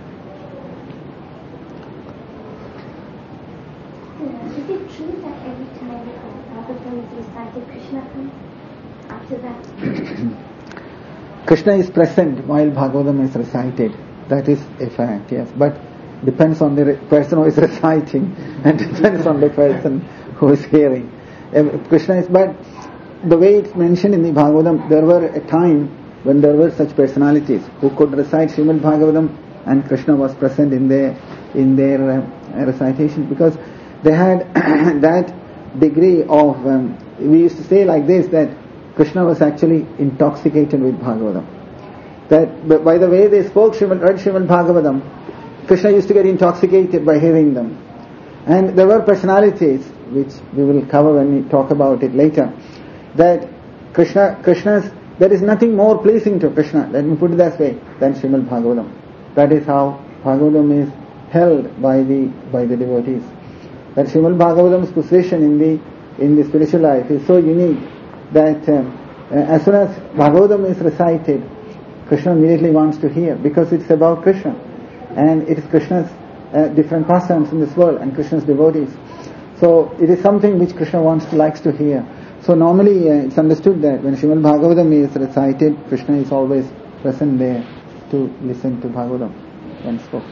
it true that every time Bhagavatam is recited, Krishna comes after that? Krishna is present while Bhagavatam is recited. That is a fact, yes. But depends on the person who is reciting and depends on the person who is hearing. Krishna is, but the way it's mentioned in the Bhagavatam, there were a time when there were such personalities who could recite Srimad Bhagavatam, and Krishna was present in their recitation, because they had that degree of, we used to say like this, that Krishna was actually intoxicated with Bhagavatam. That by the way they spoke read Srimad Bhagavatam, Krishna used to get intoxicated by hearing them. And there were personalities, which we will cover when we talk about it later, that Krishna's, there is nothing more pleasing to Krishna, let me put it that way, than Srimad Bhagavatam. That is how Bhagavatam is held by the devotees. That Srimad Bhagavatam's position in the spiritual life is so unique that as soon as Bhagavatam is recited, Krishna immediately wants to hear, because it's about Krishna, and it is Krishna's different pastimes in this world and Krishna's devotees. So it is something which Krishna likes to hear. So normally it's understood that when Srimad Bhagavatam is recited, Krishna is always present there to listen to Bhagavatam when spoken.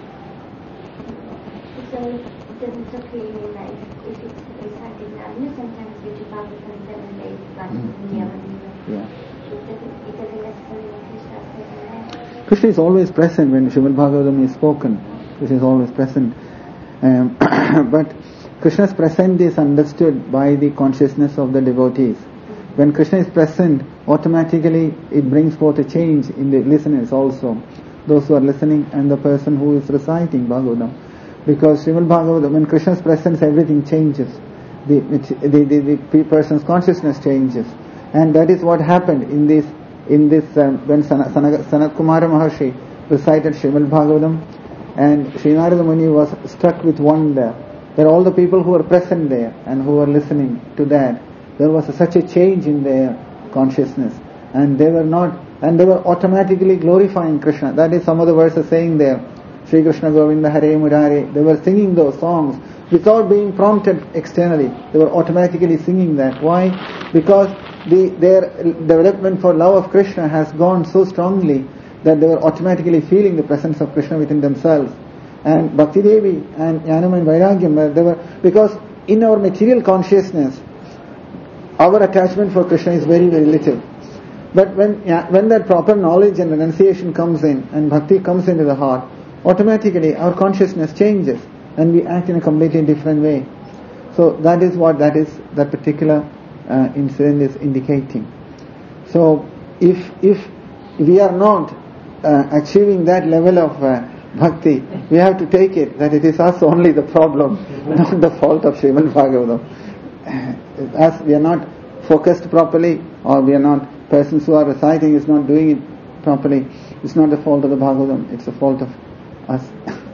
So it doesn't appear in life if it's recited now. Sometimes we do Bhagavatam 7 days, but Yeah. it doesn't necessarily mean Krishna is present. Krishna is always present when Srimad Bhagavatam is spoken. Krishna is always present. But Krishna's presence is understood by the consciousness of the devotees. When Krishna is present, automatically it brings forth a change in the listeners also, those who are listening and the person who is reciting Bhagavatam. Because Srimad Bhagavatam, when Krishna's presence, everything changes. The person's consciousness changes, and that is what happened in this when Sanat Kumara Maharshi recited Srimad Bhagavatam. And Sri Narada Muni was struck with wonder that all the people who were present there and who were listening to that, there was such a change in their consciousness, and they were automatically glorifying Krishna. That is some of the verses saying there, Sri Krishna Govinda Hare Murare. They were singing those songs without being prompted externally. They were automatically singing that. Why? Because their development for love of Krishna has gone so strongly that they were automatically feeling the presence of Krishna within themselves. And Bhakti Devi and Jnanam and Vairagyam, because in our material consciousness, our attachment for Krishna is very, very little. But when that proper knowledge and renunciation comes in and bhakti comes into the heart, automatically our consciousness changes and we act in a completely different way. So that is what that particular incident is indicating. So if we are not achieving that level of bhakti, we have to take it that it is us only the problem, not the fault of Srimad Bhagavatam. As we are not focused properly, or we are not, persons who are reciting is not doing it properly, it's not the fault of the Bhagavatam, it's the fault of us.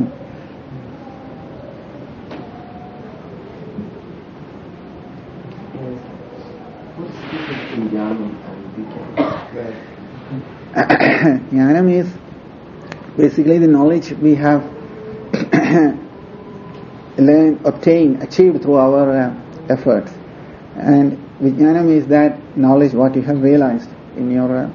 Jnanam is basically the knowledge we have learned, obtained, achieved through our efforts. And Vijnanam is that knowledge what you have realized in your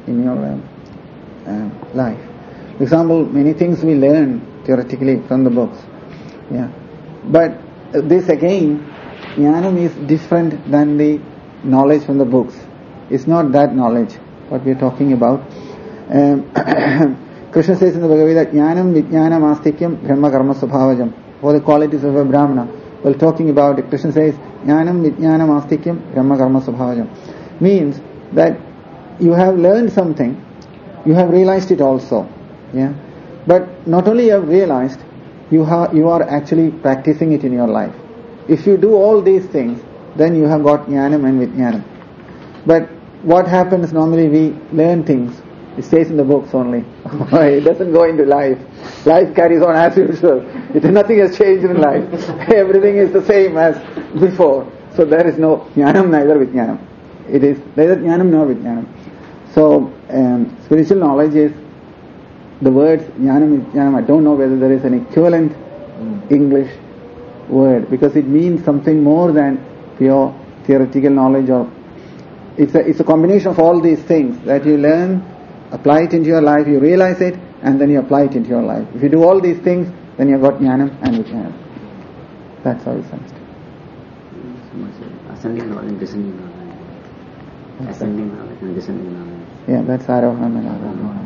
life. For example, many things we learn theoretically from the books. Yeah. But this again, Jnanam is different than the knowledge from the books. It's not that knowledge what we are talking about. Krishna says in the Bhagavad Gita, Jnanam Vijnanam Astikyam Brahma Karma Subhavajam. For the qualities of a Brahmana. While talking about it, Krishna says, Jnanam Vijnanam Astikyam Brahma Karma Subhavajam. Means that you have learned something, you have realized it also. Yeah. But not only you have realized, you are actually practicing it in your life. If you do all these things, then you have got Jnanam and Vijnanam. But what happens normally, we learn things, it stays in the books only. It doesn't go into life. Life carries on as usual. Nothing has changed in life. Everything is the same as before. So there is no Jnanam, neither Vijnanam. It is neither Jnanam nor Vijnanam. So spiritual knowledge is the words Jnanam, Vijnanam. I don't know whether there is an equivalent English word, because it means something more than pure theoretical knowledge, or it's a combination of all these things that you learn, apply it into your life, you realize it, and then you apply it into your life. If you do all these things, then you have got Jnanam and Vijnanam. That's how it's understood. Ascending knowledge and descending knowledge. Ascending knowledge and descending knowledge. Yeah, that's Arohana and Arohana.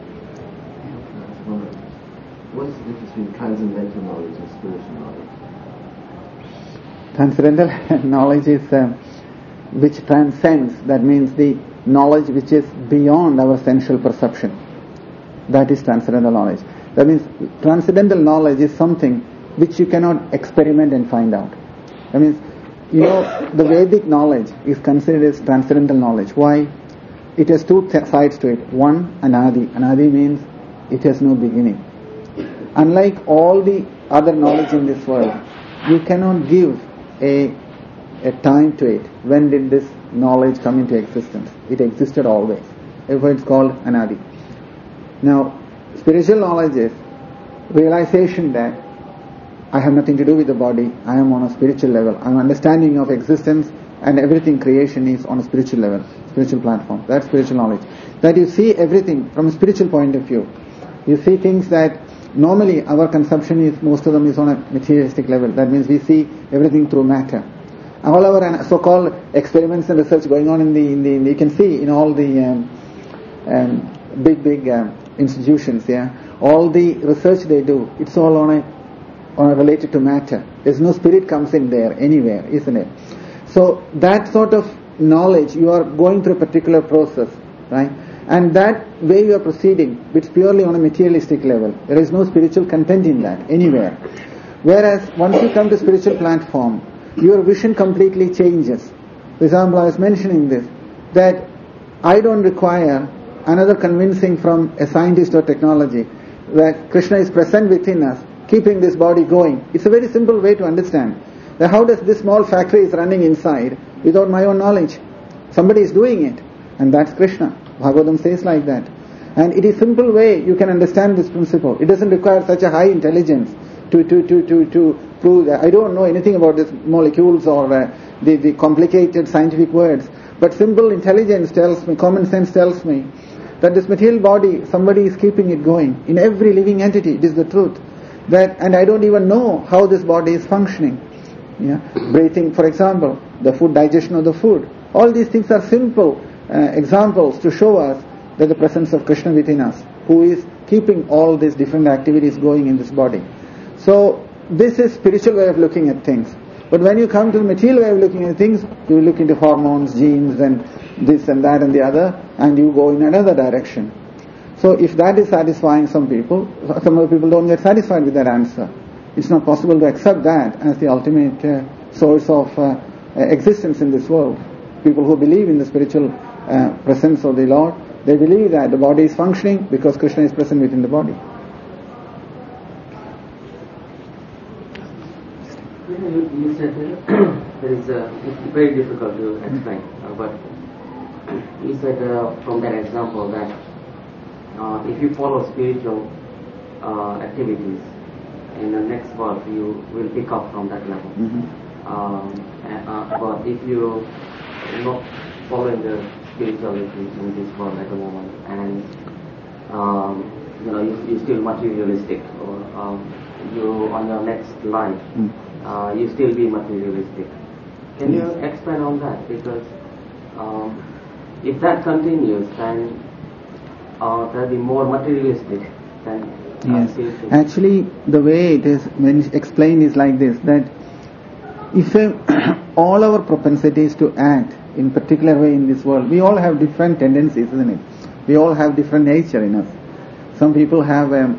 What is the difference between transcendental knowledge and spiritual knowledge? Transcendental knowledge is which transcends, that means the knowledge which is beyond our sensual perception. That is transcendental knowledge. That means transcendental knowledge is something which you cannot experiment and find out. That means, the Vedic knowledge is considered as transcendental knowledge. Why? It has two sides to it. One, Anadi. Anadi means it has no beginning. Unlike all the other knowledge in this world, you cannot give a time to it. When did this knowledge come into existence? It existed always. Therefore it's called Anadi. Now, spiritual knowledge is realization that I have nothing to do with the body, I am on a spiritual level. I am understanding of existence and everything creation is on a spiritual level, spiritual platform. That's spiritual knowledge. That you see everything from a spiritual point of view. You see things that normally our consumption is, most of them is on a materialistic level. That means we see everything through matter. All our so-called experiments and research going on in the you can see in all the big institutions, yeah, all the research they do, it's all on related to matter. There's no spirit comes in there anywhere, isn't it? So that sort of knowledge, you are going through a particular process, right? And that way you are proceeding, it's purely on a materialistic level. There is no spiritual content in that anywhere. Whereas once you come to spiritual platform, your vision completely changes. For example, I was mentioning this, that I don't require another convincing from a scientist or technology that Krishna is present within us, keeping this body going. It's a very simple way to understand. That how does this small factory is running inside without my own knowledge? Somebody is doing it, and that's Krishna. Bhagavatam says like that. And it is a simple way you can understand this principle. It doesn't require such a high intelligence to prove that. I don't know anything about these molecules or the complicated scientific words, but simple intelligence tells me, common sense tells me, that this material body, somebody is keeping it going. In every living entity, it is the truth. And I don't even know how this body is functioning. Yeah, breathing, for example, the food, digestion of the food. All these things are simple examples to show us that the presence of Krishna within us, who is keeping all these different activities going in this body. So this is spiritual way of looking at things. But when you come to the material way of looking at things, you look into hormones, genes, and this and that and the other, and you go in another direction. So if that is satisfying some people, some other people don't get satisfied with that answer. It's not possible to accept that as the ultimate source of existence in this world. People who believe in the spiritual presence of the Lord, they believe that the body is functioning because Krishna is present within the body. You said there is it's very difficult to explain, but you said from that example that if you follow spiritual activities, in the next world you will pick up from that level. But if you are not following the spirituality in this world at the moment, and you're still materialistic, or you on your next life, you still be materialistic. Can you expand on that? Because if that continues, then there'll be more materialistic than. Yes. Actually, the way it is explained is like this, that if all our propensities to act in particular way in this world, we all have different tendencies, isn't it? We all have different nature in us. Some people have a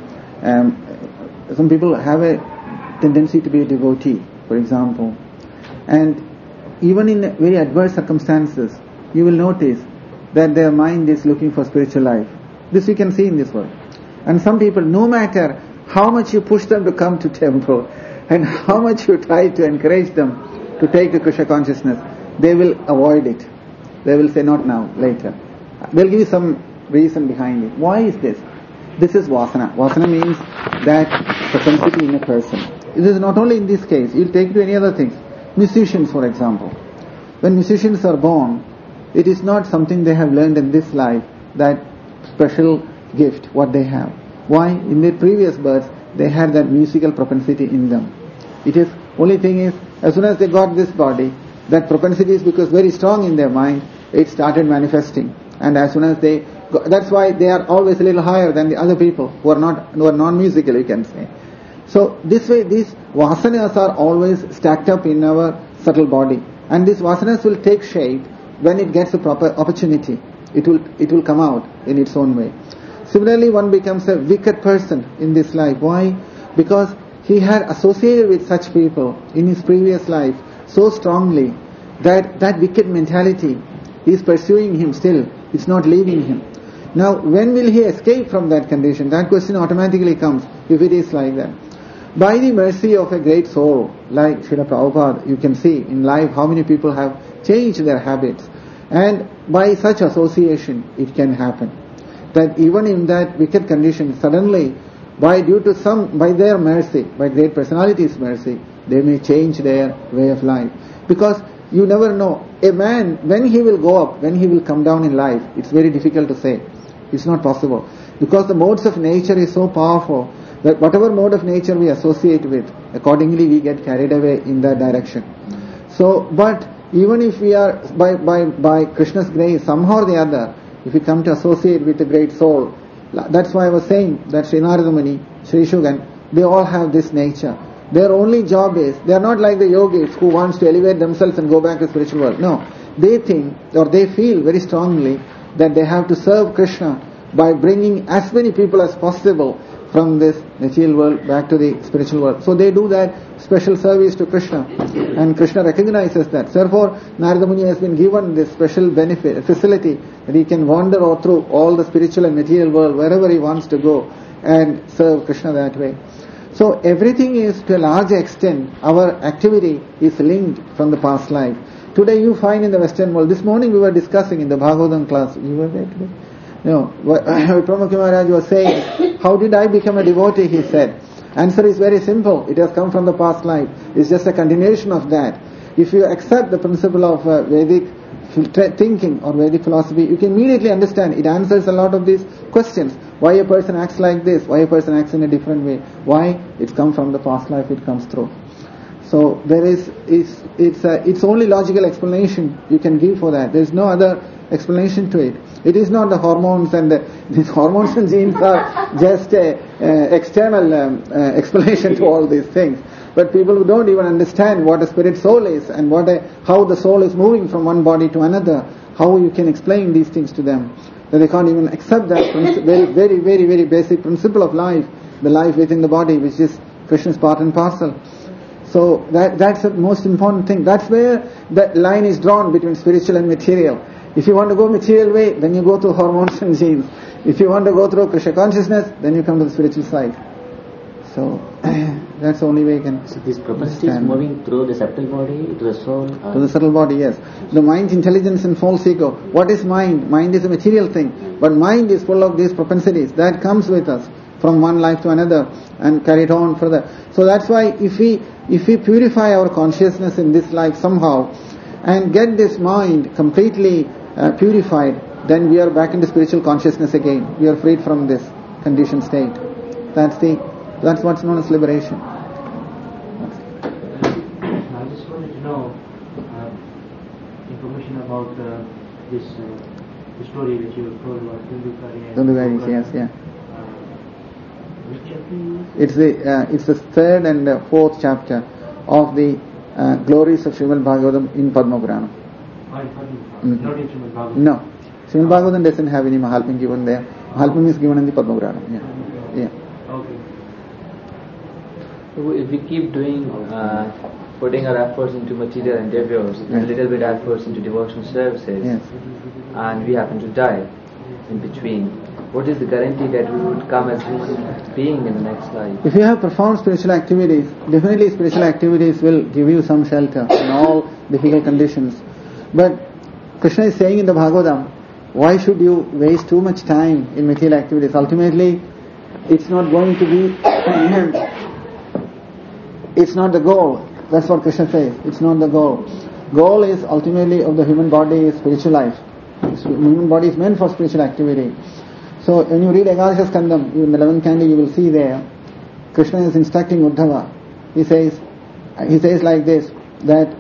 tendency to be a devotee, for example, and even in very adverse circumstances, you will notice that their mind is looking for spiritual life. This we can see in this world. And some people, no matter how much you push them to come to temple and how much you try to encourage them to take the Krishna consciousness, they will avoid it. They will say, not now, later. They'll give you some reason behind it. Why is this? This is vasana. Vasana means that propensity in a person. This is not only in this case. You'll take it to any other things. Musicians, for example. When musicians are born, it is not something they have learned in this life, that special gift, what they have. Why? In their previous births, they had that musical propensity in them. It is, only thing is, as soon as they got this body, that propensity is because very strong in their mind, it started manifesting. And as soon as they, that's why they are always a little higher than the other people who are non-musical, you can say. So this way, these vasanas are always stacked up in our subtle body. And these vasanas will take shape when it gets the proper opportunity. It will come out in its own way. Similarly, one becomes a wicked person in this life. Why? Because he had associated with such people in his previous life so strongly that that wicked mentality is pursuing him still. It's not leaving him. Now, when will he escape from that condition? That question automatically comes if it is like that. By the mercy of a great soul like Srila Prabhupada, you can see in life how many people have changed their habits. And by such association, it can happen. That even in that wicked condition, suddenly, by their mercy, by great personality's mercy, they may change their way of life. Because you never know. A man, when he will go up, when he will come down in life, it's very difficult to say. It's not possible. Because the modes of nature is so powerful that whatever mode of nature we associate with, accordingly we get carried away in that direction. So, but even if we are, by Krishna's grace, somehow or the other, if we come to associate with a great soul, that's why I was saying that Sri Narada Muni, Sri Shugan, they all have this nature. Their only job is, they are not like the yogis who wants to elevate themselves and go back to the spiritual world. No, they think or they feel very strongly that they have to serve Krishna by bringing as many people as possible from this material world back to the spiritual world. So they do that special service to Krishna, and Krishna recognizes that. Therefore, Narada Muni has been given this special benefit, facility, that he can wander through all the spiritual and material world wherever he wants to go, and serve Krishna that way. So everything is, to a large extent, our activity is linked from the past life. Today you find in the Western world, this morning we were discussing in the Bhagavatam class, you were there today? No, Pramukhi Maharaj was saying, how did I become a devotee, he said. Answer is very simple, it has come from the past life. It's just a continuation of that. If you accept the principle of Vedic thinking or Vedic philosophy, you can immediately understand, it answers a lot of these questions. Why a person acts like this, why a person acts in a different way, why it's come from the past life, it comes through. So there is, it's only logical explanation you can give for that. There is no other explanation to it. It is not the hormones and these hormones and genes are just a external explanation to all these things. But people who don't even understand what a spirit soul is and how the soul is moving from one body to another, how you can explain these things to them, that they can't even accept that very, very, very, very basic principle of life, the life within the body, which is Krishna's part and parcel. So that's the most important thing. That's where the line is drawn between spiritual and material. If you want to go material way, then you go through hormones and genes. If you want to go through Krishna consciousness, then you come to the spiritual side. So that's the only way you can. So this propensity is moving through the subtle body to the soul? To the subtle body, yes. The mind, intelligence and false ego. What is mind? Mind is a material thing. But mind is full of these propensities. That comes with us from one life to another and carry it on further. So that's why if we purify our consciousness in this life somehow and get this mind completely purified, then we are back into spiritual consciousness again. We are freed from this conditioned state. That's what's known as liberation. I just wanted to know information about this the story that you told about Dundukari. Yes, yeah. It's the third and fourth chapter of the glories of Srimad Bhagavatam in Padma Purana. Not in Srimad Bhagavatam. No, Srimad Bhagavatam doesn't have any Mahalpam given there. Mahalpam is given in the Padma Purana. Yeah. Okay. So if we keep doing, putting our efforts into material endeavors and a little bit efforts into devotional services, and we happen to die in between, what is the guarantee that we would come as human being in the next life? If you have performed spiritual activities, definitely spiritual activities will give you some shelter in all difficult conditions. But Krishna is saying in the Bhagavatam, why should you waste too much time in material activities? Ultimately, it's not going to be, it's not the goal. That's what Krishna says. It's not the goal. Goal is ultimately of the human body is spiritual life. Human body is meant for spiritual activity. So when you read Ekadasha Skandam, in the 11th canto, you will see there, Krishna is instructing Uddhava. He says like this, that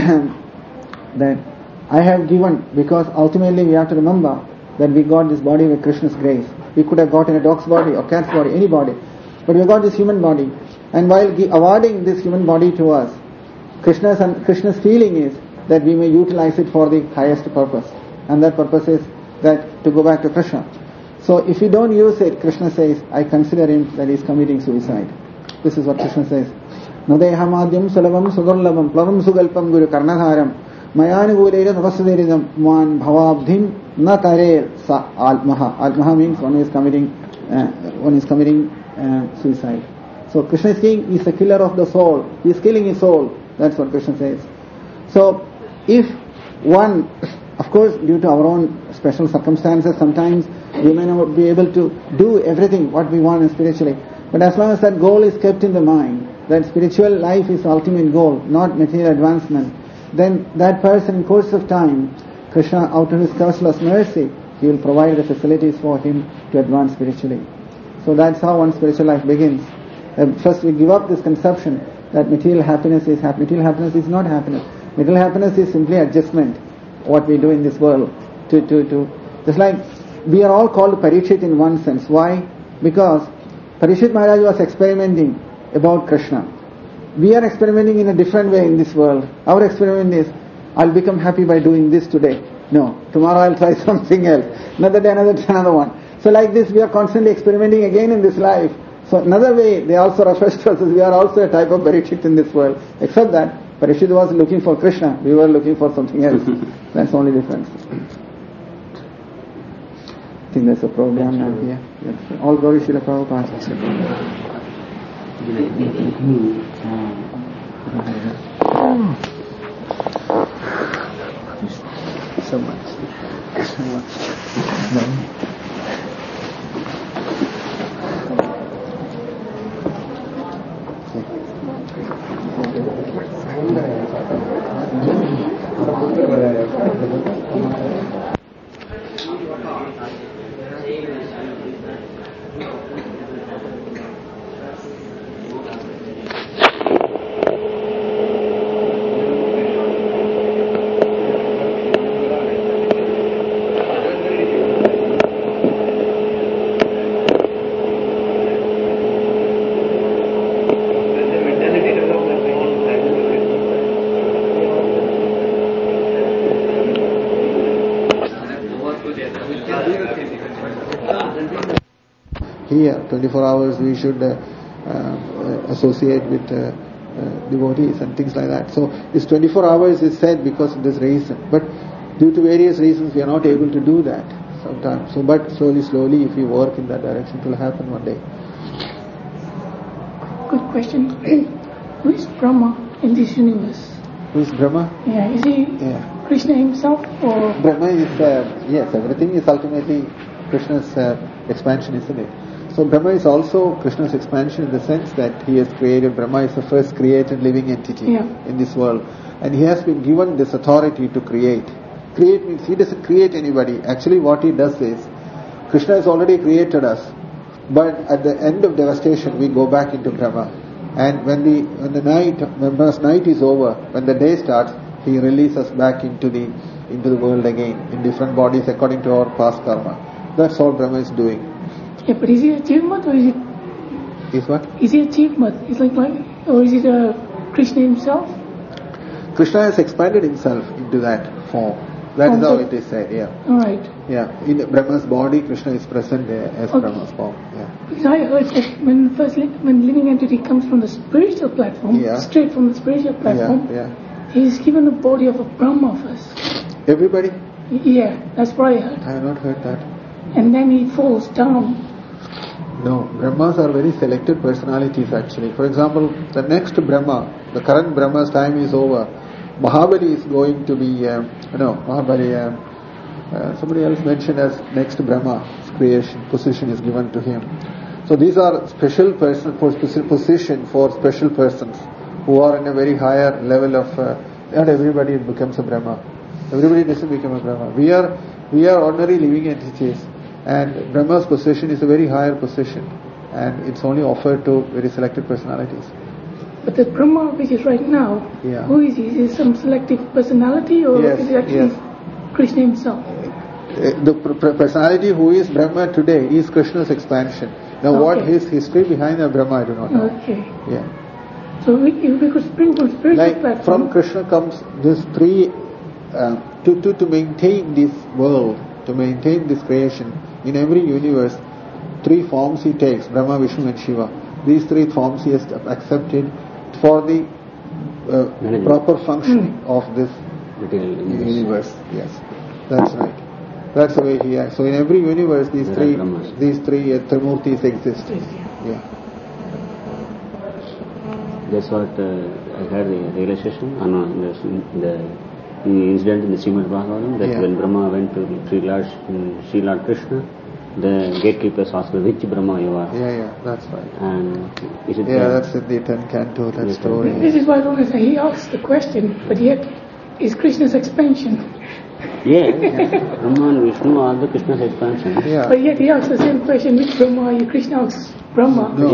that I have given, because ultimately we have to remember that we got this body with Krishna's grace. We could have gotten a dog's body or cat's body, any body, but we got this human body. And while awarding this human body to us, Krishna's feeling is that we may utilize it for the highest purpose, and that purpose is that to go back to Krishna. So if we don't use it, Krishna says, I consider him that he is committing suicide. This is what Krishna says. Nadehamadyam sulavam sudurlabam plavam sugalpam guru karnadharam mayanuguleira navasuderidam man bhavabdhim na tarer sa almaha. Almaha means one is committing suicide. So Krishna is saying he is the killer of the soul. He is killing his soul. That's what Krishna says. So if one, of course due to our own special circumstances, sometimes we may not be able to do everything what we want spiritually. But as long as that goal is kept in the mind, that spiritual life is the ultimate goal, not material advancement, then that person in course of time, Krishna out of his causeless mercy, he will provide the facilities for him to advance spiritually. So that's how one's spiritual life begins. First we give up this conception that material happiness is happiness. Material happiness is not happiness. Material happiness is simply adjustment, what we do in this world. Just like we are all called Parikshit in one sense. Why? Because Parikshit Maharaj was experimenting about Krishna. We are experimenting in a different way in this world. Our experiment is, I'll become happy by doing this today. No, tomorrow I'll try something else. Another day, another one. So like this, we are constantly experimenting again in this life. So another way, they also refer to us as we are also a type of Parikshit in this world. Except that Parikshit was looking for Krishna, we were looking for something else. That's the only difference. think there's a program now here. Yes. All glory Srila Prabhupada. So much. Here, 24 hours we should associate with devotees and things like that. So this 24 hours is said because of this reason. But due to various reasons we are not able to do that sometimes. So, but slowly if we work in that direction, it will happen one day. Good question. Who is Brahma in this universe? Who is Brahma? Yeah, is he Krishna himself or? Brahma is, yes, everything is ultimately Krishna's expansion, isn't it? So Brahma is also Krishna's expansion in the sense that he has created, Brahma is the first created living entity in this world. And he has been given this authority to create. Create means he doesn't create anybody. Actually what he does is, Krishna has already created us. But at the end of devastation we go back into Brahma. And when Brahma's night is over, when the day starts, he releases us back into the world again, in different bodies according to our past karma. That's all Brahma is doing. Yeah, but is he achievement or is it? Is what? Is he achievement? Is like, or is it Krishna himself? Krishna has expanded himself into that form. That is how it is said. Yeah. All right. Yeah. In Brahma's body, Krishna is present there as Brahma's form. Yeah. Because I heard that when living entity comes from the spiritual platform, straight from the spiritual platform, he is given the body of a Brahma first. Everybody? Yeah, that's what I heard. I have not heard that. And then he falls down. No, Brahmas are very selected personalities actually. For example, the next Brahma, the current Brahma's time is over. Mahabali is going to be, somebody else mentioned as next Brahma's position is given to him. So these are special position for special persons who are in a very higher level of, not everybody becomes a Brahma. Everybody doesn't become a Brahma. We are ordinary living entities. And Brahma's position is a very higher position, and it's only offered to very selected personalities. But the Brahma which is right now, who is he? Is he some selective personality or is it actually Krishna himself? The personality who is Brahma today is Krishna's expansion. Now what his history behind the Brahma I do not know. Okay. Yeah. So we could spring from spiritual platform. From Krishna comes this three, to maintain this world, to maintain this creation. In every universe, three forms he takes, Brahma, Vishnu and Shiva. These three forms he has accepted for the proper functioning of this universe. Yes, that's right. That's the way he acts. So in every universe, these three Trimurtis exist. Yeah. That's what I heard the realization in the incident in the Srimad Bhagavatam, that when Brahma went to Sri Lord Krishna, the gatekeepers asked which Brahma you are. Yeah, that's right. And is it that's in the 10th canto, that story. This is why he asks the question, but yet is Krishna's expansion. Brahma and Vishnu are the Krishna's expansion. Yeah. But yet he asks the same question, which Brahma are you? Krishna asks Brahma. No.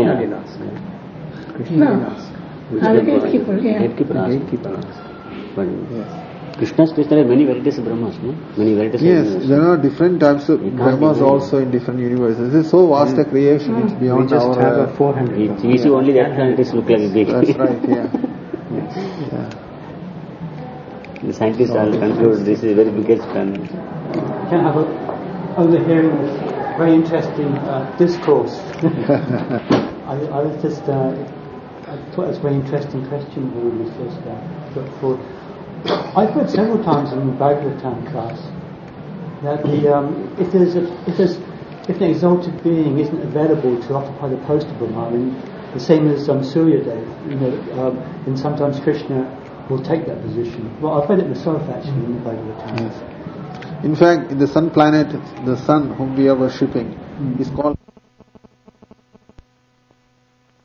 No. The gatekeeper, Gatekeeper asks. But Krishna's Krishna have many varieties of Brahmas, no? Many varieties of Yes, there are different types of Brahmas also in different universes. This is so vast a creation, it's beyond we just our... have a 400. It's easy only that scientists look like a big. That's right, The scientists all conclude this is a very biggest planet. I was hearing this very interesting discourse. I was just, I thought it was a very interesting question who was just put forward. I've heard several times in the Bhagavatam class that if there's if an exalted being isn't available to occupy the post of Brahma, the same as Surya Dev, and sometimes Krishna will take that position. Well, I've read it myself actually in the Bhagavatam. Yes. In fact, in the sun planet, the sun whom we are worshipping is called